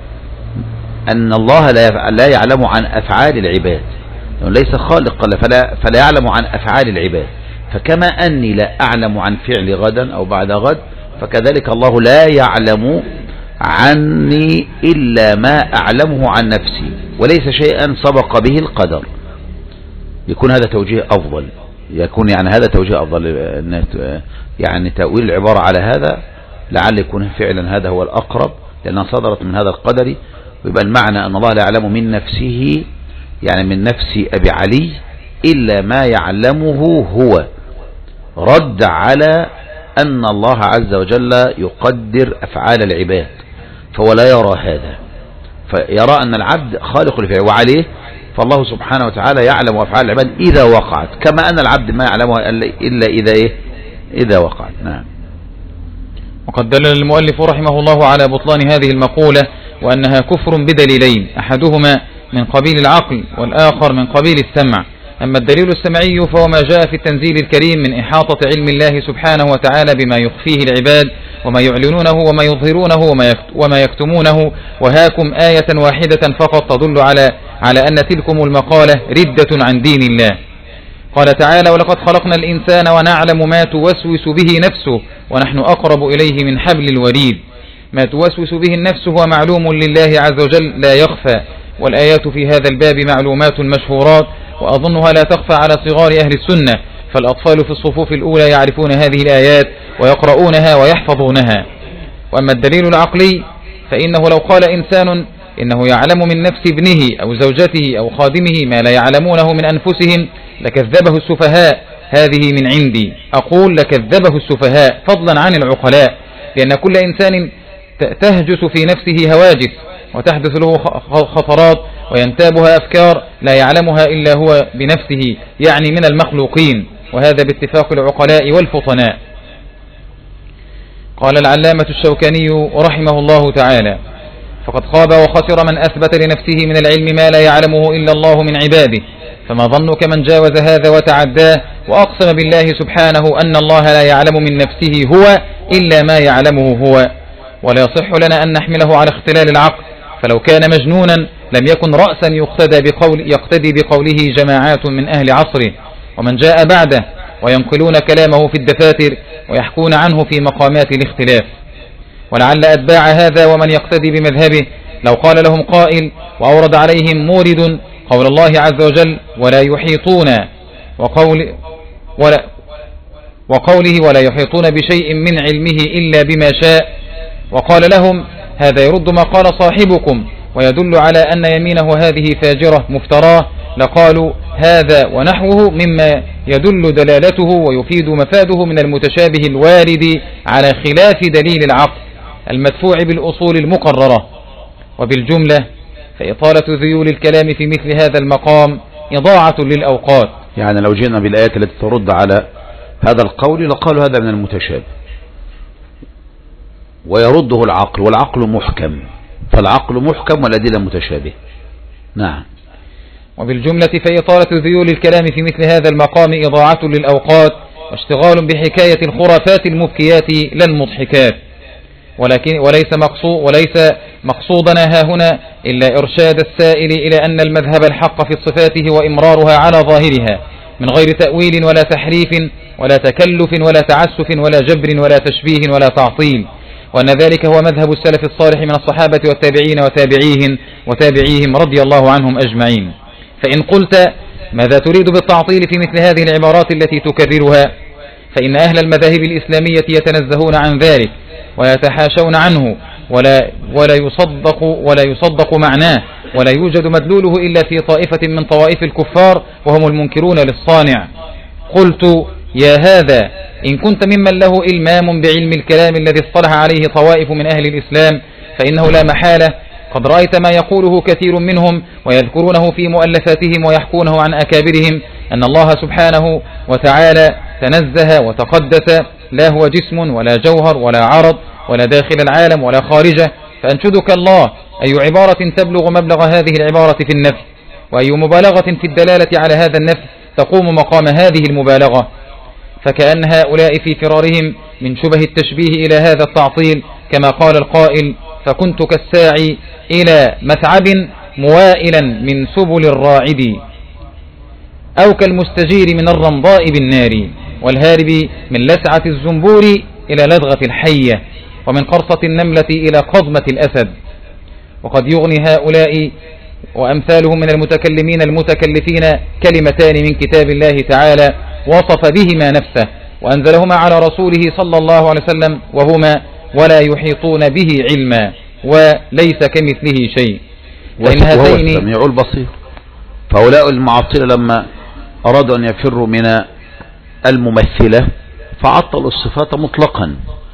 أن الله لا يعلم عن أفعال العباد، لأنه ليس خالقا فلا, فلا يعلم عن أفعال العباد. فكما أني لا أعلم عن فعل غدا أو بعد غد، فكذلك الله لا يعلم عني إلا ما أعلمه عن نفسي، وليس شيئا سبق به القدر. يكون هذا توجيه أفضل، يكون يعني هذا توجيه أفضل، يعني تأويل العبارة على هذا لعل يكون فعلا هذا هو الأقرب، لأنها صدرت من هذا القدر. ويبقى المعنى أن الله لا يعلم من نفسه، يعني من نفس أبي علي، إلا ما يعلمه هو، رد على أن الله عز وجل يقدر أفعال العباد، فهو لا يرى هذا، فيرى أن العبد خالق لفعله، وعليه فالله سبحانه وتعالى يعلم أفعال العباد إذا وقعت، كما أن العبد ما يعلمها إلا إذا إيه إذا وقعت. نعم. وقد دلل المؤلف رحمه الله على بطلان هذه المقولة، وأنها كفر بدليلين، أحدهما من قبيل العقل والآخر من قبيل السمع. أما الدليل السمعي فهو ما جاء في التنزيل الكريم من إحاطة علم الله سبحانه وتعالى بما يخفيه العباد وما يعلنونه وما يظهرونه وما يكتمونه. وهاكم آية واحدة فقط تدل على على أن تلكم المقالة ردة عن دين الله. قال تعالى: ولقد خلقنا الإنسان ونعلم ما توسوس به نفسه ونحن أقرب إليه من حبل الوريد. ما توسوس به النفس هو معلوم لله عز وجل لا يخفى، والآيات في هذا الباب معلومات مشهورات، وأظنها لا تخفى على صغار أهل السنة، فالأطفال في الصفوف الأولى يعرفون هذه الآيات ويقرؤونها ويحفظونها. وأما الدليل العقلي فإنه لو قال إنسان إنه يعلم من نفس ابنه أو زوجته أو خادمه ما لا يعلمونه من أنفسهم لكذبه السفهاء. هذه من عندي، أقول لكذبه السفهاء فضلا عن العقلاء، لأن كل إنسان تهجس في نفسه هواجس وتحدث له خطرات وينتابها أفكار لا يعلمها إلا هو بنفسه، يعني من المخلوقين، وهذا باتفاق العقلاء والفطناء. قال العلامة الشوكاني رحمه الله تعالى: فقد خاب وخسر من أثبت لنفسه من العلم ما لا يعلمه إلا الله من عباده، فما ظنك من جاوز هذا وتعداه وأقسم بالله سبحانه أن الله لا يعلم من نفسه هو إلا ما يعلمه هو. ولا يصح لنا أن نحمله على اختلال العقل، فلو كان مجنونا لم يكن رأسا يقتدى بقول يقتدي بقوله جماعات من أهل عصره ومن جاء بعده، وينقلون كلامه في الدفاتر ويحكون عنه في مقامات الاختلاف. ولعل أتباع هذا ومن يقتدي بمذهبه لو قال لهم قائل وأورد عليهم مورد قول الله عز وجل ولا يحيطون وقول ولا وقوله ولا يحيطون بشيء من علمه إلا بما شاء، وقال لهم هذا يرد ما قال صاحبكم ويدل على أن يمينه هذه فاجرة مفتراه، لقالوا هذا ونحوه مما يدل دلالته ويفيد مفاده من المتشابه الوارد على خلاف دليل العقل المدفوع بالأصول المقررة. وبالجملة فإطالة ذيول الكلام في مثل هذا المقام إضاعة للأوقات. يعني لو جئنا بالآيات التي ترد على هذا القول لقالوا هذا من المتشابه ويرده العقل، والعقل محكم، فالعقل محكم والأدلة متشابه. نعم. وبالجملة فإطالة ذيول الكلام في مثل هذا المقام إضاعة للأوقات واشتغال بحكاية الخرافات المبكيات لا المضحكات، ولكن وليس مقصود وليس مقصودنا ها هنا إلا إرشاد السائل إلى أن المذهب الحق في صفاته وإمرارها على ظاهرها من غير تأويل ولا تحريف ولا تكلف ولا تعسف ولا جبر ولا تشبيه ولا تعطيل، وأن ذلك هو مذهب السلف الصالح من الصحابة والتابعين وتابعيهم وتابعيهم رضي الله عنهم أجمعين. فإن قلت ماذا تريد بالتعطيل في مثل هذه العبارات التي تكررها، فإن أهل المذاهب الإسلامية يتنزهون عن ذلك ويتحاشون عنه ولا, ولا, يصدق ولا يصدق معناه ولا يوجد مدلوله إلا في طائفة من طوائف الكفار وهم المنكرون للصانع. قلت يا هذا إن كنت ممن له إلمام بعلم الكلام الذي اصطلح عليه طوائف من أهل الإسلام، فإنه لا محالة قد رأيت ما يقوله كثير منهم ويذكرونه في مؤلفاتهم ويحكونه عن أكابرهم أن الله سبحانه وتعالى تنزه وتقدس، لا هو جسم ولا جوهر ولا عرض ولا داخل العالم ولا خارجه. فأنشدك الله أي عبارة تبلغ مبلغ هذه العبارة في النفي، وأي مبالغة في الدلالة على هذا النفي تقوم مقام هذه المبالغة. فكأن هؤلاء في فرارهم من شبه التشبيه إلى هذا التعطيل كما قال القائل فكنت كالساعي إلى مثعب موائلا من سبل الراعد، أو كالمستجير من الرمضاء بالنار والهارب من لسعة الزنبور إلى لدغة الحية ومن قرصة النملة إلى قضمة الأسد. وقد يغني هؤلاء وأمثالهم من المتكلمين المتكلفين كلمتان من كتاب الله تعالى وصف بهما نفسه وأنزلهما على رسوله صلى الله عليه وسلم، وهما ولا يحيطون به علما وليس كمثله شيء. وهو السميع البصير. فهؤلاء المعطلة لما أرادوا أن يفروا من الممثلة فعطلوا الصفات مطلقا،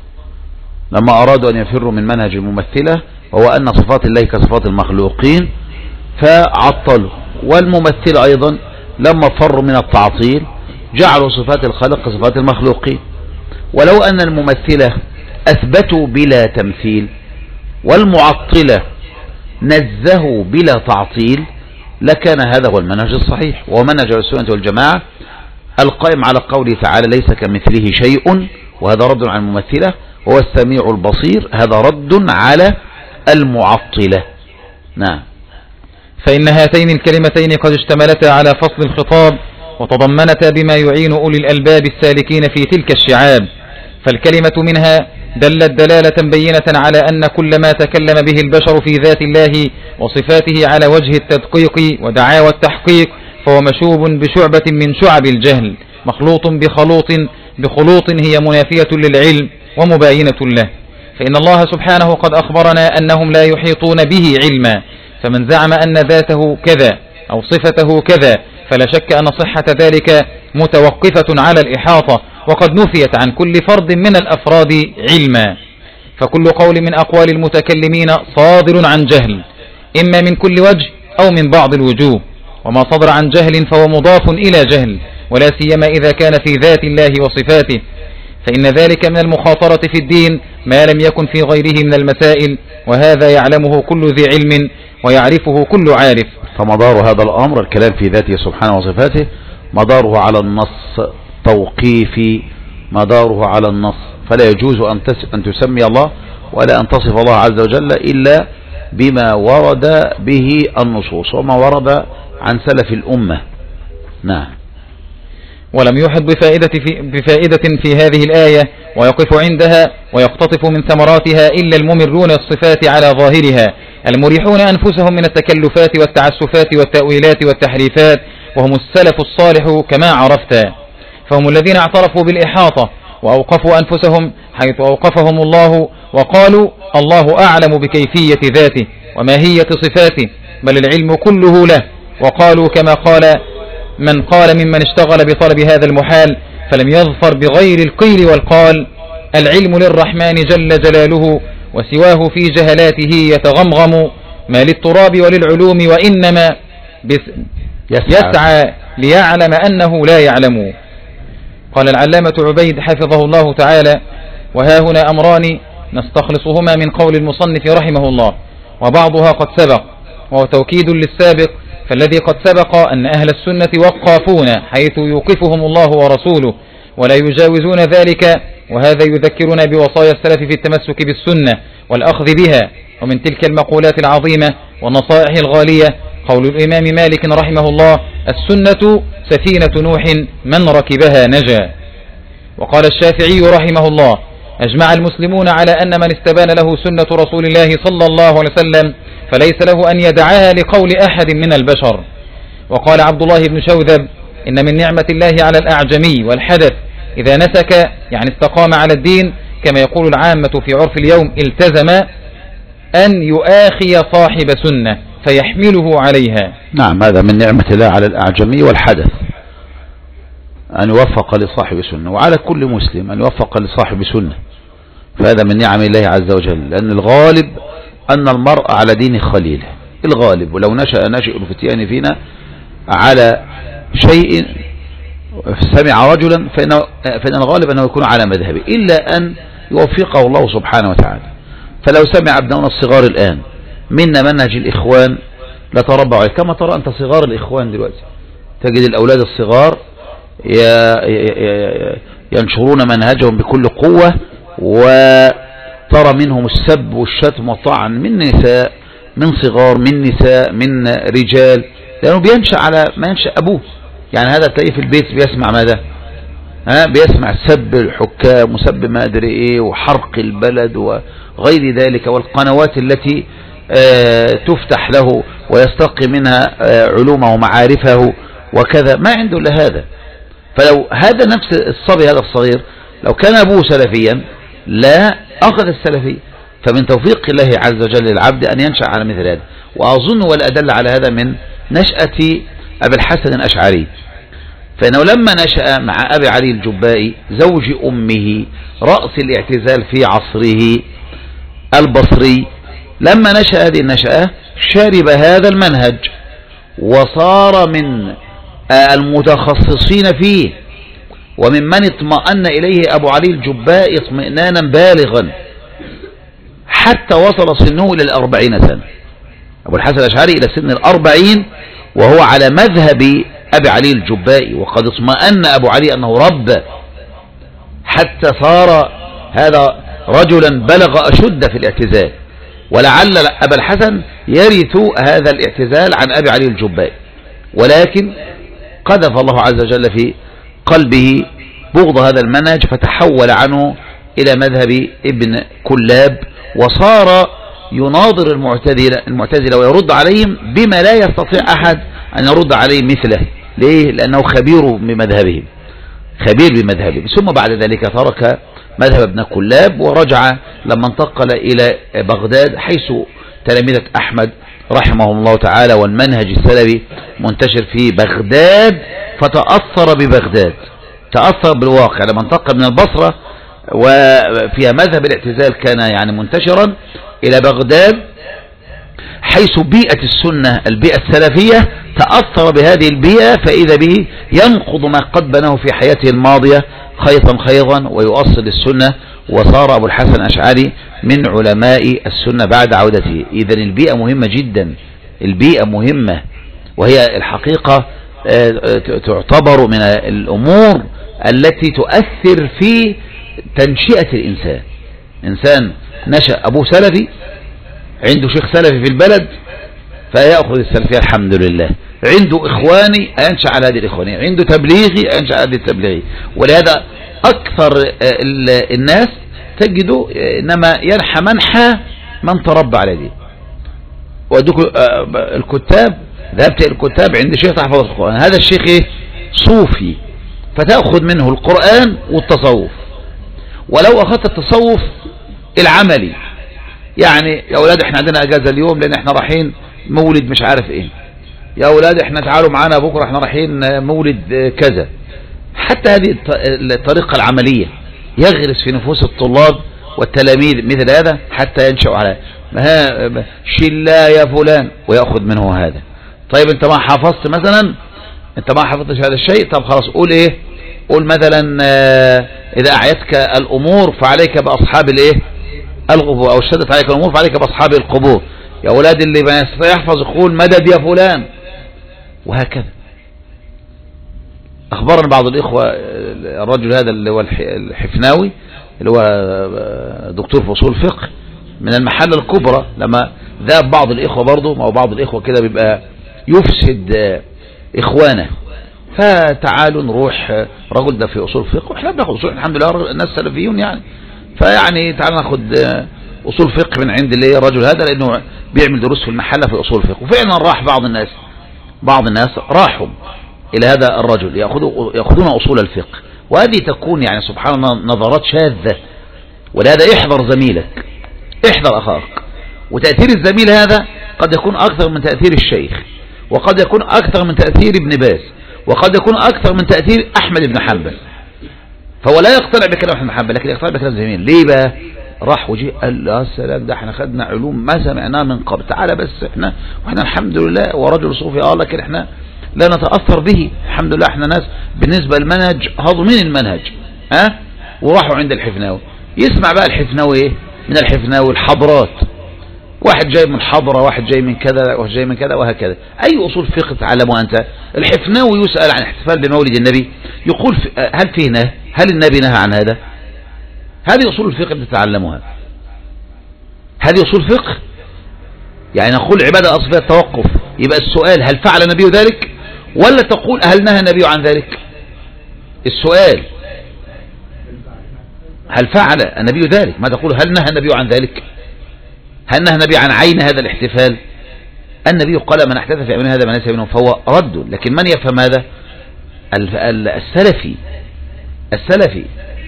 لما أرادوا أن يفروا من منهج الممثلة وهو أن صفات الله كصفات المخلوقين فعطلوا، والممثلة أيضا لما فروا من التعطيل جعلوا صفات الخلق كصفات المخلوقين. ولو أن الممثلة أثبتوا بلا تمثيل والمعطلة نزهوا بلا تعطيل لكان هذا هو المنهج الصحيح، وهو منهج السنة والجماعة القائم على قوله تعالى ليس كمثله شيء، وهذا رد على الممثلة، وهو السميع البصير، هذا رد على المعطلة. نعم. فإن هاتين الكلمتين قد اشتملتا على فصل الخطاب وتضمنتا بما يعين أولي الألباب السالكين في تلك الشعاب، فالكلمة منها دلت دلالة بينة على أن كل ما تكلم به البشر في ذات الله وصفاته على وجه التدقيق ودعاوى التحقيق فهو مشوب بشعبة من شعب الجهل مخلوط بخلوط بخلوط هي منافية للعلم ومباينة له. فإن الله سبحانه قد أخبرنا أنهم لا يحيطون به علما، فمن زعم أن ذاته كذا أو صفته كذا فلا شك أن صحة ذلك متوقفة على الإحاطة، وقد نفيت عن كل فرد من الأفراد علما. فكل قول من أقوال المتكلمين صادر عن جهل إما من كل وجه أو من بعض الوجوه، وما صدر عن جهل فهو مضاف إلى جهل، ولا سيما إذا كان في ذات الله وصفاته، فإن ذلك من المخاطرة في الدين ما لم يكن في غيره من المسائل، وهذا يعلمه كل ذي علم ويعرفه كل عارف. فمدار هذا الأمر الكلام في ذاته سبحانه وصفاته، مداره على النص توقيفي، مداره على النص، فلا يجوز أن تسمي الله ولا أن تصف الله عز وجل إلا بما ورد به النصوص وما ورد عن سلف الأمة. نعم. ولم يحط بفائدة في, بفائدة في هذه الآية ويقف عندها ويقتطف من ثمراتها إلا الممرون الصفات على ظاهرها المريحون أنفسهم من التكلفات والتعسفات والتأويلات والتحريفات، وهم السلف الصالح كما عرفت، فهم الذين اعترفوا بالإحاطة وأوقفوا أنفسهم حيث أوقفهم الله، وقالوا الله أعلم بكيفية ذاته وماهية صفاته، بل العلم كله له. وقالوا كما قال من قال ممن اشتغل بطلب هذا المحال فلم يظفر بغير القيل والقال: العلم للرحمن جل جلاله وسواه في جهلاته يتغمغم، ما للتراب وللعلوم وإنما يسعى ليعلم أنه لا يعلم. قال العلامة عبيد حفظه الله تعالى: وها هنا أمران نستخلصهما من قول المصنف رحمه الله، وبعضها قد سبق وهو توكيد للسابق، فالذي قد سبق أن أهل السنة وقافون حيث يوقفهم الله ورسوله ولا يجاوزون ذلك، وهذا يذكرنا بوصايا السلف في التمسك بالسنة والأخذ بها. ومن تلك المقولات العظيمة والنصائح الغالية قول الإمام مالك رحمه الله: السنة سفينة نوح من ركبها نجا. وقال الشافعي رحمه الله: أجمع المسلمون على أن من استبان له سنة رسول الله صلى الله عليه وسلم فليس له أن يدعاها لقول أحد من البشر. وقال عبد الله بن شوذب: إن من نعمة الله على الأعجمي والحدث إذا نسك يعني استقام على الدين كما يقول العامة في عرف اليوم التزم، أن يؤاخي صاحب سنة فيحمله عليها. نعم، هذا من نعمة الله على الأعجمي والحدث، أن يوفق لصاحب سنة، وعلى كل مسلم أن يوفق لصاحب سنة، فهذا من نعم الله عز وجل، لأن الغالب أن المرء على دين خليله، الغالب، ولو نشأ ناشئ الفتيان فينا على شيء سمع رجلا فإن, فإن الغالب أنه يكون على مذهبه، إلا أن يوفقه الله سبحانه وتعالى. فلو سمع ابننا الصغار الآن منا منهج الإخوان لتربعوا عليه، كما ترى أنت صغار الإخوان دلوقتي تجد الأولاد الصغار ينشرون منهجهم بكل قوة، وترى منهم السب والشتم والطعن من نساء، من صغار، من نساء، من رجال، لأنه بينشأ على ما ينشأ أبوه. يعني هذا تلاقيه في البيت بيسمع ماذا؟ ها، بيسمع سب الحكام وسب ما أدري إيه وحرق البلد وغير ذلك، والقنوات التي آه تفتح له ويستقي منها آه علومه ومعارفه وكذا، ما عنده إلا هذا. فلو هذا نفس الصبي هذا الصغير لو كان أبوه سلفيا لا أخذ السلفي، فمن توفيق الله عز وجل للعبد أن ينشأ على مثل هذا. وأظن والأدل على هذا من نشأة أبي الحسن الأشعري، فإنه لما نشأ مع أبي علي الجبائي زوج أمه رأس الاعتزال في عصره البصري، لما نشأ هذه النشأة شرب هذا المنهج وصار من المتخصصين فيه، وممن اطمأن إليه أبو علي الجبائي اطمئنانا بالغا حتى وصل سنه إلى الأربعين سنة. أبو الحسن الأشعري إلى سن الأربعين وهو على مذهب أبي علي الجبائي، وقد اطمأن أبو علي أنه رب، حتى صار هذا رجلا بلغ أشد في الاعتزال، ولعل أبا الحسن يرث هذا الاعتزال عن أبي علي الجبائي، ولكن قذف الله عز وجل في قلبه بغض هذا المنهج فتحول عنه إلى مذهب ابن كلاب، وصار يناظر المعتزلة المعتزلة ويرد عليهم بما لا يستطيع أحد أن يرد عليه مثله. ليه؟ لأنه خبير بمذهبهم، خبير بمذهبهم. ثم بعد ذلك ترك مذهب ابن كلاب ورجع لما انتقل إلى بغداد، حيث تلامذة أحمد رحمه الله تعالى والمنهج السلفي منتشر في بغداد، فتأثر ببغداد، تأثر بالواقع. لما انتقل من البصرة وفيها مذهب الاعتزال كان يعني منتشرا إلى بغداد، حيث بيئة السنة البيئة السلفية، تأثر بهذه البيئة، فإذا به ينقض ما قد بناه في حياته الماضية خيطا خيطا ويؤصل السنة وصار أبو الحسن الأشعري من علماء السنة بعد عودته. إذن البيئة مهمة جدا، البيئة مهمة، وهي الحقيقة تعتبر من الأمور التي تؤثر في تنشئة الإنسان. إنسان نشأ أبو سلفي، عنده شيخ سلفي في البلد فيأخذ السلفية الحمد لله، عنده إخواني أنشأ على هذه الإخوانية، عنده تبليغي أنشأ على هذه التبليغي. ولهذا أكثر الناس تجدوا إنما ينحى منحى من تربى على دي. وأدوك الكتاب، ذهبت الكتاب عند شيخ تحفظ القرآن، هذا الشيخ إيه؟ صوفي، فتأخذ منه القرآن والتصوف. ولو أخذت التصوف العملي، يعني يا أولاد إحنا عندنا أجازة اليوم لأن إحنا رايحين مولد مش عارف إيه، يا أولاد إحنا تعالوا معانا بكرة إحنا رايحين مولد كذا، حتى هذه الطريقة العملية يغرس في نفوس الطلاب والتلاميذ مثل هذا حتى ينشأوا على ما شلا يا فلان ويأخذ منه هذا. طيب انت ما حفظت مثلا، انت ما حفظتش هذا الشيء، طب خلاص قول ايه، قول مثلا اذا اعيتك الامور فعليك باصحاب الايه القبور، او اشتدت عليك الامور فعليك باصحاب القبور. يا اولاد اللي ما يستطيع يحفظ يقول مدد يا فلان، وهكذا. اخبرنا بعض الاخوة الرجل هذا اللي هو الحفناوي اللي هو دكتور في اصول فقه من المحلة الكبرى، لما ذهب بعض الاخوة برضه، ما هو بعض الاخوة كده بيبقى يفسد اخوانه، فتعالوا نروح، رجل ده في اصول فقه واحنا بناخد اصول الحمد لله، الناس سلفيون يعني، فيعني تعالوا ناخد اصول فقه من عند اللي الرجل هذا لانه بيعمل دروس في المحلة في اصول فقه. وفعلا راح بعض الناس بعض الناس راحوا الى هذا الرجل ياخذوا ياخذون اصول الفقه، وهذه تكون يعني سبحان الله نظرات شاذة. ولهذا احذر زميلك، احذر اخاك. وتأثير الزميل هذا قد يكون اكثر من تأثير الشيخ، وقد يكون اكثر من تأثير ابن باز، وقد يكون اكثر من تأثير احمد بن حنبل. فهو لا يقتنع بكلام احمد بن حنبل لكن يقتنع بكلام الزميل. ليه بقى؟ راح وجي قال له السلام، ده احنا خدنا علوم ما سمعناها من قبل، تعالى بس احنا واحنا الحمد لله ورجل صوفي اه لكن احنا لا نتأثر به الحمد لله، احنا ناس بالنسبة للمنهج هضمين المنهج. ها أه؟ وراحوا عند الحفناوي، يسمع بقى الحفناوي ايه من الحفناوي الحضرات، واحد جاي من حضرة، واحد جاي من كذا، واحد جاي من كذا، وهكذا. اي اصول فقه تعلموا انت؟ الحفناوي يسأل عن احتفال بمولد النبي يقول هل فيه نهي؟ هل النبي نهى عن هذا؟ هذه اصول الفقه اللي تتعلموها، هذه اصول فقه. يعني نقول عبادة اصل التوقف، يبقى السؤال هل فعل النبي ذلك، ولا تقول هل نهى النبي عن ذلك؟ السؤال هل فعل النبي ذلك، ما تقول هل نهى النبي عن ذلك، هل نهى النبي عن عين هذا الاحتفال. النبي قال من احدث في امرنا هذا ما ليس منه فهو رد. لكن من يفهم هذا؟ السلفي السلفي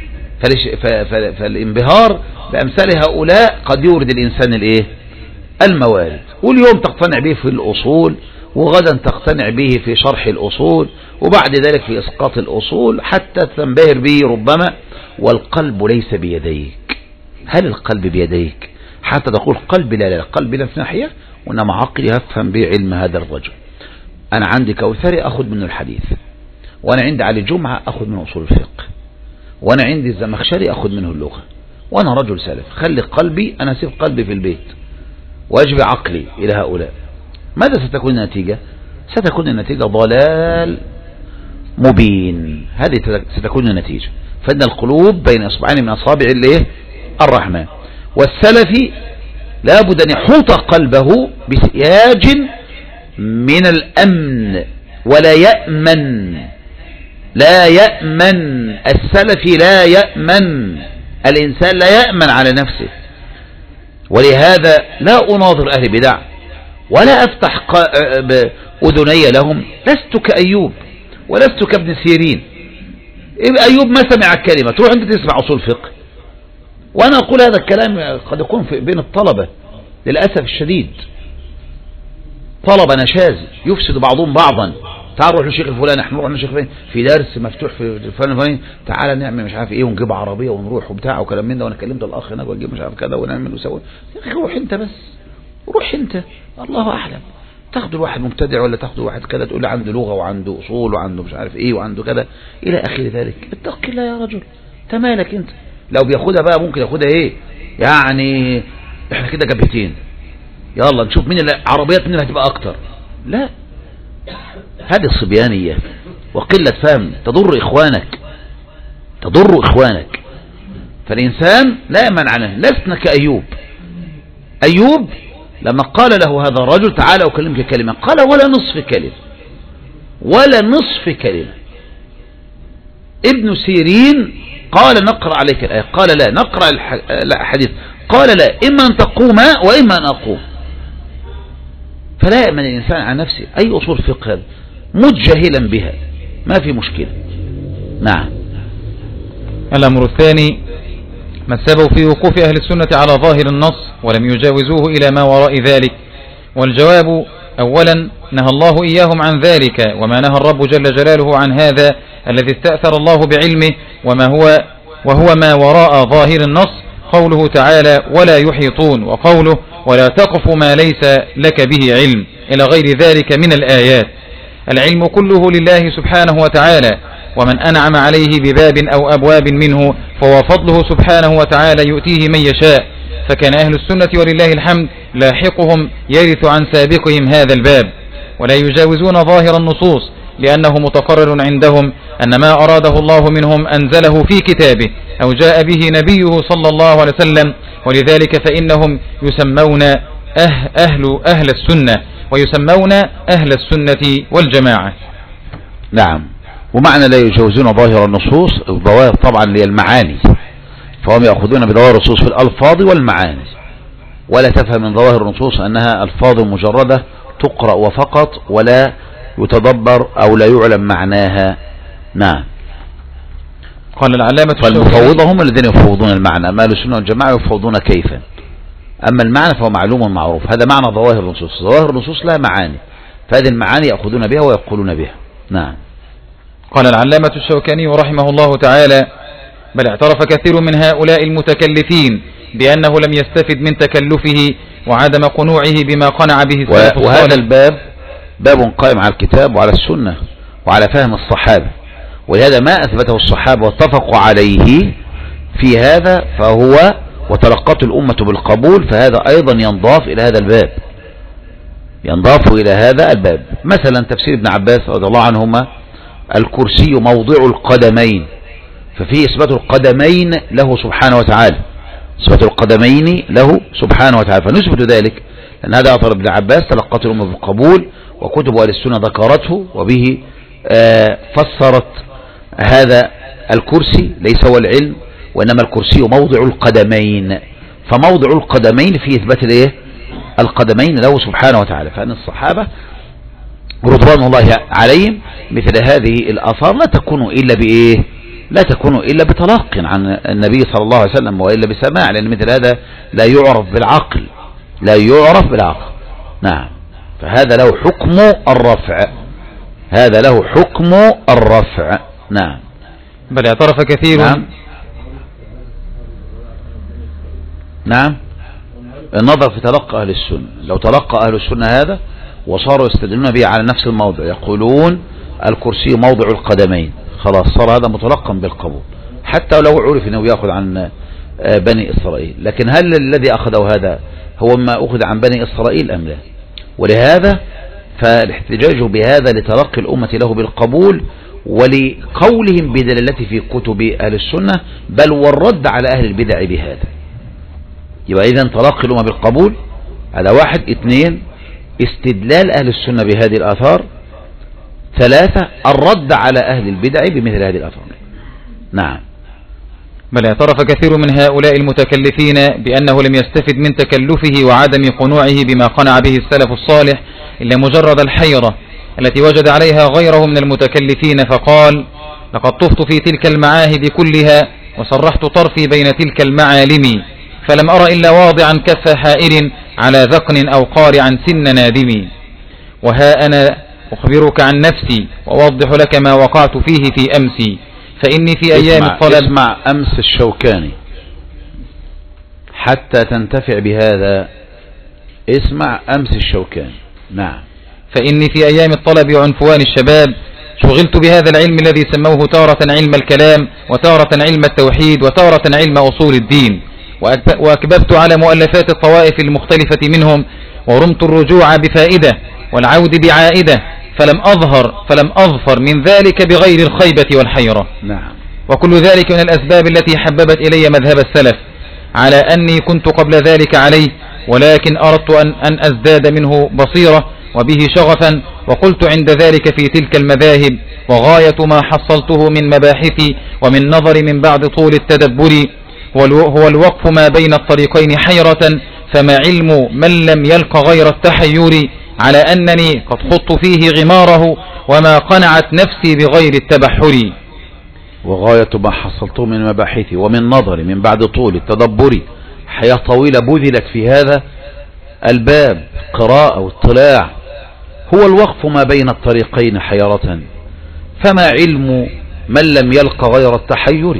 فالانبهار بأمثال هؤلاء قد يورد الإنسان الايه الموارد، واليوم تقتنع به في الأصول، وغدا تقتنع به في شرح الأصول، وبعد ذلك في إسقاط الأصول، حتى تنبهر به ربما. والقلب ليس بيديك. هل القلب بيديك حتى تقول قلبي لا لا قلبي لا في ناحية، وإنما عقلي هفهم به علم هذا الرجل. أنا عندي كوثري أخذ منه الحديث، وأنا عندي علي جمعة أخذ منه أصول الفقه، وأنا عندي الزمخشري أخذ منه اللغة، وأنا رجل سلف. خلي قلبي، أنا أسيب قلبي في البيت وأجب عقلي إلى هؤلاء. ماذا ستكون النتيجة؟ ستكون النتيجة ضلال مبين. هذه ستكون النتيجة. فإن القلوب بين إصبعين من أصابع الله الرحمن. والسلفي لابد أن يحوط قلبه بسياج من الأمن، ولا يأمن لا يأمن السلفي لا يأمن، الإنسان لا يأمن على نفسه. ولهذا لا أناظر أهل بدع ولا أفتح أذني لهم. لست كأيوب ولست كابن سيرين. أيوب ما سمع الكلمة، تروح أنت تسمع أصول فقه. وأنا أقول هذا الكلام قد يكون في بين الطلبة للأسف الشديد، طلبة نشاز يفسد بعضهم بعضا. تعال نروح للشيخ الفلاني، احنا نروح للشيخ الفلاني في درس مفتوح في الفلان الفلاني، تعال نعمل مش عارف ايه، ونجيب عربيه ونروح وبتاع وكلام من ده، وانا كلمت الاخ هناك ونجيب مش عارف كذا ونعمل ونسوي. يا اخي روح انت بس، روح انت، الله اعلم. تاخد واحد مبتدع ولا تاخد واحد كذا تقول له عنده لغه وعنده اصول وعنده مش عارف ايه وعنده كذا الى اخر ذلك. اتق الله يا رجل، انت مالك انت؟ لو بياخدها بقى ممكن ياخدها ايه يعني احنا كده جبهتين، يلا نشوف مين العربيات مين اللي هتبقى اكتر. لا، هذه الصبيانية وقلة فهم تضر اخوانك، تضر اخوانك. فالانسان لا يمنع عنه، لسنا كأيوب. ايوب لما قال له هذا الرجل تعالى اكلمك كلمة، قال ولا نصف كلمة، ولا نصف كلمة. ابن سيرين قال نقرأ عليك الآية، قال لا نقرأ الحديث، قال لا إما أن تقوم وإما أن أقوم. فلا يأمن الإنسان عن نفسه أي أصول فقه متجاهلا بها، ما في مشكلة. نعم. الأمر الثاني ما السبب في وقوف أهل السنة على ظاهر النص ولم يجاوزوه إلى ما وراء ذلك؟ والجواب أولا نهى الله إياهم عن ذلك، وما نهى الرب جل جلاله عن هذا الذي استأثر الله بعلمه وما هو وهو ما وراء ظاهر النص، قوله تعالى ولا يحيطون، وقوله ولا تقف ما ليس لك به علم، إلى غير ذلك من الآيات. العلم كله لله سبحانه وتعالى، ومن أنعم عليه بباب أو أبواب منه فهو فضله سبحانه وتعالى يؤتيه من يشاء. فكان أهل السنة ولله الحمد لاحقهم يرث عن سابقهم هذا الباب، ولا يجاوزون ظاهر النصوص، لأنه متقرر عندهم أن ما أراده الله منهم أنزله في كتابه أو جاء به نبيه صلى الله عليه وسلم، ولذلك فإنهم يسمون أه أهل, أهل السنة، ويسمون أهل السنة والجماعة. نعم. ومعنى لا يجاوزون ظاهر النصوص، الظواهر طبعا هي المعاني، فهم يأخذون بظواهر النصوص في الألفاظ والمعاني، ولا تفهم من ظواهر النصوص أنها ألفاظ مجردة تقرأ وفقط ولا يتدبر أو لا يعلم معناها. نعم. قال العلامة فالمفوضة هم الذين يفوضون المعنى، ما السنة والجماعة يفوضون كيفا، أما المعنى فهو معلوم معروف. هذا معنى ظواهر النصوص. ظواهر النصوص لها معاني، فهذه المعاني يأخذون بها ويقولون بها. نعم. قال العلامة الشوكاني رحمه الله تعالى بل اعترف كثير من هؤلاء المتكلفين بأنه لم يستفد من تكلفه وعدم قنوعه بما قنع به السلف الصالح. وهذا الباب باب قائم على الكتاب وعلى السنة وعلى فهم الصحابة، ولهذا ما أثبته الصحابة واتفقوا عليه في هذا فهو وتلقت الأمة بالقبول، فهذا أيضا ينضاف إلى هذا الباب، ينضاف إلى هذا الباب. مثلا تفسير ابن عباس رضي الله عنهما الكرسي موضع القدمين، ففيه إثبات القدمين له سبحانه وتعالى، إثبات القدمين له سبحانه وتعالى، فنثبت ذلك لأن هذا أثر ابن عباس تلقت الأمة بالقبول، وكتب أهل السنة ذكرته وبه آه فسرت هذا الكرسي. ليس هو العلم، وإنما الكرسي موضع القدمين، فموضع القدمين فيه إثبات الايه القدمين له سبحانه وتعالى. فأن الصحابة رضوان الله عليهم مثل هذه الآثار لا تكون إلا بإيه لا تكون إلا بتلق عن النبي صلى الله عليه وسلم وإلا بسماع، لأن مثل هذا لا يعرف بالعقل، لا يعرف بالعقل. نعم. فهذا له حكم الرفع، هذا له حكم الرفع. نعم. بل اعترف كثير. نعم. نعم. النظر في تلقى أهل السنة، لو تلقى أهل السنة هذا وصاروا يستدلون به على نفس الموضع، يقولون الكرسي موضع القدمين، خلاص صار هذا متلقا بالقبول، حتى لو عرف أنه يأخذ عن بني إسرائيل. لكن هل الذي أخذه هذا هو ما أخذ عن بني إسرائيل أم لا؟ ولهذا فالاحتجاج بهذا لتلقي الأمة له بالقبول، ولقولهم بدلالته في كتب أهل السنة، بل والرد على أهل البدع بهذا. يبقى إذن تلقي الأمة بالقبول هذا واحد. اثنين، استدلال أهل السنة بهذه الآثار. ثلاثة، الرد على أهل البدع بمثل هذه الآثار. نعم. بل اعترف كثير من هؤلاء المتكلفين بأنه لم يستفد من تكلفه وعدم قنوعه بما قنع به السلف الصالح إلا مجرد الحيرة التي وجد عليها غيره من المتكلفين، فقال لقد طفت في تلك المعاهد كلها وسرحت طرفي بين تلك المعالم، فلم أرى إلا واضعا كف حائر على ذقن أو قارعا سن نادم. وها أنا أخبرك عن نفسي وأوضح لك ما وقعت فيه في أمسي، فإني في أيام الطلب. اسمع أمس الشوكاني حتى تنتفع بهذا، اسمع أمس الشوكاني. نعم. فإني في أيام الطلب وعنفوان الشباب شغلت بهذا العلم الذي سموه تارة علم الكلام وتارة علم التوحيد وتارة علم أصول الدين، وأكببت على مؤلفات الطوائف المختلفة منهم، ورمت الرجوع بفائدة والعود بعائدة، فلم أظهر فلم أظفر من ذلك بغير الخيبة والحيرة. نعم. وكل ذلك من الأسباب التي حببت إلي مذهب السلف، على أني كنت قبل ذلك عليه، ولكن أردت أن, أن أزداد منه بصيرة وبه شغفا، وقلت عند ذلك في تلك المذاهب: وغاية ما حصلته من مباحثي ومن نظر من بعد طول التدبر هو الوقف ما بين الطريقين حيرة، فما علم من لم يلق غير التحير، على أنني قد خضت فيه غماره وما قنعت نفسي بغير التبحر. وغاية ما حصلته من مباحثي ومن نظري من بعد طول التدبر، حياة طويلة بذلت في هذا الباب قراءة واطلاع، هو الوقف ما بين الطريقين حيرة، فما علم من لم يلق غير التحير،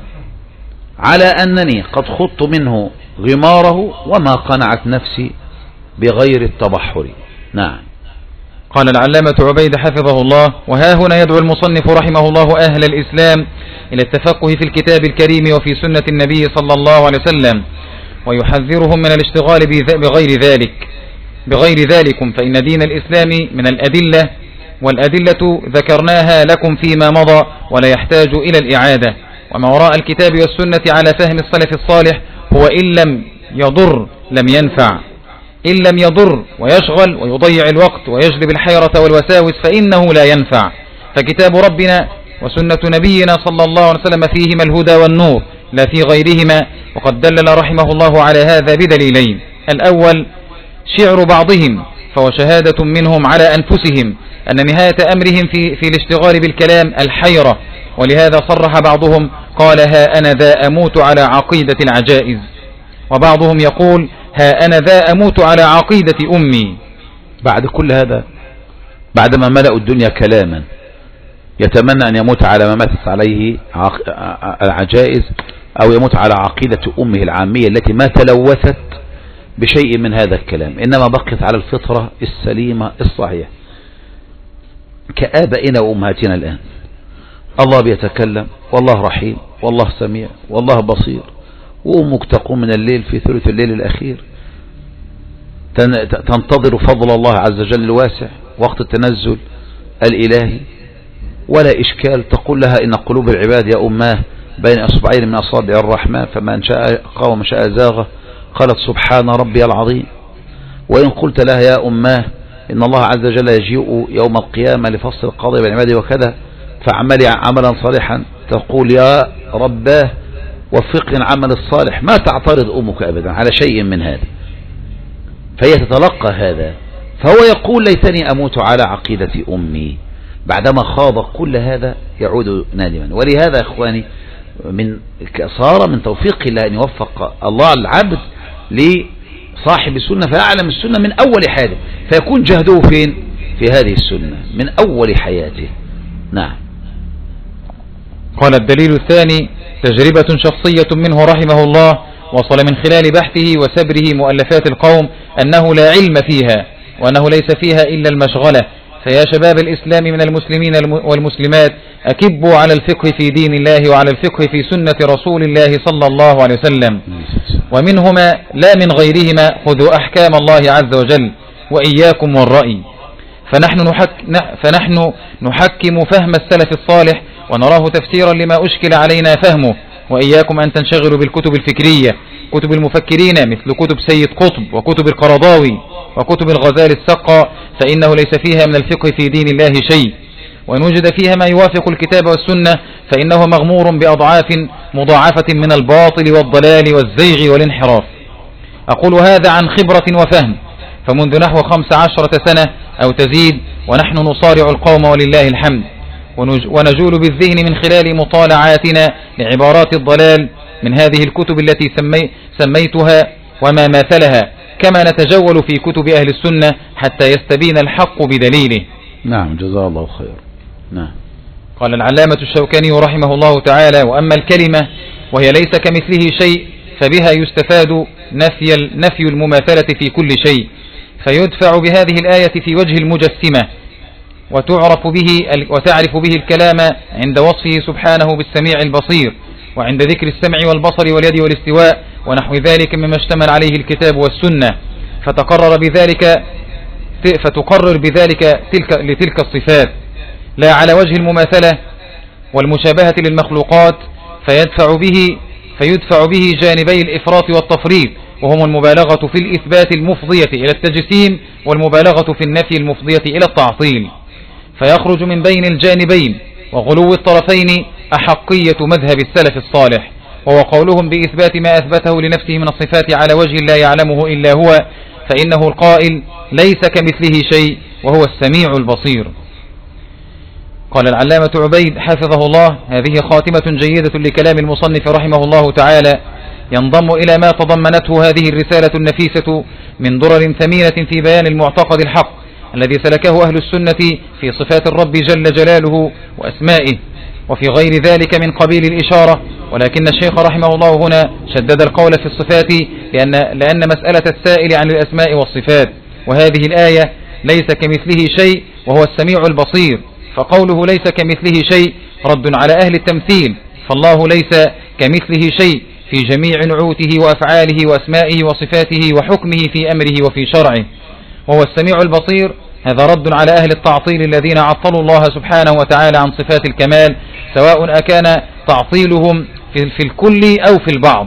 على أنني قد خضت منه غماره وما قنعت نفسي بغير التبحر. نعم. قال العلامة عبيد حفظه الله: وها هنا يدعو المصنف رحمه الله أهل الإسلام إلى التفقه في الكتاب الكريم وفي سنة النبي صلى الله عليه وسلم، ويحذرهم من الاشتغال بغير ذلك بغير ذلكم فإن دين الإسلام من الأدلة، والأدلة ذكرناها لكم فيما مضى ولا يحتاج إلى الإعادة، وما وراء الكتاب والسنة على فهم السلف الصالح هو إن لم يضر لم ينفع، إن لم يضر ويشغل ويضيع الوقت ويجلب الحيرة والوساوس فإنه لا ينفع. فكتاب ربنا وسنة نبينا صلى الله عليه وسلم فيهما الهدى والنور لا في غيرهما، وقد دلل رحمه الله على هذا بدليلين: الأول شعر بعضهم فهو شهادة منهم على أنفسهم أن نهاية أمرهم في, في الاشتغال بالكلام الحيرة، ولهذا صرح بعضهم قال: ها أنا ذا أموت على عقيدة العجائز، وبعضهم يقول: ها أنا ذا أموت على عقيدة أمي. بعد كل هذا، بعدما ملأوا الدنيا كلاما، يتمنى أن يموت على ما ماتت عليه العجائز، أو يموت على عقيدة أمه العامية التي ما تلوثت بشيء من هذا الكلام، إنما بقيت على الفطرة السليمة الصحيحة كآبائنا وأمهاتنا الآن. الله بيتكلم، والله رحيم، والله سميع، والله بصير، وأمك تقوم من الليل في ثلث الليل الأخير تنتظر فضل الله عز وجل الواسع وقت التنزل الإلهي، ولا إشكال، تقول لها: إن قلوب العباد يا أماه بين أصبعين من أصابع الرحمن، فمن شاء قام ومن شاء زاغ. قالت: سبحان ربي العظيم. وإن قلت لها: يا أماه إن الله عز وجل يجيء يوم القيامة لفصل القضاء بين عباده وكذا، فعملي عملا صالحا، تقول: يا رباه وفقني العمل الصالح. ما تعترض أمك أبدا على شيء من هذا، فهي تتلقى هذا، فهو يقول: ليتني أموت على عقيدة أمي. بعدما خاض كل هذا يعود نادما. ولهذا يا إخواني من صار من توفيق الله أن يوفق الله العبد لصاحب السنة فيعلم السنة من أول حياته، فيكون جهده فين؟ في هذه السنة من أول حياته. نعم. قال: الدليل الثاني تجربة شخصية منه رحمه الله، وصل من خلال بحثه وسبره مؤلفات القوم أنه لا علم فيها، وأنه ليس فيها إلا المشغلة. فيا شباب الإسلام من المسلمين والمسلمات، أكبوا على الفقه في دين الله وعلى الفقه في سنة رسول الله صلى الله عليه وسلم، ومنهما لا من غيرهما خذوا أحكام الله عز وجل، وإياكم والرأي. فنحن, نحك فنحن نحكم فهم السلف الصالح ونراه تفسيرا لما أشكل علينا فهمه، وإياكم أن تنشغلوا بالكتب الفكرية، كتب المفكرين مثل كتب سيد قطب وكتب القرضاوي وكتب الغزال السقا، فإنه ليس فيها من الفقه في دين الله شيء، وإن وجد فيها ما يوافق الكتاب والسنة فإنه مغمور بأضعاف مضاعفة من الباطل والضلال والزيغ والانحراف. أقول هذا عن خبرة وفهم، فمنذ نحو خمس عشرة سنة أو تزيد ونحن نصارع القوم ولله الحمد، ونجول بالذهن من خلال مطالعاتنا لعبارات الضلال من هذه الكتب التي سمي سميتها وما ماثلها، كما نتجول في كتب أهل السنة حتى يستبين الحق بدليله. نعم، جزاه الله خير. نعم. قال العلامة الشوكاني رحمه الله تعالى: وأما الكلمة وهي ليس كمثله شيء فبها يستفاد نفي, نفي المماثلة في كل شيء، فيدفع بهذه الآية في وجه المجسمة وتعرف به وتعرف به الكلام عند وصفه سبحانه بالسميع البصير، وعند ذكر السمع والبصر واليد والاستواء ونحو ذلك مما اشتمل عليه الكتاب والسنة، فتقرر بذلك فتقرر بذلك تلك لتلك الصفات لا على وجه المماثلة والمشابهة للمخلوقات، فيدفع به فيدفع به جانبي الإفراط والتفريط، وهم المبالغة في الإثبات المفضية إلى التجسيم والمبالغة في النفي المفضية إلى التعطيل، فيخرج من بين الجانبين وغلو الطرفين أحقية مذهب السلف الصالح، وهو قولهم بإثبات ما أثبته لنفسه من الصفات على وجه لا يعلمه إلا هو، فإنه القائل ليس كمثله شيء وهو السميع البصير. قال العلامة عبيد حفظه الله: هذه خاتمة جيدة لكلام المصنف رحمه الله تعالى، ينضم إلى ما تضمنته هذه الرسالة النفيسة من درر ثمينة في بيان المعتقد الحق الذي سلكه أهل السنة في صفات الرب جل جلاله وأسمائه، وفي غير ذلك من قبيل الإشارة، ولكن الشيخ رحمه الله هنا شدد القول في الصفات لأن, لأن مسألة السائل عن الأسماء والصفات، وهذه الآية ليس كمثله شيء وهو السميع البصير، فقوله ليس كمثله شيء رد على أهل التمثيل، فالله ليس كمثله شيء في جميع نعوته وأفعاله وأسمائه وصفاته وحكمه في أمره وفي شرعه، وهو السميع البصير. هذا رد على أهل التعطيل الذين عطلوا الله سبحانه وتعالى عن صفات الكمال، سواء أكان تعطيلهم في الكل أو في البعض.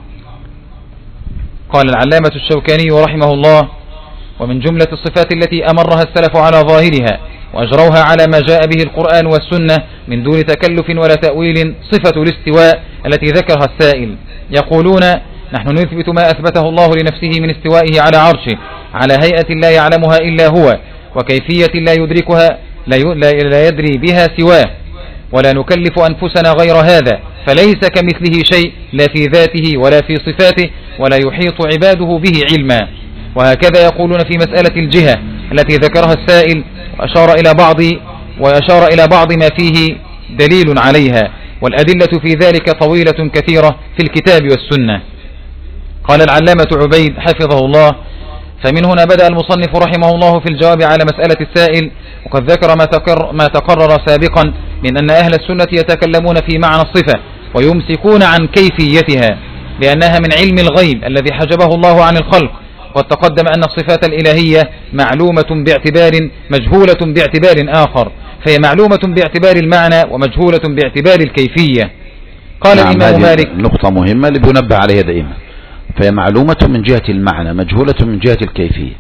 قال العلامة الشوكاني رحمه الله: ومن جملة الصفات التي أمرها السلف على ظاهرها وأجروها على ما جاء به القرآن والسنة من دون تكلف ولا تأويل صفة الاستواء التي ذكرها السائل. يقولون: نحن نثبت ما أثبته الله لنفسه من استوائه على عرشه على هيئة لا يعلمها إلا هو، وكيفية لا يدركها لا يدري بها سواه، ولا نكلف أنفسنا غير هذا، فليس كمثله شيء لا في ذاته ولا في صفاته، ولا يحيط عباده به علما. وهكذا يقولون في مسألة الجهة التي ذكرها السائل، وأشار إلى بعض وأشار إلى بعض ما فيه دليل عليها، والأدلة في ذلك طويلة كثيرة في الكتاب والسنة. قال العلامة عبيد حفظه الله: فمن هنا بدأ المصنف رحمه الله في الجواب على مسألة السائل، وقد ذكر ما, تقر ما تقرر سابقا من أن أهل السنة يتكلمون في معنى الصفة ويمسكون عن كيفيتها، لأنها من علم الغيب الذي حجبه الله عن الخلق. وقد تقدم أن الصفات الإلهية معلومة باعتبار مجهولة باعتبار آخر، فهي معلومة باعتبار المعنى ومجهولة باعتبار الكيفية. قال نعم الإمام مالك: نقطة مهمة اللي بينبه عليها دائما، فهي معلومة من جهة المعنى مجهولة من جهة الكيفية.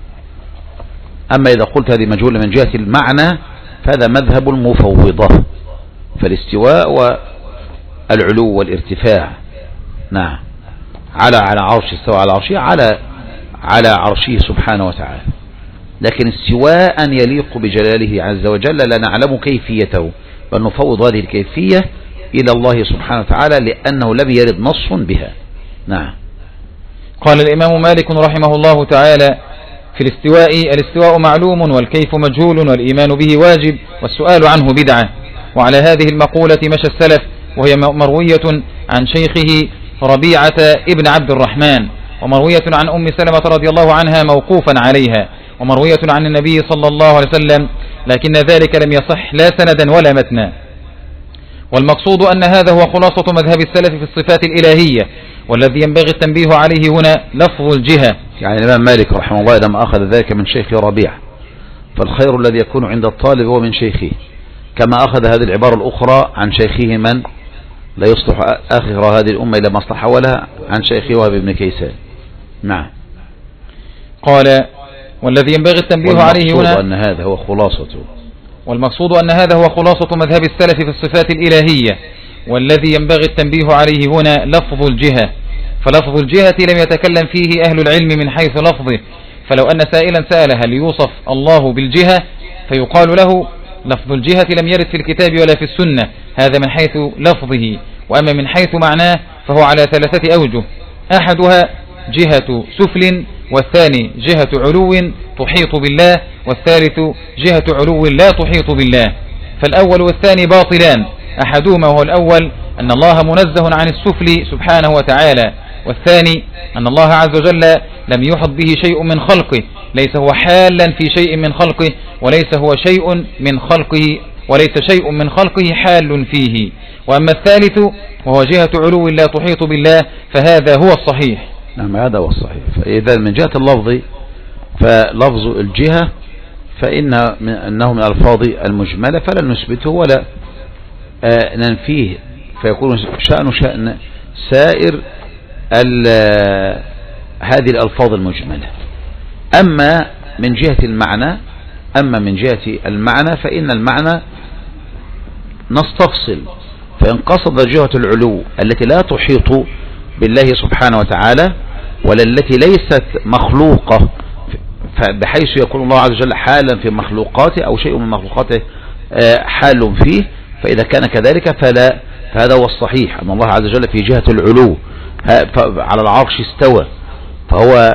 أما إذا قلت هذه مجهولة من جهة المعنى فهذا مذهب المفوضة، فالاستواء والعلو والارتفاع نعم على على عرش استوى على عرشه على على عرشه سبحانه وتعالى، لكن استواء يليق بجلاله عز وجل لا نعلم كيفيته، بل نفوض هذه الكيفية إلى الله سبحانه وتعالى لأنه لم يرد نص بها. نعم. قال الإمام مالك رحمه الله تعالى: في الاستواء الاستواء معلوم والكيف مجهول والإيمان به واجب والسؤال عنه بدعة. وعلى هذه المقولة مشى السلف، وهي مروية عن شيخه ربيعة ابن عبد الرحمن، ومروية عن أم سلمة رضي الله عنها موقوفا عليها، ومروية عن النبي صلى الله عليه وسلم، لكن ذلك لم يصح لا سندا ولا متنا. والمقصود أن هذا هو خلاصة مذهب السلف في الصفات الإلهية، والذي ينبغي التنبيه عليه هنا لفظ الجهة. يعني الإمام مالك رحمه الله لما أخذ ذلك من شيخ ربيع، فالخير الذي يكون عند الطالب هو من شيخه، كما أخذ هذه العبارة الأخرى عن شيخه من لا يصلح آخر هذه الأمة إلى ما اصلح ولها، عن شيخه وهب بن كيسان. نعم. قال: والذي ينبغي التنبيه عليه هنا أن هذا هو خلاصته والمقصود أن هذا هو خلاصة مذهب السلف في الصفات الإلهية، والذي ينبغي التنبيه عليه هنا لفظ الجهة. فلفظ الجهة لم يتكلم فيه أهل العلم من حيث لفظه، فلو أن سائلا سأل هل يوصف الله بالجهة فيقال له لفظ الجهة لم يرد في الكتاب ولا في السنة، هذا من حيث لفظه. وأما من حيث معناه فهو على ثلاثة أوجه: أحدها جهة سفل، والثاني جهة علو تحيط بالله، والثالث جهة علو لا تحيط بالله. فالأول والثاني باطلان، أحدهما وهو الأول أن الله منزه عن السفل سبحانه وتعالى، والثاني أن الله عز وجل لم يحط به شيء من خلقه، ليس هو حالا في شيء من خلقه، وليس هو شيء من خلقه وليس شيء من خلقه حال فيه. وأما الثالث وهو جهة علو لا تحيط بالله فهذا هو الصحيح. نعم هذا هو الصحيح. فإذا من جهة اللفظ فلفظ الجهة فإن أنه من الألفاظ المجملة فلا نثبته ولا آه ننفيه، فيكون شأن شأن سائر هذه الألفاظ المجملة. أما من جهة المعنى أما من جهة المعنى فإن المعنى نستفصل، فإن قصد جهة العلو التي لا تحيط بالله سبحانه وتعالى ولا التي ليست مخلوقة بحيث يكون الله عز وجل حالا في مخلوقاته أو شيء من مخلوقاته حال فيه، فإذا كان كذلك فلا فهذا هو الصحيح، أن الله عز وجل في جهة العلو على العرش استوى، فهو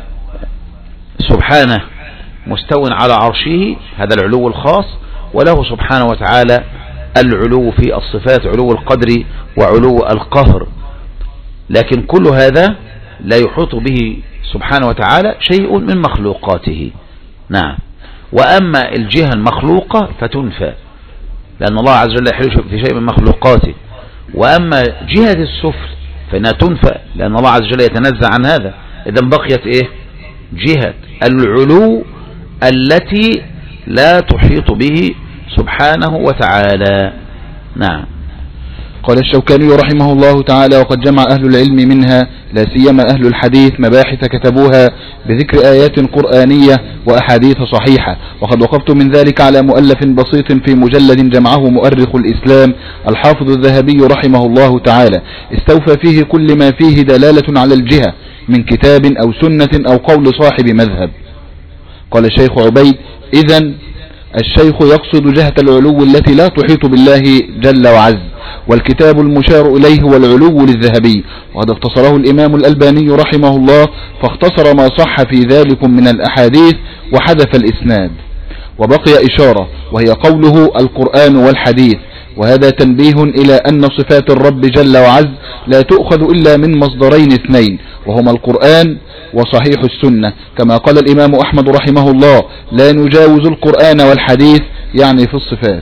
سبحانه مستو على عرشه، هذا العلو الخاص، وله سبحانه وتعالى العلو في الصفات، علو القدر وعلو القهر، لكن كل هذا لا يحيط به سبحانه وتعالى شيء من مخلوقاته. نعم. وأما الجهة المخلوقة فتنفى لأن الله عز وجل يحل في شيء من مخلوقاته، وأما جهة السفل فإنها تنفى لأن الله عز وجل يتنزع عن هذا. إذن بقيت إيه؟ جهة العلو التي لا تحيط به سبحانه وتعالى. نعم. قال الشوكاني رحمه الله تعالى: وقد جمع أهل العلم منها لا سيما أهل الحديث مباحث كتبوها بذكر آيات قرآنية وأحاديث صحيحة، وقد وقفت من ذلك على مؤلف بسيط في مجلد جمعه مؤرخ الإسلام الحافظ الذهبي رحمه الله تعالى، استوفى فيه كل ما فيه دلالة على الجهة من كتاب أو سنة أو قول صاحب مذهب. قال الشيخ عبيد: إذن الشيخ يقصد جهة العلو التي لا تحيط بالله جل وعز، والكتاب المشار إليه هو العلو للذهبي، وقد اختصره الإمام الألباني رحمه الله فاختصر ما صح في ذلك من الأحاديث وحذف الإسناد، وبقي إشارة وهي قوله القرآن والحديث، وهذا تنبيه إلى أن صفات الرب جل وعز لا تؤخذ إلا من مصدرين اثنين وهما القرآن وصحيح السنة، كما قال الإمام أحمد رحمه الله: لا نجاوز القرآن والحديث، يعني في الصفات.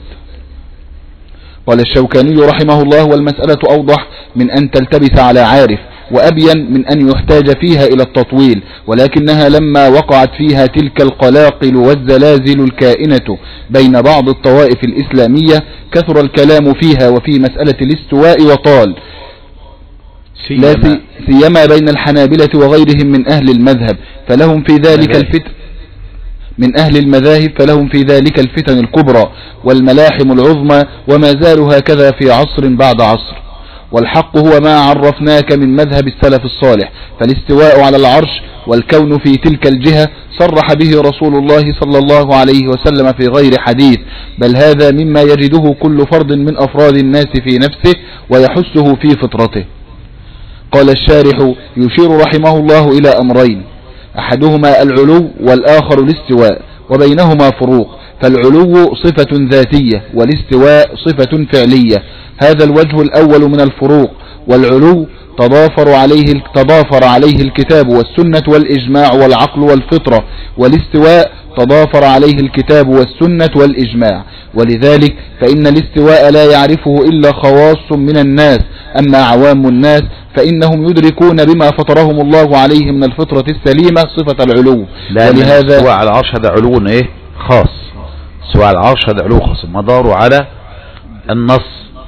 قال الشوكاني رحمه الله: والمسألة أوضح من أن تلتبس على عارف، وأبين من أن يحتاج فيها إلى التطويل، ولكنها لما وقعت فيها تلك القلاقل والزلازل الكائنة بين بعض الطوائف الإسلامية كثر الكلام فيها وفي مسألة الاستواء وطال، لا سيما بين الحنابلة وغيرهم من أهل المذهب، فلهم في ذلك الفتن من أهل المذاهب فلهم في ذلك الفتن الكبرى والملاحم العظمى، وما زالوا هكذا في عصر بعد عصر. والحق هو ما عرفناك من مذهب السلف الصالح، فالاستواء على العرش والكون في تلك الجهة صرح به رسول الله صلى الله عليه وسلم في غير حديث، بل هذا مما يجده كل فرد من أفراد الناس في نفسه ويحسه في فطرته. قال الشارح: يشير رحمه الله إلى أمرين، أحدهما العلو والآخر الاستواء، وبينهما فروق، فالعلو صفة ذاتية والاستواء صفة فعلية، هذا الوجه الأول من الفروق. والعلو تضافر عليه تضافر عليه الكتاب والسنة والإجماع والعقل والفطرة، والاستواء تضافر عليه الكتاب والسنة والإجماع، ولذلك فإن الاستواء لا يعرفه إلا خواص من الناس، أما عوام الناس فإنهم يدركون بما فطرهم الله عليه من الفطرة السليمة صفة العلو. ولهذا الاستواء على العرش هذا علو ايه خاص، استواء على العرش هذا علو خاص مداره على النص،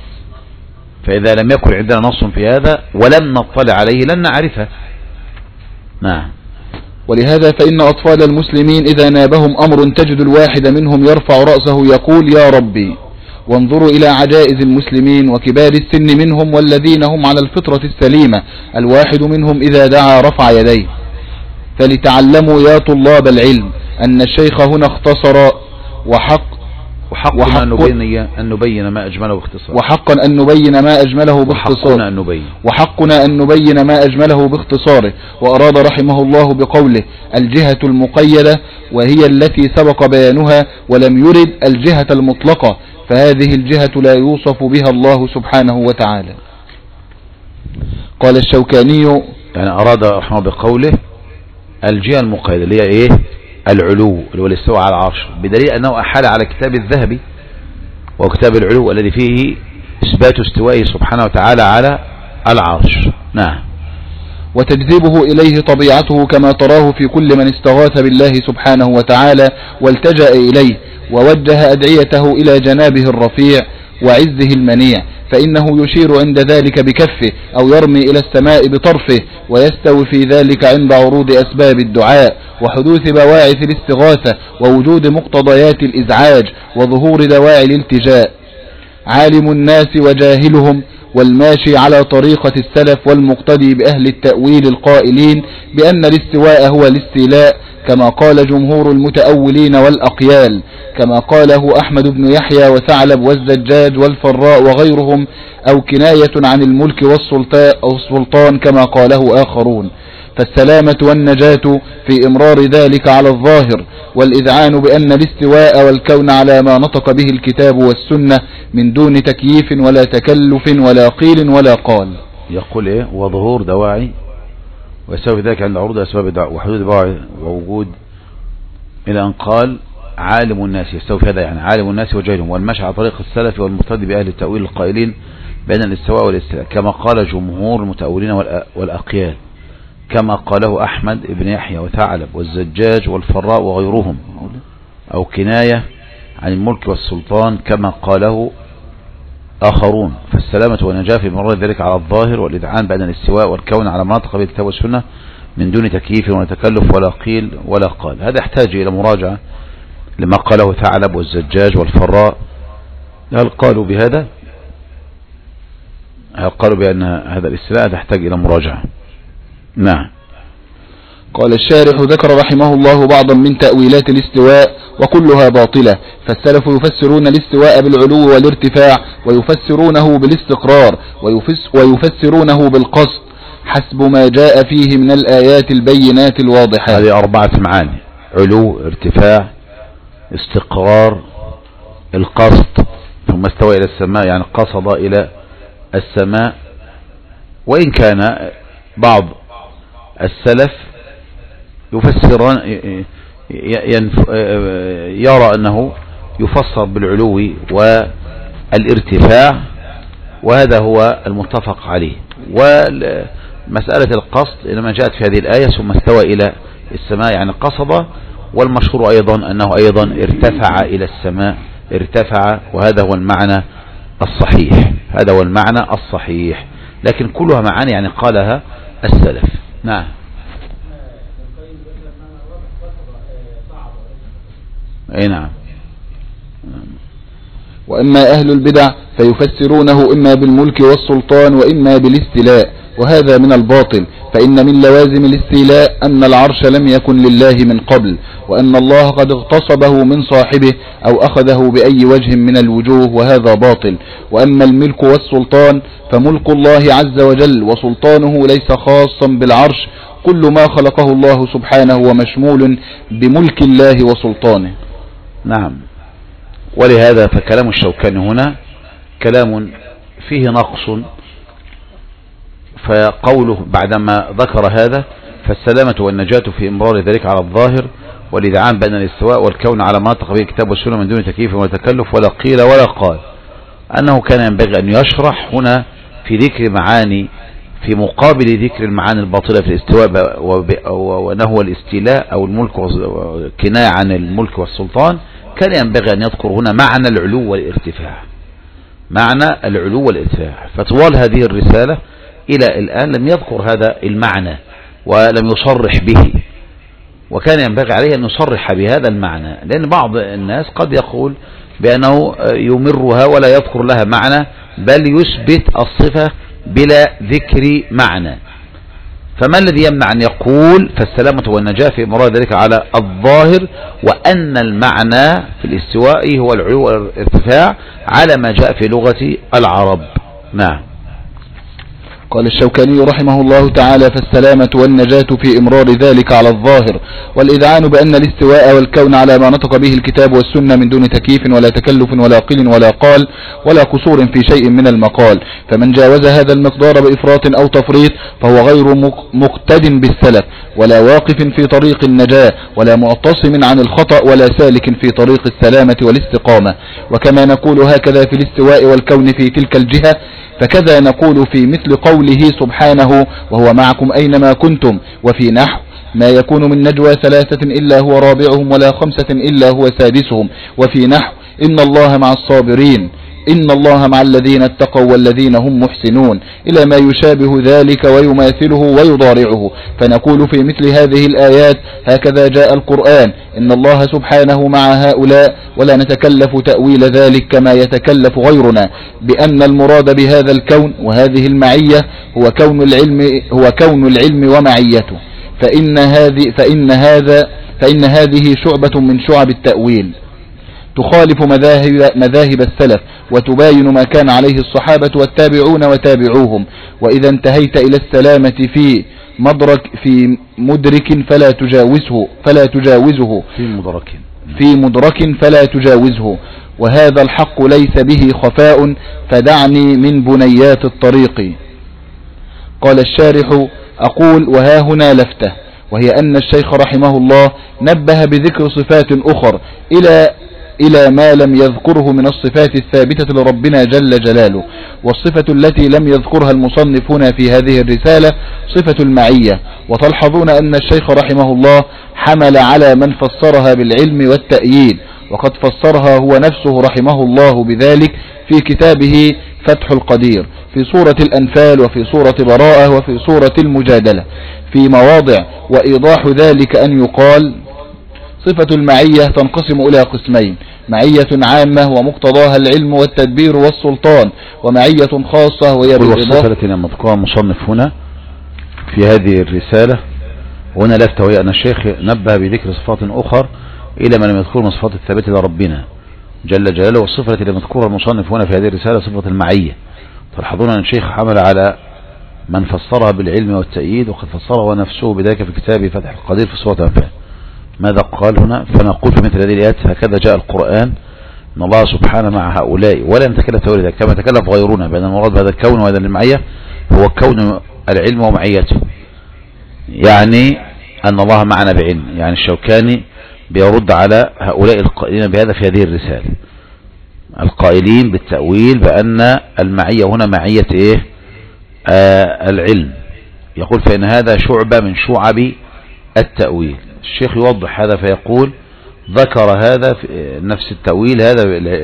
فإذا لم يكن عندنا نص في هذا ولم نطلع عليه لن نعرفه. نعم. ولهذا فإن أطفال المسلمين إذا نابهم أمر تجد الواحد منهم يرفع رأسه يقول: يا ربي. وانظروا إلى عجائز المسلمين وكبار السن منهم والذين هم على الفطرة السليمة، الواحد منهم إذا دعا رفع يديه. فلتعلموا يا طلاب العلم أن الشيخ هنا اختصر، وحق وحقنا وحق أن نبين, أن نبين ما أجمله باختصار وحقا أن نبين ما أجمله باختصار أن نبين وحقنا أن نبين ما أجمله باختصاره. وأراد رحمه الله بقوله الجهة المقيدة وهي التي سبق بيانها، ولم يرد الجهة المطلقة، فهذه الجهة لا يوصف بها الله سبحانه وتعالى. قال الشوكاني يعني أراد رحمه بقوله الجهة المقيدة اللي هي إيه؟ العلو اللي هو الاستواء على العرش، بدليل أنه أحال على كتاب الذهبي وكتاب العلو الذي فيه إثبات استوائه سبحانه وتعالى على العرش. نعم. وتجذبه إليه طبيعته كما تراه في كل من استغاث بالله سبحانه وتعالى والتجأ إليه ووجه أدعيته إلى جنابه الرفيع وعزه المنيع، فإنه يشير عند ذلك بكفه أو يرمي إلى السماء بطرفه، ويستوي في ذلك عند عروض أسباب الدعاء وحدوث بواعث الاستغاثة ووجود مقتضيات الإزعاج وظهور دواعي الالتجاء. عالم الناس وجاهلهم والماشي على طريقة السلف والمقتدي بأهل التأويل القائلين بأن الاستواء هو الاستيلاء كما قال جمهور المتأولين والأقيال، كما قاله أحمد بن يحيى وثعلب والزجاج والفراء وغيرهم، أو كناية عن الملك والسلطان كما قاله آخرون. فالسلامة والنجاة في إمرار ذلك على الظاهر، والإذعان بأن الاستواء والكون على ما نطق به الكتاب والسنة من دون تكييف ولا تكلف ولا قيل ولا قال. يقول إيه؟ وظهور دواعي ويسوي ذلك عند عروض أسباب الدعاء وحدود دواعي ووجود، إلى أن قال عالم الناس، يستوي في هذا يعني عالم الناس وجاهلهم والمشي على طريق السلف والمقتدي بأهل التأويل القائلين بين الاستواء والاستيلاء كما قال جمهور المتأولين والأقيال، كما قاله أحمد بن يحيى وثعلب والزجاج والفراء وغيرهم، أو كناية عن الملك والسلطان كما قاله آخرون. فالسلامة والنجاة في مرور ذلك على الظاهر، والإذعان بأن الاستواء والكون على مناطق بالكتاب والسنة من دون تكييف ولا تكلف ولا قيل ولا قال. هذا يحتاج إلى مراجعة لما قاله ثعلب والزجاج والفراء. هل قالوا بهذا؟ هل قالوا بأن هذا الاستواء تحتاج إلى مراجعة؟ نعم. قال الشارح ذكر رحمه الله بعضا من تأويلات الاستواء وكلها باطلة، فالسلف يفسرون الاستواء بالعلو والارتفاع ويفسرونه بالاستقرار ويفسرونه بالقصد حسب ما جاء فيه من الآيات البينات الواضحات. هذه أربعة معاني: علو، ارتفاع، استقرار، القصد. ثم استوى إلى السماء يعني قصد إلى السماء. وإن كان بعض السلف يفسرون يرى أنه يفسر بالعلو والارتفاع، وهذا هو المتفق عليه. ومسألة القصد إنما جاءت في هذه الآية ثم استوى إلى السماء يعني قصد، والمشهور أيضا أنه أيضا ارتفع إلى السماء، ارتفع، وهذا هو المعنى الصحيح، هذا هو المعنى الصحيح. لكن كلها معاني يعني قالها السلف. نعم. اي نعم. وأما أهل البدع فيفسرونه إما بالملك والسلطان وإما بالاستيلاء، وهذا من الباطل، فإن من لوازم الاستيلاء أن العرش لم يكن لله من قبل، وأن الله قد اغتصبه من صاحبه أو أخذه بأي وجه من الوجوه، وهذا باطل. وأما الملك والسلطان فملك الله عز وجل وسلطانه ليس خاصا بالعرش، كل ما خلقه الله سبحانه ومشمول بملك الله وسلطانه. نعم. ولهذا فكلام الشوكاني هنا كلام فيه نقص، فقوله بعدما ذكر هذا: فالسلامة والنجاة في إمرار ذلك على الظاهر، والإذعان بأن الاستواء والكون على ما نطق به الكتاب والسنة من دون تكييف ولا تكلف ولا قيل ولا قال، أنه كان ينبغي أن يشرح هنا في ذكر معاني في مقابل ذكر المعاني الباطلة في الاستواء وأنه الاستيلاء أو الملك كناية عن الملك والسلطان، كان ينبغي أن يذكر هنا معنى العلو والارتفاع، معنى العلو والارتفاع. فطوال هذه الرسالة إلى الآن لم يذكر هذا المعنى ولم يصرح به، وكان ينبغي عليه أن يصرح بهذا المعنى، لأن بعض الناس قد يقول بأنه يمرها ولا يذكر لها معنى، بل يثبت الصفة بلا ذكر معنى. فما الذي يمنع أن يقول فالسلامة والنجاة في مراد ذلك على الظاهر، وأن المعنى في الاستواء هو العلو والارتفاع على ما جاء في لغة العرب؟ نعم. قال الشوكاني رحمه الله تعالى: فالسلامة والنجاة في إمرار ذلك على الظاهر، والإذعان بأن الاستواء والكون على ما نطق به الكتاب والسنة من دون تكييف ولا تكلف ولا قيل ولا قال ولا قصور في شيء من المقال. فمن جاوز هذا المقدار بإفراط أو تفريط فهو غير مقتد بالسلف، ولا واقف في طريق النجاة، ولا معتصم عن الخطأ، ولا سالك في طريق السلامة والاستقامة. وكما نقول هكذا في الاستواء والكون في تلك الجهة، فكذا نقول في مثل قوله سبحانه: وهو معكم أينما كنتم، وفي نحو: ما يكون من نجوى ثلاثة إلا هو رابعهم ولا خمسة إلا هو سادسهم، وفي نحو: إن الله مع الصابرين، إن الله مع الذين اتقوا والذين هم محسنون، إلى ما يشابه ذلك ويماثله ويضارعه. فنقول في مثل هذه الآيات: هكذا جاء القرآن، إن الله سبحانه مع هؤلاء، ولا نتكلف تأويل ذلك كما يتكلف غيرنا، بأن المراد بهذا الكون وهذه المعية هو كون العلم هو كون العلم ومعيته، فإن هذه فإن هذا فإن هذه شعبة من شعب التأويل تخالف مذاهب, مذاهب السلف، وتباين ما كان عليه الصحابة والتابعون وتابعوهم. وإذا انتهيت إلى السلامة في مدرك في مدرك فلا تجاوزه فلا تجاوزه في مدرك في مدرك فلا تجاوزه، وهذا الحق ليس به خفاء، فدعني من بنيات الطريق. قال الشارح: أقول وها هنا لفتة، وهي أن الشيخ رحمه الله نبه بذكر صفات أخر إلى إلى ما لم يذكره من الصفات الثابتة لربنا جل جلاله. والصفة التي لم يذكرها المصنف هنا في هذه الرسالة صفة المعية. وتلحظون أن الشيخ رحمه الله حمل على من فسرها بالعلم والتأييد، وقد فسرها هو نفسه رحمه الله بذلك في كتابه فتح القدير، في سورة الأنفال، وفي سورة براءة، وفي سورة المجادلة في مواضع. وإيضاح ذلك أن يقال: صفة المعية تنقسم إلى قسمين: معية عامة ومقتضاها العلم والتدبير والسلطان، ومعية خاصة وهي بالإضافة. التي لم يذكرها المصنف هنا في هذه الرسالة هنا لفتة، وهي أن الشيخ نبه بذكر صفات أخر إلى ما لم يذكر من صفات الثابتة لربنا جل جلاله. والصفة التي لم يذكرها المصنف هنا في هذه الرسالة صفة المعية. تلاحظون أن الشيخ حمل على من فسرها بالعلم والتأييد، وقد فسرها نفسه بذلك في كتابه فتح القدير في سورة الأنفال. ماذا قال هنا؟ فنقول في مثل هذه الآيات: هكذا جاء القرآن، إن الله سبحانه مع هؤلاء، ولا نتكلم تأويل ذلك كما تكلف غيرنا، بأن المراد بهذا الكون وهذا المعية هو كون العلم ومعيته، يعني أن الله معنا بعلم. يعني الشوكاني بيرد على هؤلاء القائلين بهذا في هذه الرسالة، القائلين بالتأويل بأن المعية هنا معية إيه؟ آه العلم. يقول: فإن هذا شعبة من شعب التأويل. الشيخ يوضح هذا فيقول: ذكر هذا في نفس التأويل هذا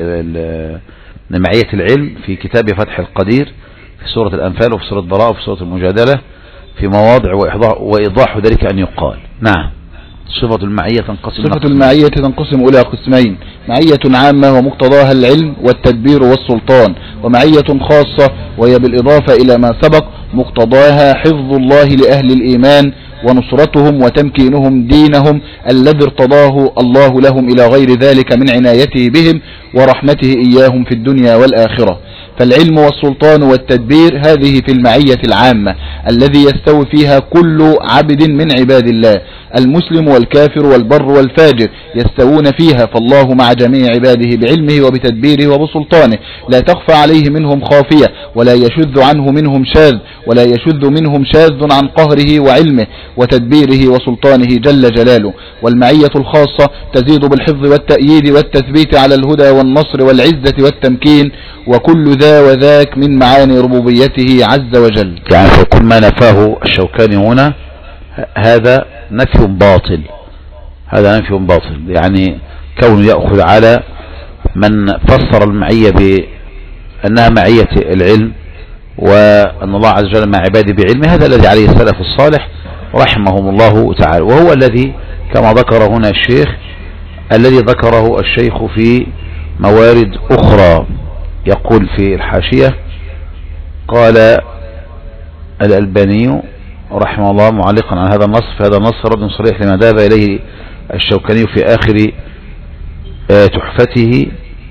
معية العلم في كتاب فتح القدير في سورة الأنفال وفي سورة براءة وفي سورة المجادلة في مواضع، وإيضاح ذلك أن يقال: نعم، صفة المعية تنقسم صفة المعية تنقسم إلى قسمين: معية عامة ومقتضاها العلم والتدبير والسلطان، ومعية خاصة وهي بالإضافة إلى ما سبق مقتضاها حفظ الله لأهل الإيمان ونصرتهم وتمكينهم دينهم الذي ارتضاه الله لهم إلى غير ذلك من عنايته بهم ورحمته إياهم في الدنيا والآخرة. فالعلم والسلطان والتدبير هذه في المعية العامة الذي يستوي فيها كل عبد من عباد الله، المسلم والكافر والبر والفاجر يستوون فيها، فالله مع جميع عباده بعلمه وبتدبيره وبسلطانه، لا تخفى عليه منهم خافية، ولا يشذ عنه منهم شاذ، ولا يشذ منهم شاذ عن قهره وعلمه وتدبيره وسلطانه جل جلاله. والمعية الخاصة تزيد بالحفظ والتأييد والتثبيت على الهدى والنصر والعزة والتمكين، وكل ذا وذاك من معاني ربوبيته عز وجل. يعني فكل ما نفاه الشوكاني هنا هذا نفي باطل، هذا نفي باطل، يعني كونه يأخذ على من فسر المعية بأنها معية العلم وأن الله عز وجل مع عباده بعلمه، هذا الذي عليه السلف الصالح رحمهم الله تعالى، وهو الذي كما ذكر هنا الشيخ الذي ذكره الشيخ في موارد أخرى. يقول في الحاشية: قال الألباني رحمه الله معلقا على هذا النص: في هذا النص رد صريح لما ذهب إليه الشوكاني في آخر تحفته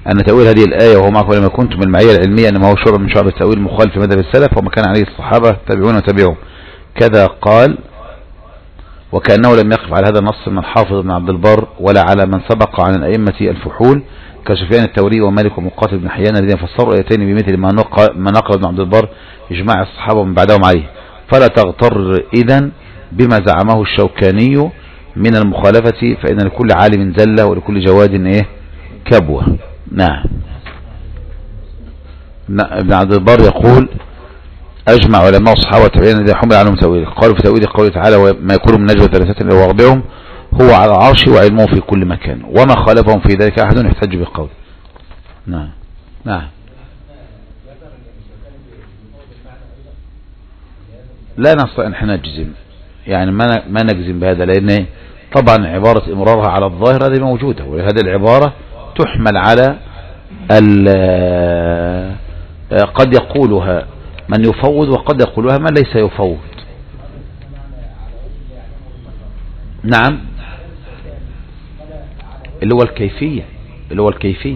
أن تأويل هذه الآية وهو معكم لما كنتم المعية العلمية إنما هو شرب من شعب التأويل مخالف في مذهب السلف وما كان عليه الصحابة تابعون وتابعهم كذا قال. وكأنه لم يقف على هذا النص من حافظ بن عبد البر ولا على من سبق عن الأئمة الفحول كسفيان الثوري ومالك ومقاتل بن حيان الذين فسروا آيتين بمثل ما نقل ابن عبد البر إجماع الصحابة من بعدهم عليه. فلا تغتر إذن بما زعمه الشوكاني من المخالفة فإن لكل عالم زلة ولكل جواد إيه كبوة. نعم. ابن عبد البر يقول أجمع علماء الصحابة والتابعين الذين حمل عنهم تأويل قالوا في تأويل قوله تعالى وما يكون من نجوى ثلاثة إلا ورابعهم هو على العرش وعلمه في كل مكان وما خالفهم في ذلك أحد يحتج بقول. نعم نعم. لا نستطيع أن نجزم يعني ما ما نجزم بهذا لأن طبعا عبارة إمرارها على الظاهر هذه موجودة وهذه العبارة تحمل على قد يقولها من يفوض وقد يقولها من ليس يفوض. نعم اللي هو الكيفية اللي هو الكيفية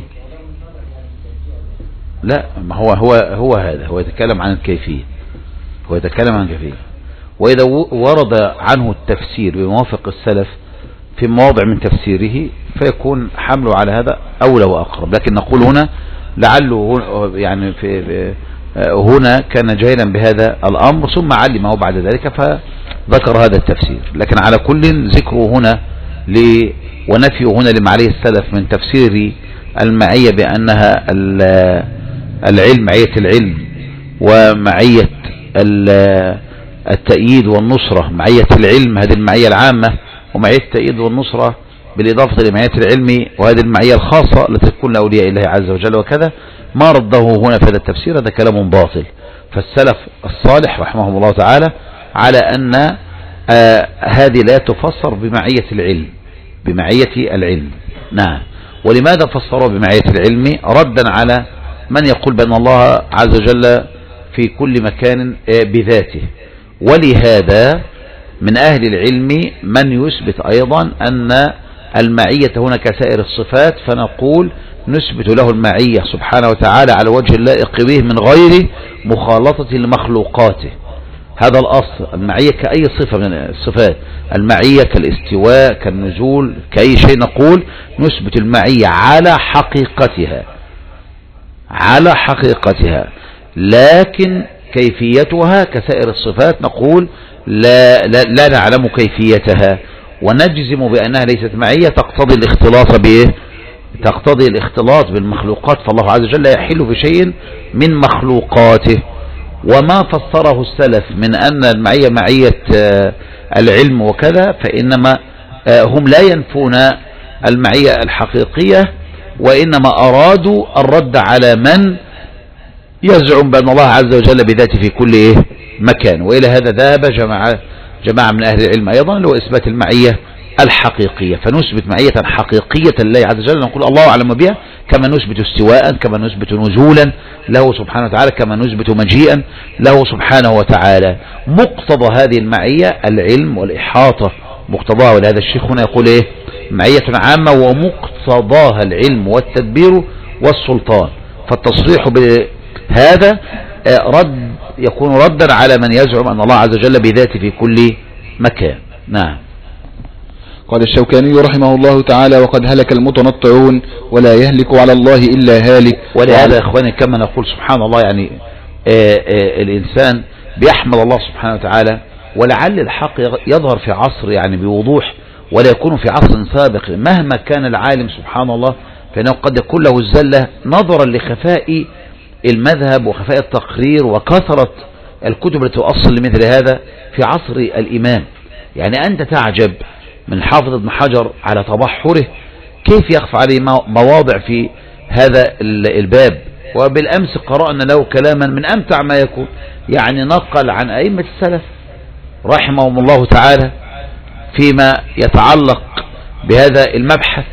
لا ما هو هو هو هذا هو يتكلم عن الكيفية هو يتكلم عن الكيفية وإذا ورد عنه التفسير بموافق السلف في مواضع من تفسيره فيكون حمله على هذا أولى وأقرب. لكن نقول هنا لعله يعني في هنا كان جاهلا بهذا الأمر ثم علمه بعد ذلك فذكر هذا التفسير. لكن على كل ذكره هنا ونفيه هنا لما عليه السلف من تفسير المعية بأنها العلم معية العلم ومعية التأييد والنصرة معية العلم هذه المعية العامة ومعية التأييد والنصرة بالإضافة لمعية العلم وهذه المعية الخاصة التي تكون لأولياء الله عز وجل وكذا ما رده هنا في هذا التفسير هذا كلام باطل. فالسلف الصالح رحمهم الله تعالى على أن آه هذه لا تفسر بمعية العلم بمعية العلم. نعم. ولماذا فسروا بمعية العلم ردا على من يقول بأن الله عز وجل في كل مكان آه بذاته. ولهذا من أهل العلم من يثبت أيضا أن المعية هنا كسائر الصفات فنقول نثبت له المعية سبحانه وتعالى على وجه اللائق به من غير مخالطة لمخلوقاته. هذا الأصل المعية كأي صفة من الصفات المعية كالاستواء كالنزول كأي شيء نقول نثبت المعية على حقيقتها على حقيقتها لكن كيفيتها كسائر الصفات نقول لا, لا, لا نعلم كيفيتها ونجزم بأنها ليست معية تقتضي الاختلاط به تقتضي الاختلاط بالمخلوقات فالله عز وجل يحل بشيء من مخلوقاته. وما فسره السلف من أن المعية معية العلم وكذا فإنما هم لا ينفون المعية الحقيقية وإنما أرادوا الرد على من يزعم بأن الله عز وجل بذاته في كل مكان. وإلى هذا ذهب جماعة جماعة من أهل العلم أيضا اللي هو إثبات المعية الحقيقية فنثبت معية حقيقية لله عز وجل نقول الله أعلم بها كما نثبت استواء كما نثبت نزولا له سبحانه وتعالى كما نثبت مجيئا له سبحانه وتعالى. مقتضى هذه المعية العلم والإحاطة مقتضاها. ولهذا الشيخ هنا يقول إيه معية عامة ومقتضاها العلم والتدبير والسلطان. فالتصريح بهذا رد يكون ردا على من يزعم أن الله عز وجل بذاته في كل مكان. نعم. قال الشوكاني رحمه الله تعالى وقد هلك المتنطعون ولا يهلك على الله إلا هالك. ولهذا يا إخواني كما نقول سبحان الله يعني آآ آآ الإنسان بيحمد الله سبحانه وتعالى ولعل الحق يظهر في عصر يعني بوضوح ولا يكون في عصر سابق مهما كان العالم سبحان الله فإنه قد يكون له الزلة نظرا لخفاء المذهب وخفاء التقرير وكثرة الكتب التي تؤصل لمثل هذا في عصر الإمام. يعني أنت تعجب من حافظ ابن حجر على تبحره كيف يخفى عليه مواضع في هذا الباب. وبالأمس قرأنا له كلاما من أمتع ما يكون يعني نقل عن أئمة السلف رحمهم الله تعالى فيما يتعلق بهذا المبحث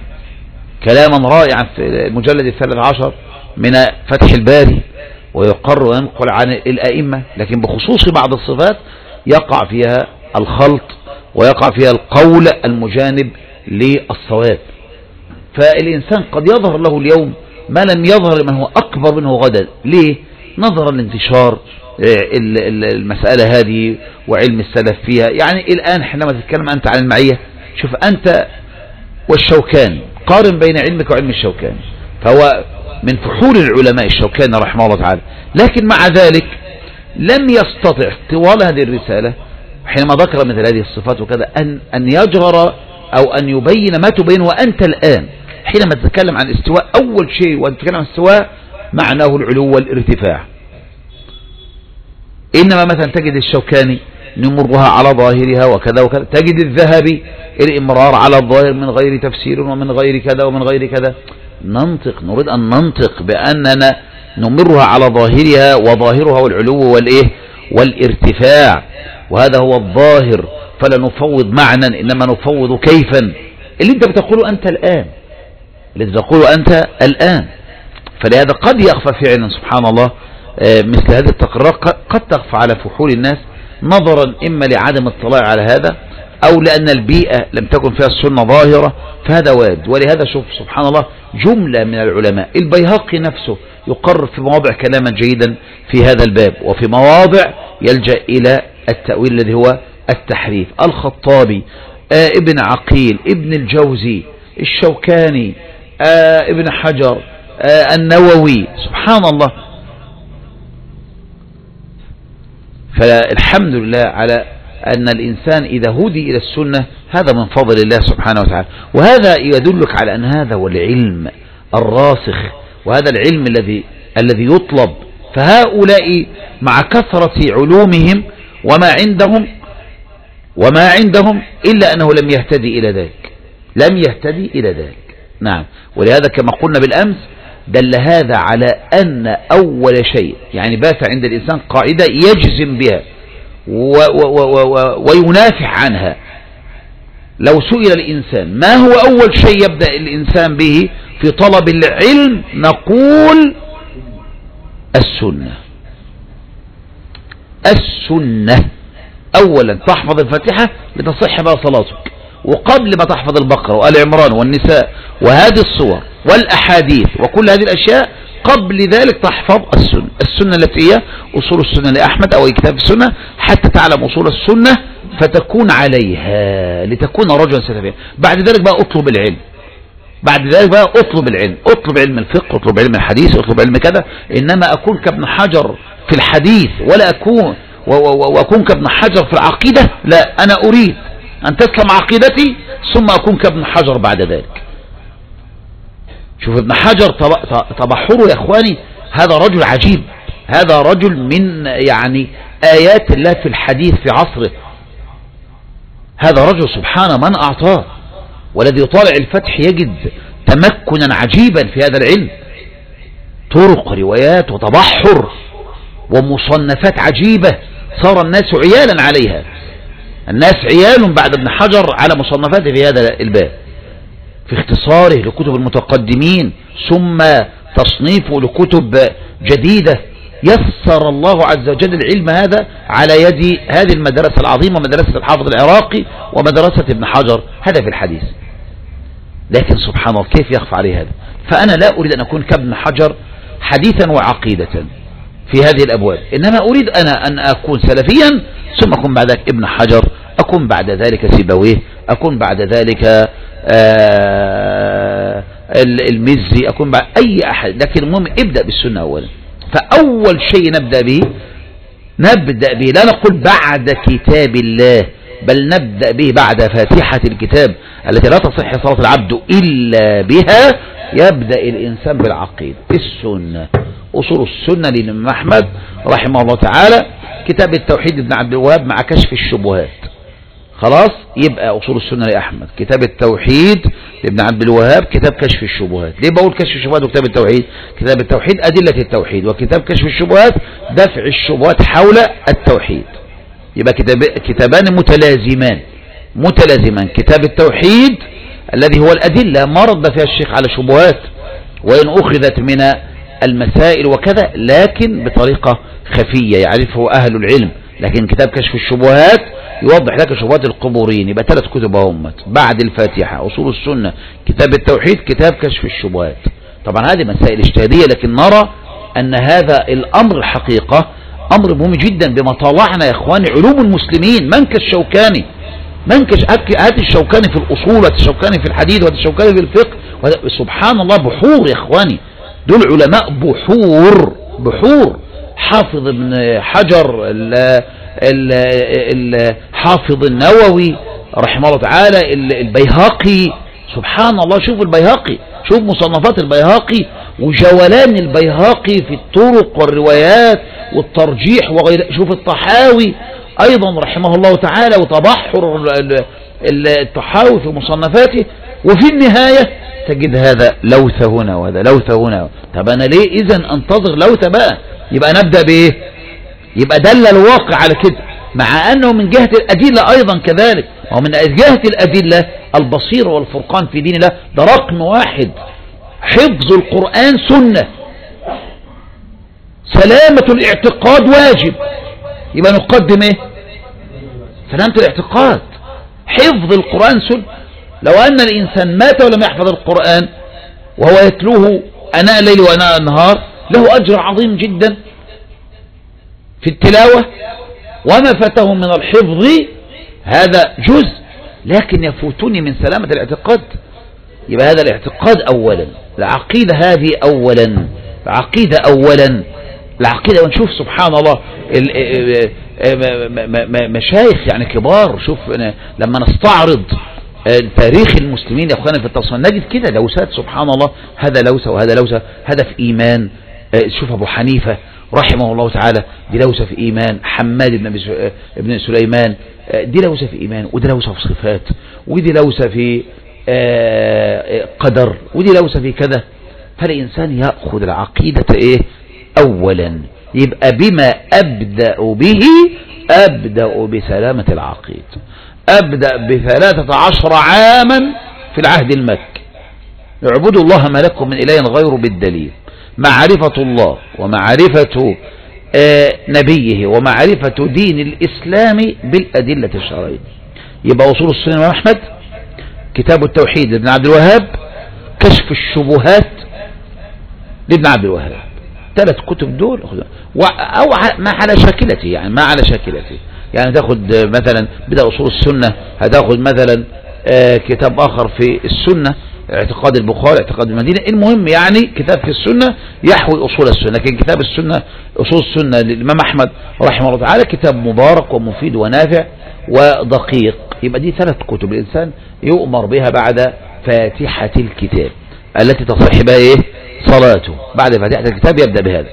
كلاما رائعا في المجلد الثالث عشر من فتح الباري ويقر وينقل عن الأئمة. لكن بخصوص بعض الصفات يقع فيها الخلط ويقع فيها القول المجانب للصواب. فالإنسان قد يظهر له اليوم ما لم يظهر من هو أكبر منه غدا. ليه؟ نظرا لانتشار المسألة هذه وعلم السلف فيها. يعني الآن حينما تتكلم أنت عن المعية، شوف أنت والشوكاني، قارن بين علمك وعلم الشوكاني، فهو من فحول العلماء الشوكاني رحمه الله تعالى، لكن مع ذلك لم يستطع طوال هذه الرسالة حينما ذكر مثل هذه الصفات وكذا أن, أن يجرر أو أن يبين ما تبين. وأنت الآن حينما تتكلم عن الاستواء، أول شيء وأن تتكلم عن الاستواء معناه العلو والارتفاع. إنما مثلا تجد الشوكاني نمرها على ظاهرها وكذا وكذا، تجد الذهبي الإمرار على الظاهر من غير تفسير ومن غير كذا ومن غير كذا. ننطق، نريد أن ننطق بأننا نمرها على ظاهرها، وظاهرها والعلو والإيه والارتفاع، وهذا هو الظاهر. فلا نفوض معنى إنما نفوض كيفا، اللي انت بتقوله أنت الآن، اللي بتقوله أنت الآن. فلهذا قد يخفى فعلا سبحان الله مثل هذه التقريرات، قد تخفى على فحول الناس نظرا إما لعدم اطلاع على هذا أو لأن البيئة لم تكن فيها السنة ظاهرة، فهذا وارد. ولهذا شوف سبحان الله جملة من العلماء، البيهقي نفسه يقرر في مواضع كلاما جيدا في هذا الباب، وفي مواضع يلجأ إلى التأويل الذي هو التحريف. الخطابي، آه ابن عقيل، ابن الجوزي، الشوكاني، آه ابن حجر، آه النووي، سبحان الله. فالحمد لله على أن الإنسان إذا هدي إلى السنة هذا من فضل الله سبحانه وتعالى. وهذا يدلك على أن هذا هو العلم الراسخ، وهذا العلم الذي الذي يطلب. فهؤلاء مع كثرة علومهم وما عندهم وما عندهم إلا أنه لم يهتدي إلى ذلك، لم يهتدي إلى ذلك. نعم. ولهذا كما قلنا بالأمس دل هذا على أن أول شيء يعني بات عند الإنسان قاعدة يجزم بها و و و و وينافح عنها. لو سئل الإنسان ما هو أول شيء يبدأ الإنسان به في طلب العلم، نقول السنة. السنة أولا تحفظ الفاتحة لتصح بها صلاتك، وقبل ما تحفظ البقرة وآل عمران والنساء وهذه الصور والأحاديث وكل هذه الأشياء، قبل ذلك تحفظ السنة. السنة التي هي أصول السنة لأحمد أو كتاب السنة، حتى تعلم أصول السنة فتكون عليها لتكون رجلا سلفيا. بعد ذلك بقى أطلب العلم، بعد ذلك بقى أطلب العلم، أطلب علم الفقه، أطلب علم الحديث، أطلب علم كذا. إنما أكون كابن حجر في الحديث ولا أكون وأكون كابن حجر في العقيدة، لا، أنا أريد أن تسلم عقيدتي ثم أكون كابن حجر بعد ذلك. شوف ابن حجر تبحره يا إخواني، هذا رجل عجيب، هذا رجل من يعني آيات الله في الحديث في عصره. هذا رجل سبحانه من أعطاه، والذي يطالع الفتح يجد تمكنا عجيبا في هذا العلم، طرق روايات وتبحر ومصنفات عجيبة صار الناس عيالا عليها. الناس عيال بعد ابن حجر على مصنفاته في هذا الباب، في اختصاره لكتب المتقدمين ثم تصنيفه لكتب جديدة. يسر الله عز وجل العلم هذا على يد هذه المدرسة العظيمة، مدرسة الحافظ العراقي ومدرسة ابن حجر، هذا في الحديث. لكن سبحان الله كيف يخفى عليه هذا؟ فأنا لا أريد أن أكون كابن حجر حديثا وعقيدة في هذه الأبواب، إنما أريد أنا أن أكون سلفيا ثم أكون بعد ذلك ابن حجر، أكون بعد ذلك سيبويه، أكون بعد ذلك آه المزي، أكون بعد أي أحد. لكن المهم ابدأ بالسنة أولا. فأول شيء نبدأ به نبدأ به لا نقول بعد كتاب الله، بل نبدأ به بعد فاتحة الكتاب التي لا تصح صلاة العبد إلا بها. يبدأ الإنسان بالعقيدة، السنة، أصول السنة للإمام أحمد رحمه الله تعالى، كتاب التوحيد ابن عبد الوهاب مع كشف الشبهات. خلاص يبقى أصول السنة لأحمد، كتاب التوحيد لابن عبد الوهاب، كتاب كشف الشبهات. ليه بقول كشف الشبهات وكتاب التوحيد؟ كتاب التوحيد أدلة التوحيد، وكتاب كشف الشبهات دفع الشبهات حول التوحيد. يبقى كتاب كتابان متلازمان متلازمان كتاب التوحيد الذي هو الأدلة ما رد فيها الشيخ على شبهات وإن أخذت من المسائل وكذا، لكن بطريقة خفية يعرفه أهل العلم. لكن كتاب كشف الشبهات يوضح لك شبهات القبورين. يبقى ثلاث كتب همت بعد الفاتحة: أصول السنة، كتاب التوحيد، كتاب كشف الشبهات. طبعا هذه مسائل اجتهادية، لكن نرى أن هذا الأمر الحقيقة أمر مهم جدا. بما طالعنا يا إخواني علوم المسلمين، منك الشوكاني، منك هات الشوكاني في الأصول، وهات الشوكاني في الحديث، وهات الشوكاني في الفقه، سبحان الله بحور يا إخواني، دول علماء بحور بحور. حافظ ابن حجر، الحافظ النووي رحمه الله تعالى، البيهقي، سبحان الله. شوف البيهقي، شوف مصنفات البيهقي وجولان البيهقي في الطرق والروايات والترجيح وغيره. شوف الطحاوي أيضا رحمه الله تعالى وتبحر الطحاوي في مصنفاته، وفي النهاية تجد هذا لوث هنا وهذا لوث هنا. طب أنا ليه إذن أنتظر لوث بقى؟ يبقى نبدأ بإيه؟ يبقى دل الواقع على كده، مع أنه من جهة الأدلة أيضا كذلك، ومن جهة الأدلة البصير والفرقان في دين الله ده رقم واحد. حفظ القرآن سنة، سلامة الاعتقاد واجب، يبقى نقدم ايه؟ سلامة الاعتقاد. حفظ القرآن سنة. لو أن الإنسان مات ولم يحفظ القرآن وهو يتلوه أناء الليل وأناء النهار له أجر عظيم جدا في التلاوة، وما فاته من الحفظ هذا جزء، لكن يفوتني من سلامة الاعتقاد. يبقى هذا الاعتقاد أولا، العقيدة هذه أولا، العقيدة أولا، العقيدة. ونشوف سبحان الله مشايخ يعني كبار. شوف لما نستعرض تاريخ المسلمين يا أخوانا في التصنيف نجد كده لوسات، سبحان الله، هذا لوسة وهذا لوسة، هذا في إيمان. شوف أبو حنيفة رحمه الله تعالى، دي لوسة في إيمان. حماد بن ابن سليمان، دي لوسة في إيمان، ودي لوسة في صفات، ودي لوسة في قدر، ودي لوسة في كذا. فالإنسان يأخذ العقيدة إيه أولا. يبقى بما أبدأ به أبدأ بسلامة العقيدة. أبدأ بثلاثة عشر عاما في العهد المكي، اعبدوا الله ما لكم من إله غيره بالدليل، معرفة الله ومعرفة آه نبيه ومعرفة دين الإسلام بالأدلة الشرعية. يبقى أصول السنة الإمام أحمد، كتاب التوحيد لابن عبد الوهاب، كشف الشبهات لابن عبد الوهاب. ثلاث كتب دول أو ما على شاكلته، يعني ما على شاكلته. يعني تاخد مثلا بدأ أصول السنة، هتاخد مثلا آه كتاب آخر في السنة، اعتقاد البخاري، اعتقاد المدينة. المهم يعني كتاب في السنة يحوي أصول السنة. لكن كتاب السنة أصول السنة للإمام أحمد رحمه الله تعالى كتاب مبارك ومفيد ونافع ودقيق. يبقى دي ثلاث كتب الإنسان يؤمر بها بعد فاتحة الكتاب التي تصح بها إيه؟ صلاته. بعد فاتحة الكتاب يبدأ بهذا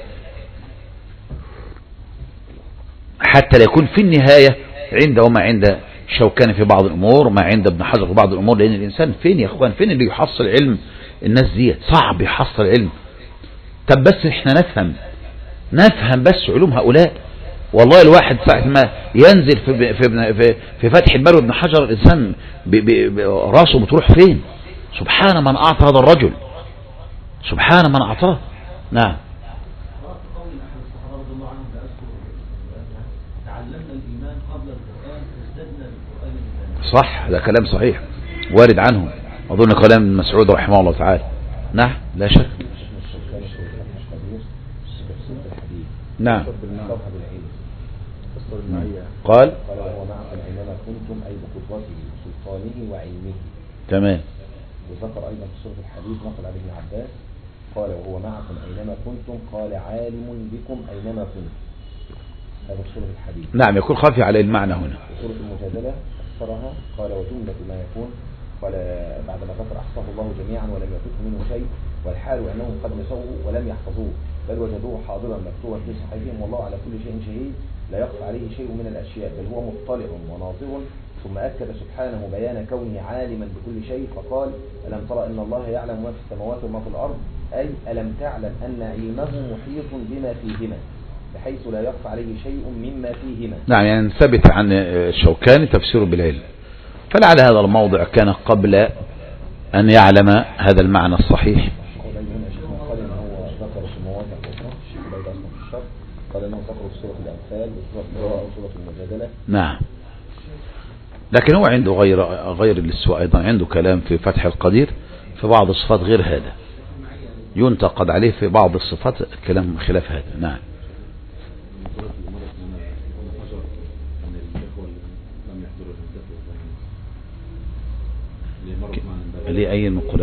حتى لا يكون في النهاية عنده وما عند شوكاني في بعض الأمور، ما عند ابن حجر في بعض الأمور. لأن الإنسان فين يا أخوان؟ فين اللي يحصل علم؟ الناس دي صعب يحصل علم. طب بس احنا نفهم نفهم بس علوم هؤلاء. والله الواحد ساعة ما ينزل في في في, في فتح الباري وابن حجر الإنسان بي بي راسه بتروح فين. سبحان من أعطى هذا الرجل، سبحان من أعطاه. نعم. صح، هذا كلام صحيح وارد عنه، أظن كلام ابن مسعود رحمه الله تعالى. نعم لا شك. نعم. قال ومعكم أينما كنتم أي بقدرته سلطانه وعلمه. تمام. وذكر أيضا في سورة الحديث نقل عن ابن عباس قال وهو معكم أينما كنتم قال عالم بكم أينما كنتم. هذا في سورة الحديث. نعم يكون خافي على المعنى هنا. سورة المجادلة فسرها قال وجملة ما يكون قال بعدما ذكر أحصاه الله جميعا ولم يفته منه شيء والحال أنهم قد نسوه ولم يحفظوه بل وجدوه حاضرا مكتوبا في صحيفهم والله على كل شيء شهيد لا يخفى عليه شيء من الأشياء بل هو مطلع وناظر. ثم أكد سبحانه بيان كونه عالما بكل شيء فقال ألم ترى أن الله يعلم ما في السماوات وما في الأرض أي ألم تعلم أن علمه محيط بما فيهما بحيث لا يخفى عليه شيء مما فيهما. نعم يعني ثبت عن الشوكاني تفسيره بالعلم، فلعل هذا الموضع كان قبل أن يعلم هذا المعنى الصحيح. قال انه ذكر في سورة الأنفال وسورة وسورة المجادلة. نعم. لكن هو عنده غير غير الاستواء أيضا، عنده كلام في فتح القدير في بعض الصفات غير هذا. ينتقد عليه في بعض الصفات كلام خلاف هذا. نعم. ليه أي المقولات؟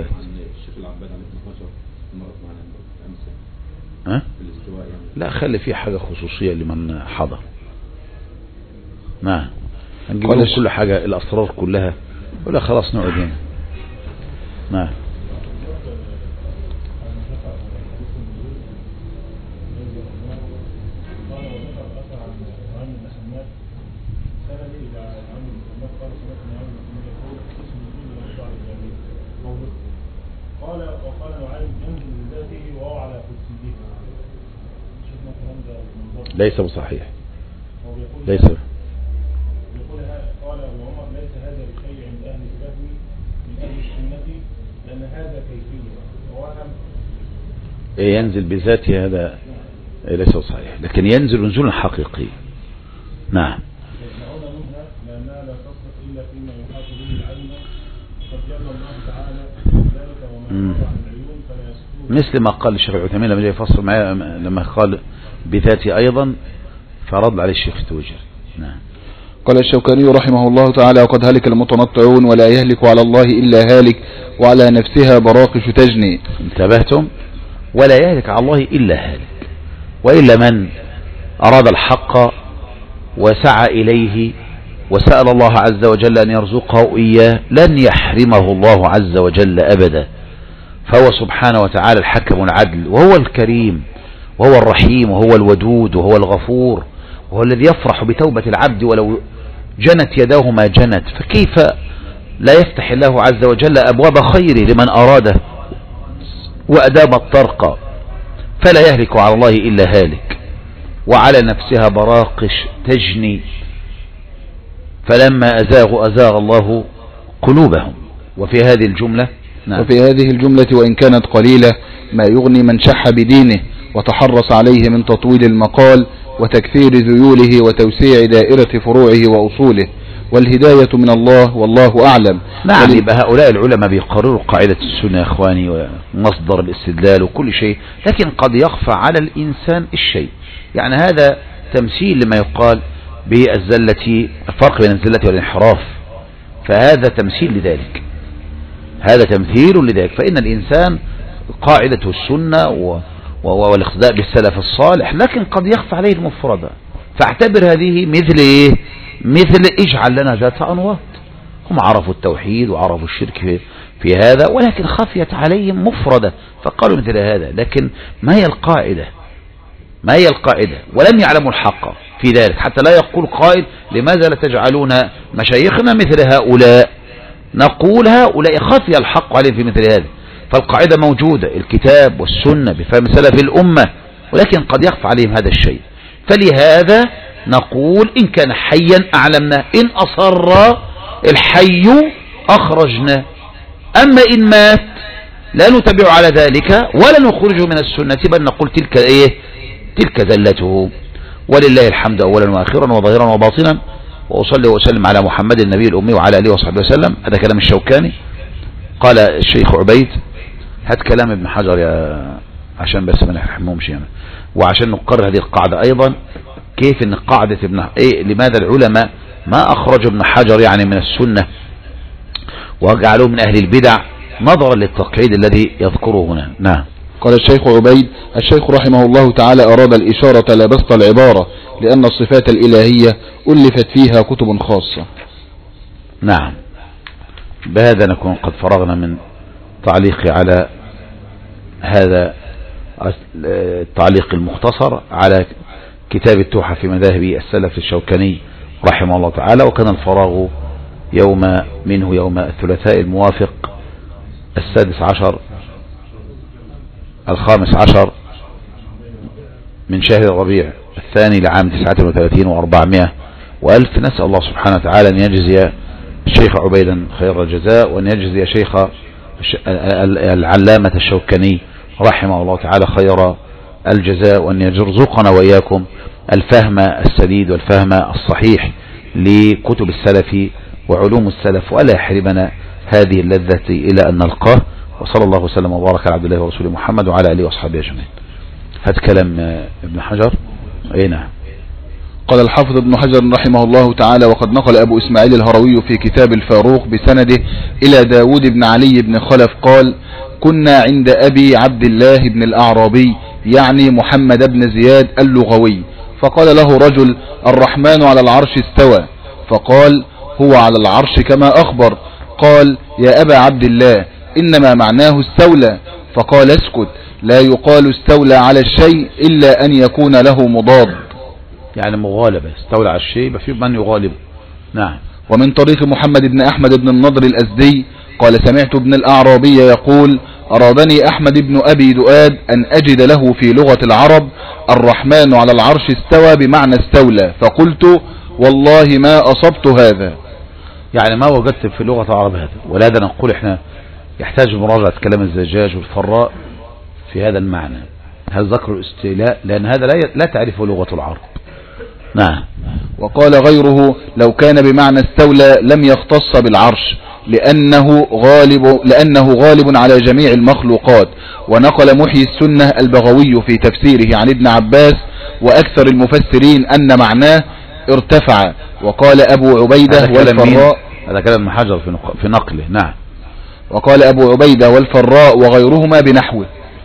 ها؟ لا خلي فيه حاجة خصوصية لمن حضر. نعم. هنجيب لهم كل حاجة الأسرار كلها ولا خلاص نقعد هنا. نعم. قال وقال نعيم ينزل بذاته وهو على كرسيه. شفنا الكلام ده ليس بصحيح. هو بيقول ليس بيقول قال وعمر ليس هذا بشيء عند اهل الكتاب من اهل السنه لان هذا كيفيه ووهم. إيه ينزل بذاته هذا ليس بصحيح، لكن ينزل نزولا حقيقي. نعم. يسمعون منها لانها لا تصدق الا فيما يحاط به العلم قد جل الله تعالى ذلك وما يقع عن العيون فلا يسكون. مثل ما قال الشيخ العثيمين لما جاء يفسر معايا لما قال بذاته أيضا فرد عليه الشيخ التوجري. نعم. قال الشوكاني رحمه الله تعالى وقد هلك المتنطعون ولا يهلك على الله إلا هالك وعلى نفسها براقش تجني. انتبهتم؟ ولا يهلك على الله إلا هالك، وإلا من أراد الحق وسعى إليه وسأل الله عز وجل أن يرزقه إياه لن يحرمه الله عز وجل أبدا، فهو سبحانه وتعالى الحكم العدل وهو الكريم وهو الرحيم وهو الودود وهو الغفور وهو الذي يفرح بتوبة العبد ولو جنت يداه ما جنت، فكيف لا يفتح الله عز وجل أبواب خير لمن أراده وأدام الطرق. فلا يهلك على الله إلا هالك وعلى نفسها براقش تجني، فلما أزاغوا أزاغ الله قلوبهم. وفي هذه الجملة نعم. وفي هذه الجملة وإن كانت قليلة ما يغني من شح بدينه وتحرص عليه من تطويل المقال وتكثير ذيوله وتوسيع دائرة فروعه وأصوله، والهداية من الله والله أعلم. نعم. يبقى هؤلاء العلماء بيقرروا قاعدة السنة يا إخواني ومصدر الاستدلال وكل شيء، لكن قد يخفى على الإنسان الشيء. يعني هذا تمثيل لما يقال بالزلة، الفرق بين الزلة والانحراف، فهذا تمثيل لذلك، هذا تمثيل لذلك. فإن الإنسان قاعدته السنة و والاقتداء بالسلف الصالح، لكن قد يخفى عليه المفردة، فاعتبر هذه مثل ايه؟ مثل اجعل لنا ذات انواط. هم عرفوا التوحيد وعرفوا الشرك في, في هذا، ولكن خفيت عليهم مفردة فقالوا مثل هذا. لكن ما هي القاعدة؟ ما هي القاعدة؟ ولم يعلموا الحق في ذلك، حتى لا يقول قائل لماذا لا تجعلون مشايخنا مثل هؤلاء؟ نقول هؤلاء خفي الحق عليهم في مثل هذا. فالقاعدة موجودة، الكتاب والسنة بفهم سلف الأمة، ولكن قد يخفى عليهم هذا الشيء. فلهذا نقول إن كان حيا أعلمنا، إن أصر الحي أخرجنا، أما إن مات لا نتبع على ذلك ولا نخرجه من السنة، بل نقول تلك إيه؟ تلك زلته. ولله الحمد أولا وآخرا وظاهرا وباطنا، وأصلي وأسلم على محمد النبي الأمي وعلى آله وصحبه وسلم. هذا كلام الشوكاني. قال الشيخ عبيد هات كلام ابن حجر يا عشان بس ما نحرمهمش يعني، وعشان نقرر هذه القاعدة أيضا، كيف ان قاعدة ابن إيه لماذا العلماء ما أخرجوا ابن حجر يعني من السنة وجعلوه من أهل البدع نظرا للتقعيد الذي يذكره هنا. نعم. قال الشيخ عبيد الشيخ رحمه الله تعالى أراد الإشارة لا بسط العبارة، لأن الصفات الإلهية ألفت فيها كتب خاصة. نعم. بهذا نكون قد فرغنا من تعليقي على هذا التعليق المختصر على كتاب التوحة في مذاهب السلف الشوكاني رحمه الله تعالى. وكان الفراغ يوم منه يوم الثلاثاء الموافق السادس عشر الخامس عشر من شهر الربيع الثاني لعام تسعة وثلاثين وأربعمائة وألف. نسأل الله سبحانه وتعالى أن يجزي الشيخ عبيدا خير الجزاء، وأن يجزي شيخ العلامة الشوكاني رحمه الله تعالى خير الجزاء، وأن يرزقنا وإياكم الفهم السديد والفهم الصحيح لكتب السلف وعلوم السلف، ولا يحرمنا هذه اللذة إلى أن نلقاه. وصلى الله وسلم وبارك على عبد الله ورسوله محمد وعلى آله وأصحابه أجمعين. هذا كلام ابن حجر. أي نعم. قال الحافظ ابن حجر رحمه الله تعالى: وقد نقل أبو إسماعيل الهروي في كتاب الفاروق بسنده إلى داود بن علي بن خلف قال: كنا عند أبي عبد الله بن الأعرابي يعني محمد بن زياد اللغوي، فقال له رجل: الرحمن على العرش استوى، فقال: هو على العرش كما أخبر. قال: يا أبا عبد الله إنما معناه استولى. فقال: اسكت، لا يقال استولى على الشيء إلا أن يكون له مضاد، يعني مغالبة. استولى على الشيء بفي من يغالبه. نعم. ومن طريق محمد بن أحمد بن النضر الأزدي قال: سمعت ابن الأعرابي يقول: أرادني أحمد بن أبي دؤاد أن أجد له في لغة العرب الرحمن على العرش استوى بمعنى استولى، فقلت: والله ما أصبت هذا، يعني ما وجدت في لغة العرب هذا. ولهذا نقول احنا يحتاج مراجعة كلام الزجاج والفراء في هذا المعنى، هل ذكر الاستيلاء، لأن هذا لا لا تعرفه لغة العرب. نعم. وقال غيره: لو كان بمعنى استولى لم يختص بالعرش لأنه غالب, لأنه غالب على جميع المخلوقات. ونقل محيي السنة البغوي في تفسيره عن ابن عباس وأكثر المفسرين أن معناه ارتفع. وقال أبو عبيدة والفراء، هذا كلام ابن حجر في نقله. نعم. وقال أبو عبيدة والفراء وغيرهما بنحوه.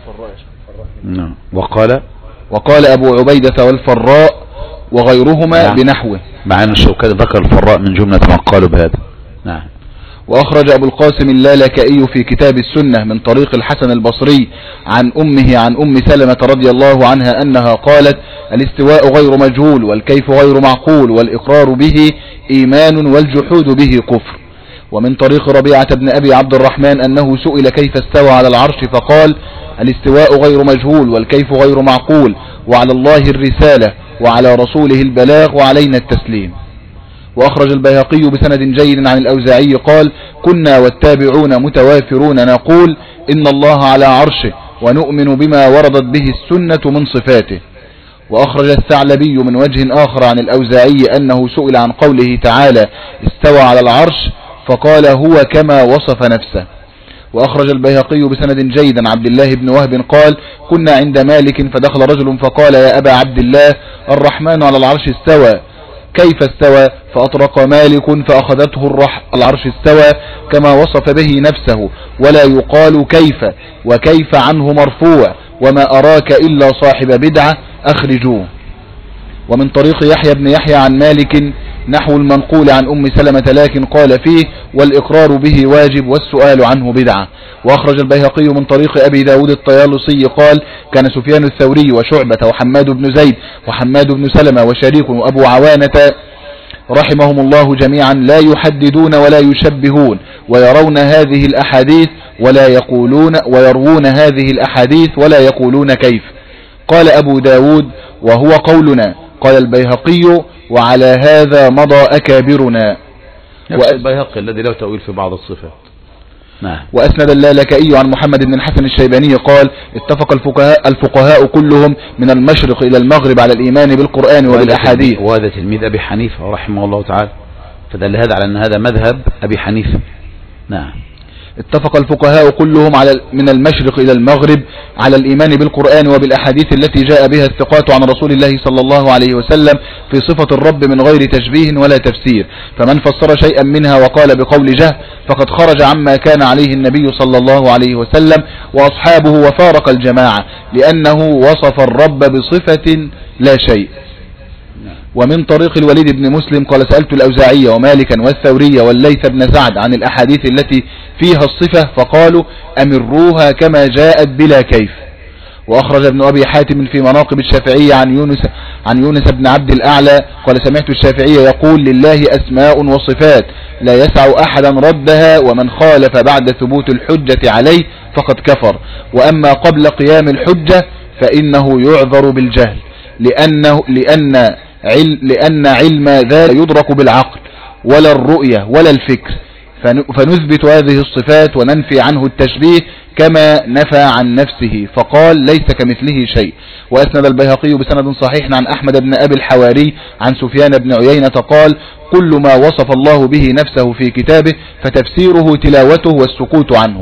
نعم. وقال وقال أبو عبيدة والفراء وغيرهما نعم. بنحوه، مع أن الشوكاني ذكر الفراء من جملة ما قالوا بهذا. نعم. وأخرج أبو القاسم اللالكائي في كتاب السنة من طريق الحسن البصري عن أمه عن أم سلمة رضي الله عنها أنها قالت: الاستواء غير مجهول، والكيف غير معقول، والإقرار به إيمان، والجحود به كفر. ومن طريق ربيعة بن أبي عبد الرحمن أنه سئل كيف استوى على العرش فقال: الاستواء غير مجهول، والكيف غير معقول، وعلى الله الرسالة، وعلى رسوله البلاغ، وعلينا التسليم. وأخرج البيهقي بسند جيد عن الأوزاعي قال: كنا والتابعون متوافرون نقول إن الله على عرشه، ونؤمن بما وردت به السنة من صفاته. وأخرج الثعلبي من وجه آخر عن الأوزاعي أنه سئل عن قوله تعالى: استوى على العرش، فقال: هو كما وصف نفسه. وأخرج البيهقي بسند جيد عن عبد الله بن وهب قال: كنا عند مالك فدخل رجل فقال: يا أبا عبد الله الرحمن على العرش استوى، كيف استوى؟ فأطرق مالك فأخذته العرش استوى كما وصف به نفسه، ولا يقال كيف، وكيف عنه مرفوع، وما أراك إلا صاحب بدعة، أخرجوه. ومن طريق يحيى بن يحيى عن مالك نحو المنقول عن أم سلمة، لكن قال فيه: والإقرار به واجب، والسؤال عنه بدعة. وأخرج البيهقي من طريق أبي داود الطيالسي قال: كان سفيان الثوري وشعبة وحماد بن زيد وحماد بن سلمة وشريك وأبو عوانة رحمهم الله جميعا لا يحددون ولا يشبهون، ويرون هذه الأحاديث ولا يقولون ويروون هذه الأحاديث ولا يقولون كيف. قال أبو داود: وهو قولنا. قال البيهقي: وعلى هذا مضى أكابرنا. نفس البيهقي الذي له تأويل في بعض الصفات. نعم. وأسند اللالكائي عن محمد بن الحسن الشيباني قال: اتفق الفقهاء, الفقهاء كلهم من المشرق إلى المغرب على الإيمان بالقرآن وبالأحاديث. وهذا تلميذ أبي حنيفة رحمه الله تعالى، فدل هذا على أن هذا مذهب أبي حنيفة. نعم. اتفق الفقهاء كلهم على من المشرق إلى المغرب على الإيمان بالقرآن وبالأحاديث التي جاء بها الثقات عن رسول الله صلى الله عليه وسلم في صفة الرب من غير تشبيه ولا تفسير. فمن فسر شيئا منها وقال بقول جهل فقد خرج عما كان عليه النبي صلى الله عليه وسلم وأصحابه وفارق الجماعة، لأنه وصف الرب بصفة لا شيء. ومن طريق الوليد بن مسلم قال: سألت الأوزاعية ومالكا والثورية والليث بن سعد عن الأحاديث التي فيها الصفة، فقالوا: أمروها كما جاءت بلا كيف. وأخرج ابن أبي حاتم في مناقب الشافعية عن يونس عن يونس بن عبد الأعلى قال: سمعت الشافعية يقول: لله أسماء وصفات لا يسع أحدا ردها، ومن خالف بعد ثبوت الحجة عليه فقد كفر، وأما قبل قيام الحجة فإنه يعذر بالجهل، لأنه لأن علم لأن علم ذا يدرك بالعقل ولا الرؤية ولا الفكر، فنثبت هذه الصفات وننفي عنه التشبيه كما نفى عن نفسه، فقال: ليس كمثله شيء. وأسند البيهقي بسند صحيح عن أحمد بن أبي الحواري عن سفيان بن عيينة قال: كل ما وصف الله به نفسه في كتابه فتفسيره تلاوته والسكوت عنه.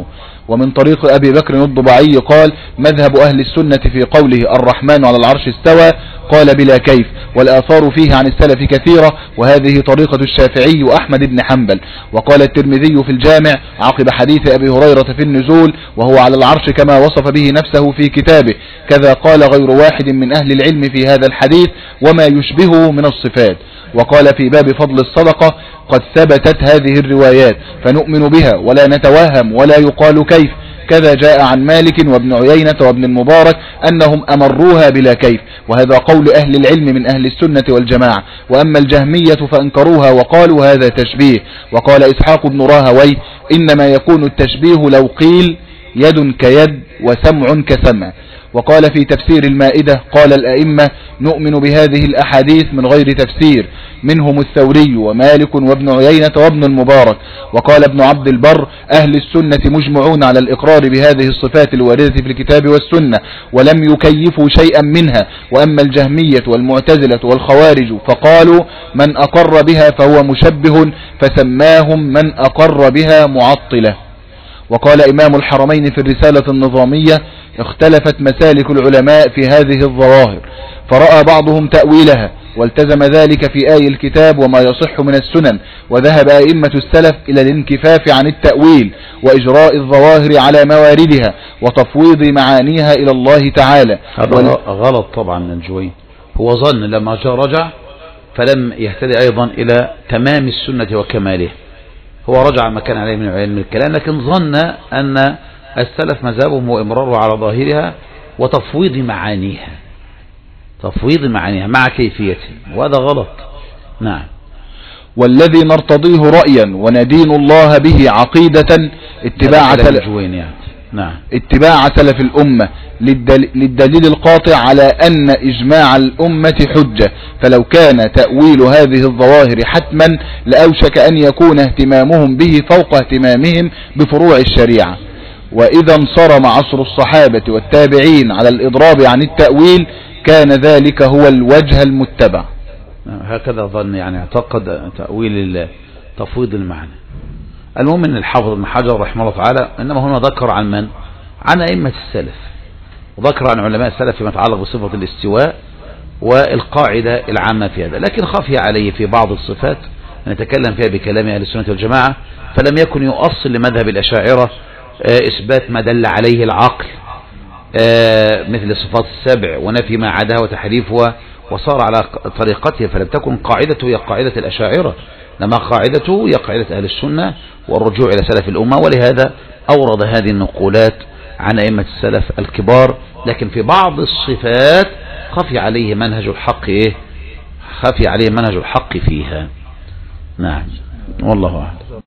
ومن طريق أبي بكر الضبعي قال مذهب أهل السنة في قوله الرحمن على العرش استوى قال بلا كيف، والآثار فيه عن السلف كثيرة، وهذه طريقة الشافعي وأحمد بن حنبل. وقال الترمذي في الجامع عقب حديث أبي هريرة في النزول وهو على العرش كما وصف به نفسه في كتابه، كذا قال غير واحد من أهل العلم في هذا الحديث وما يشبهه من الصفات. وقال في باب فضل الصدقة قد ثبتت هذه الروايات فنؤمن بها ولا نتوهم ولا يقال كيف، كذا جاء عن مالك وابن عيينة وابن المبارك أنهم أمروها بلا كيف، وهذا قول أهل العلم من أهل السنة والجماعة. وأما الجهمية فأنكروها وقالوا هذا تشبيه. وقال إسحاق بن راهوي إنما يكون التشبيه لو قيل يد كيد وسمع كسمع. وقال في تفسير المائدة قال الأئمة نؤمن بهذه الأحاديث من غير تفسير، منهم الثوري ومالك وابن عيينة وابن المبارك. وقال ابن عبد البر أهل السنة مجمعون على الإقرار بهذه الصفات الواردة في الكتاب والسنة ولم يكيفوا شيئا منها. وأما الجهمية والمعتزلة والخوارج فقالوا من أقر بها فهو مشبه، فسماهم من أقر بها معطلة. وقال إمام الحرمين في الرسالة النظامية اختلفت مسالك العلماء في هذه الظواهر، فرأى بعضهم تأويلها والتزم ذلك في آي الكتاب وما يصح من السنن، وذهب أئمة السلف إلى الانكفاف عن التأويل وإجراء الظواهر على مواردها وتفويض معانيها إلى الله تعالى. هذا وال... غلط طبعا من الجوين، هو ظن لما جاء رجع فلم يهتدي أيضا إلى تمام السنة وكماله، هو رجع ما كان عليه من علم الكلام، لكن ظن أن السلف مذهبهم هو إمراره على ظاهرها وتفويض معانيها، تفويض معانيها مع كيفيتها، وهذا غلط. نعم. والذي نرتضيه رأيا وندين الله به عقيدة اتباع سلف يعني. نعم. اتباع سلف الأمة للدليل القاطع على أن إجماع الأمة حجة، فلو كان تأويل هذه الظواهر حتما لأوشك أن يكون اهتمامهم به فوق اهتمامهم بفروع الشريعة. وإذا انصرم عصر الصحابة والتابعين على الإضراب عن التأويل كان ذلك هو الوجه المتبع. هكذا ظن، يعني اعتقد تأويل تفويض المعنى. المهم ان الحافظ ابن حجر رحمه الله تعالى انما هنا ذكر عن من؟ عن ائمة السلف، وذكر عن علماء السلف فيما يتعلق بصفة الاستواء والقاعدة العامة في هذا، لكن خفي عليه في بعض الصفات نتكلم فيها بكلام اهل السنة والجماعة، فلم يكن يؤصل لمذهب الاشاعرة اثبات ما دل عليه العقل مثل الصفات السبع ونفي ما عداها وتحريفها، وصار على طريقته، فلم تكن قاعدته هي قاعدة الاشاعرة، لما قاعدته هي قاعدة أهل السنة والرجوع إلى سلف الأمة. ولهذا أورد هذه النقولات عن أئمة السلف الكبار، لكن في بعض الصفات خفي عليه منهج الحق إيه؟ خفي عليه منهج الحق فيها. نعم، والله أعلم.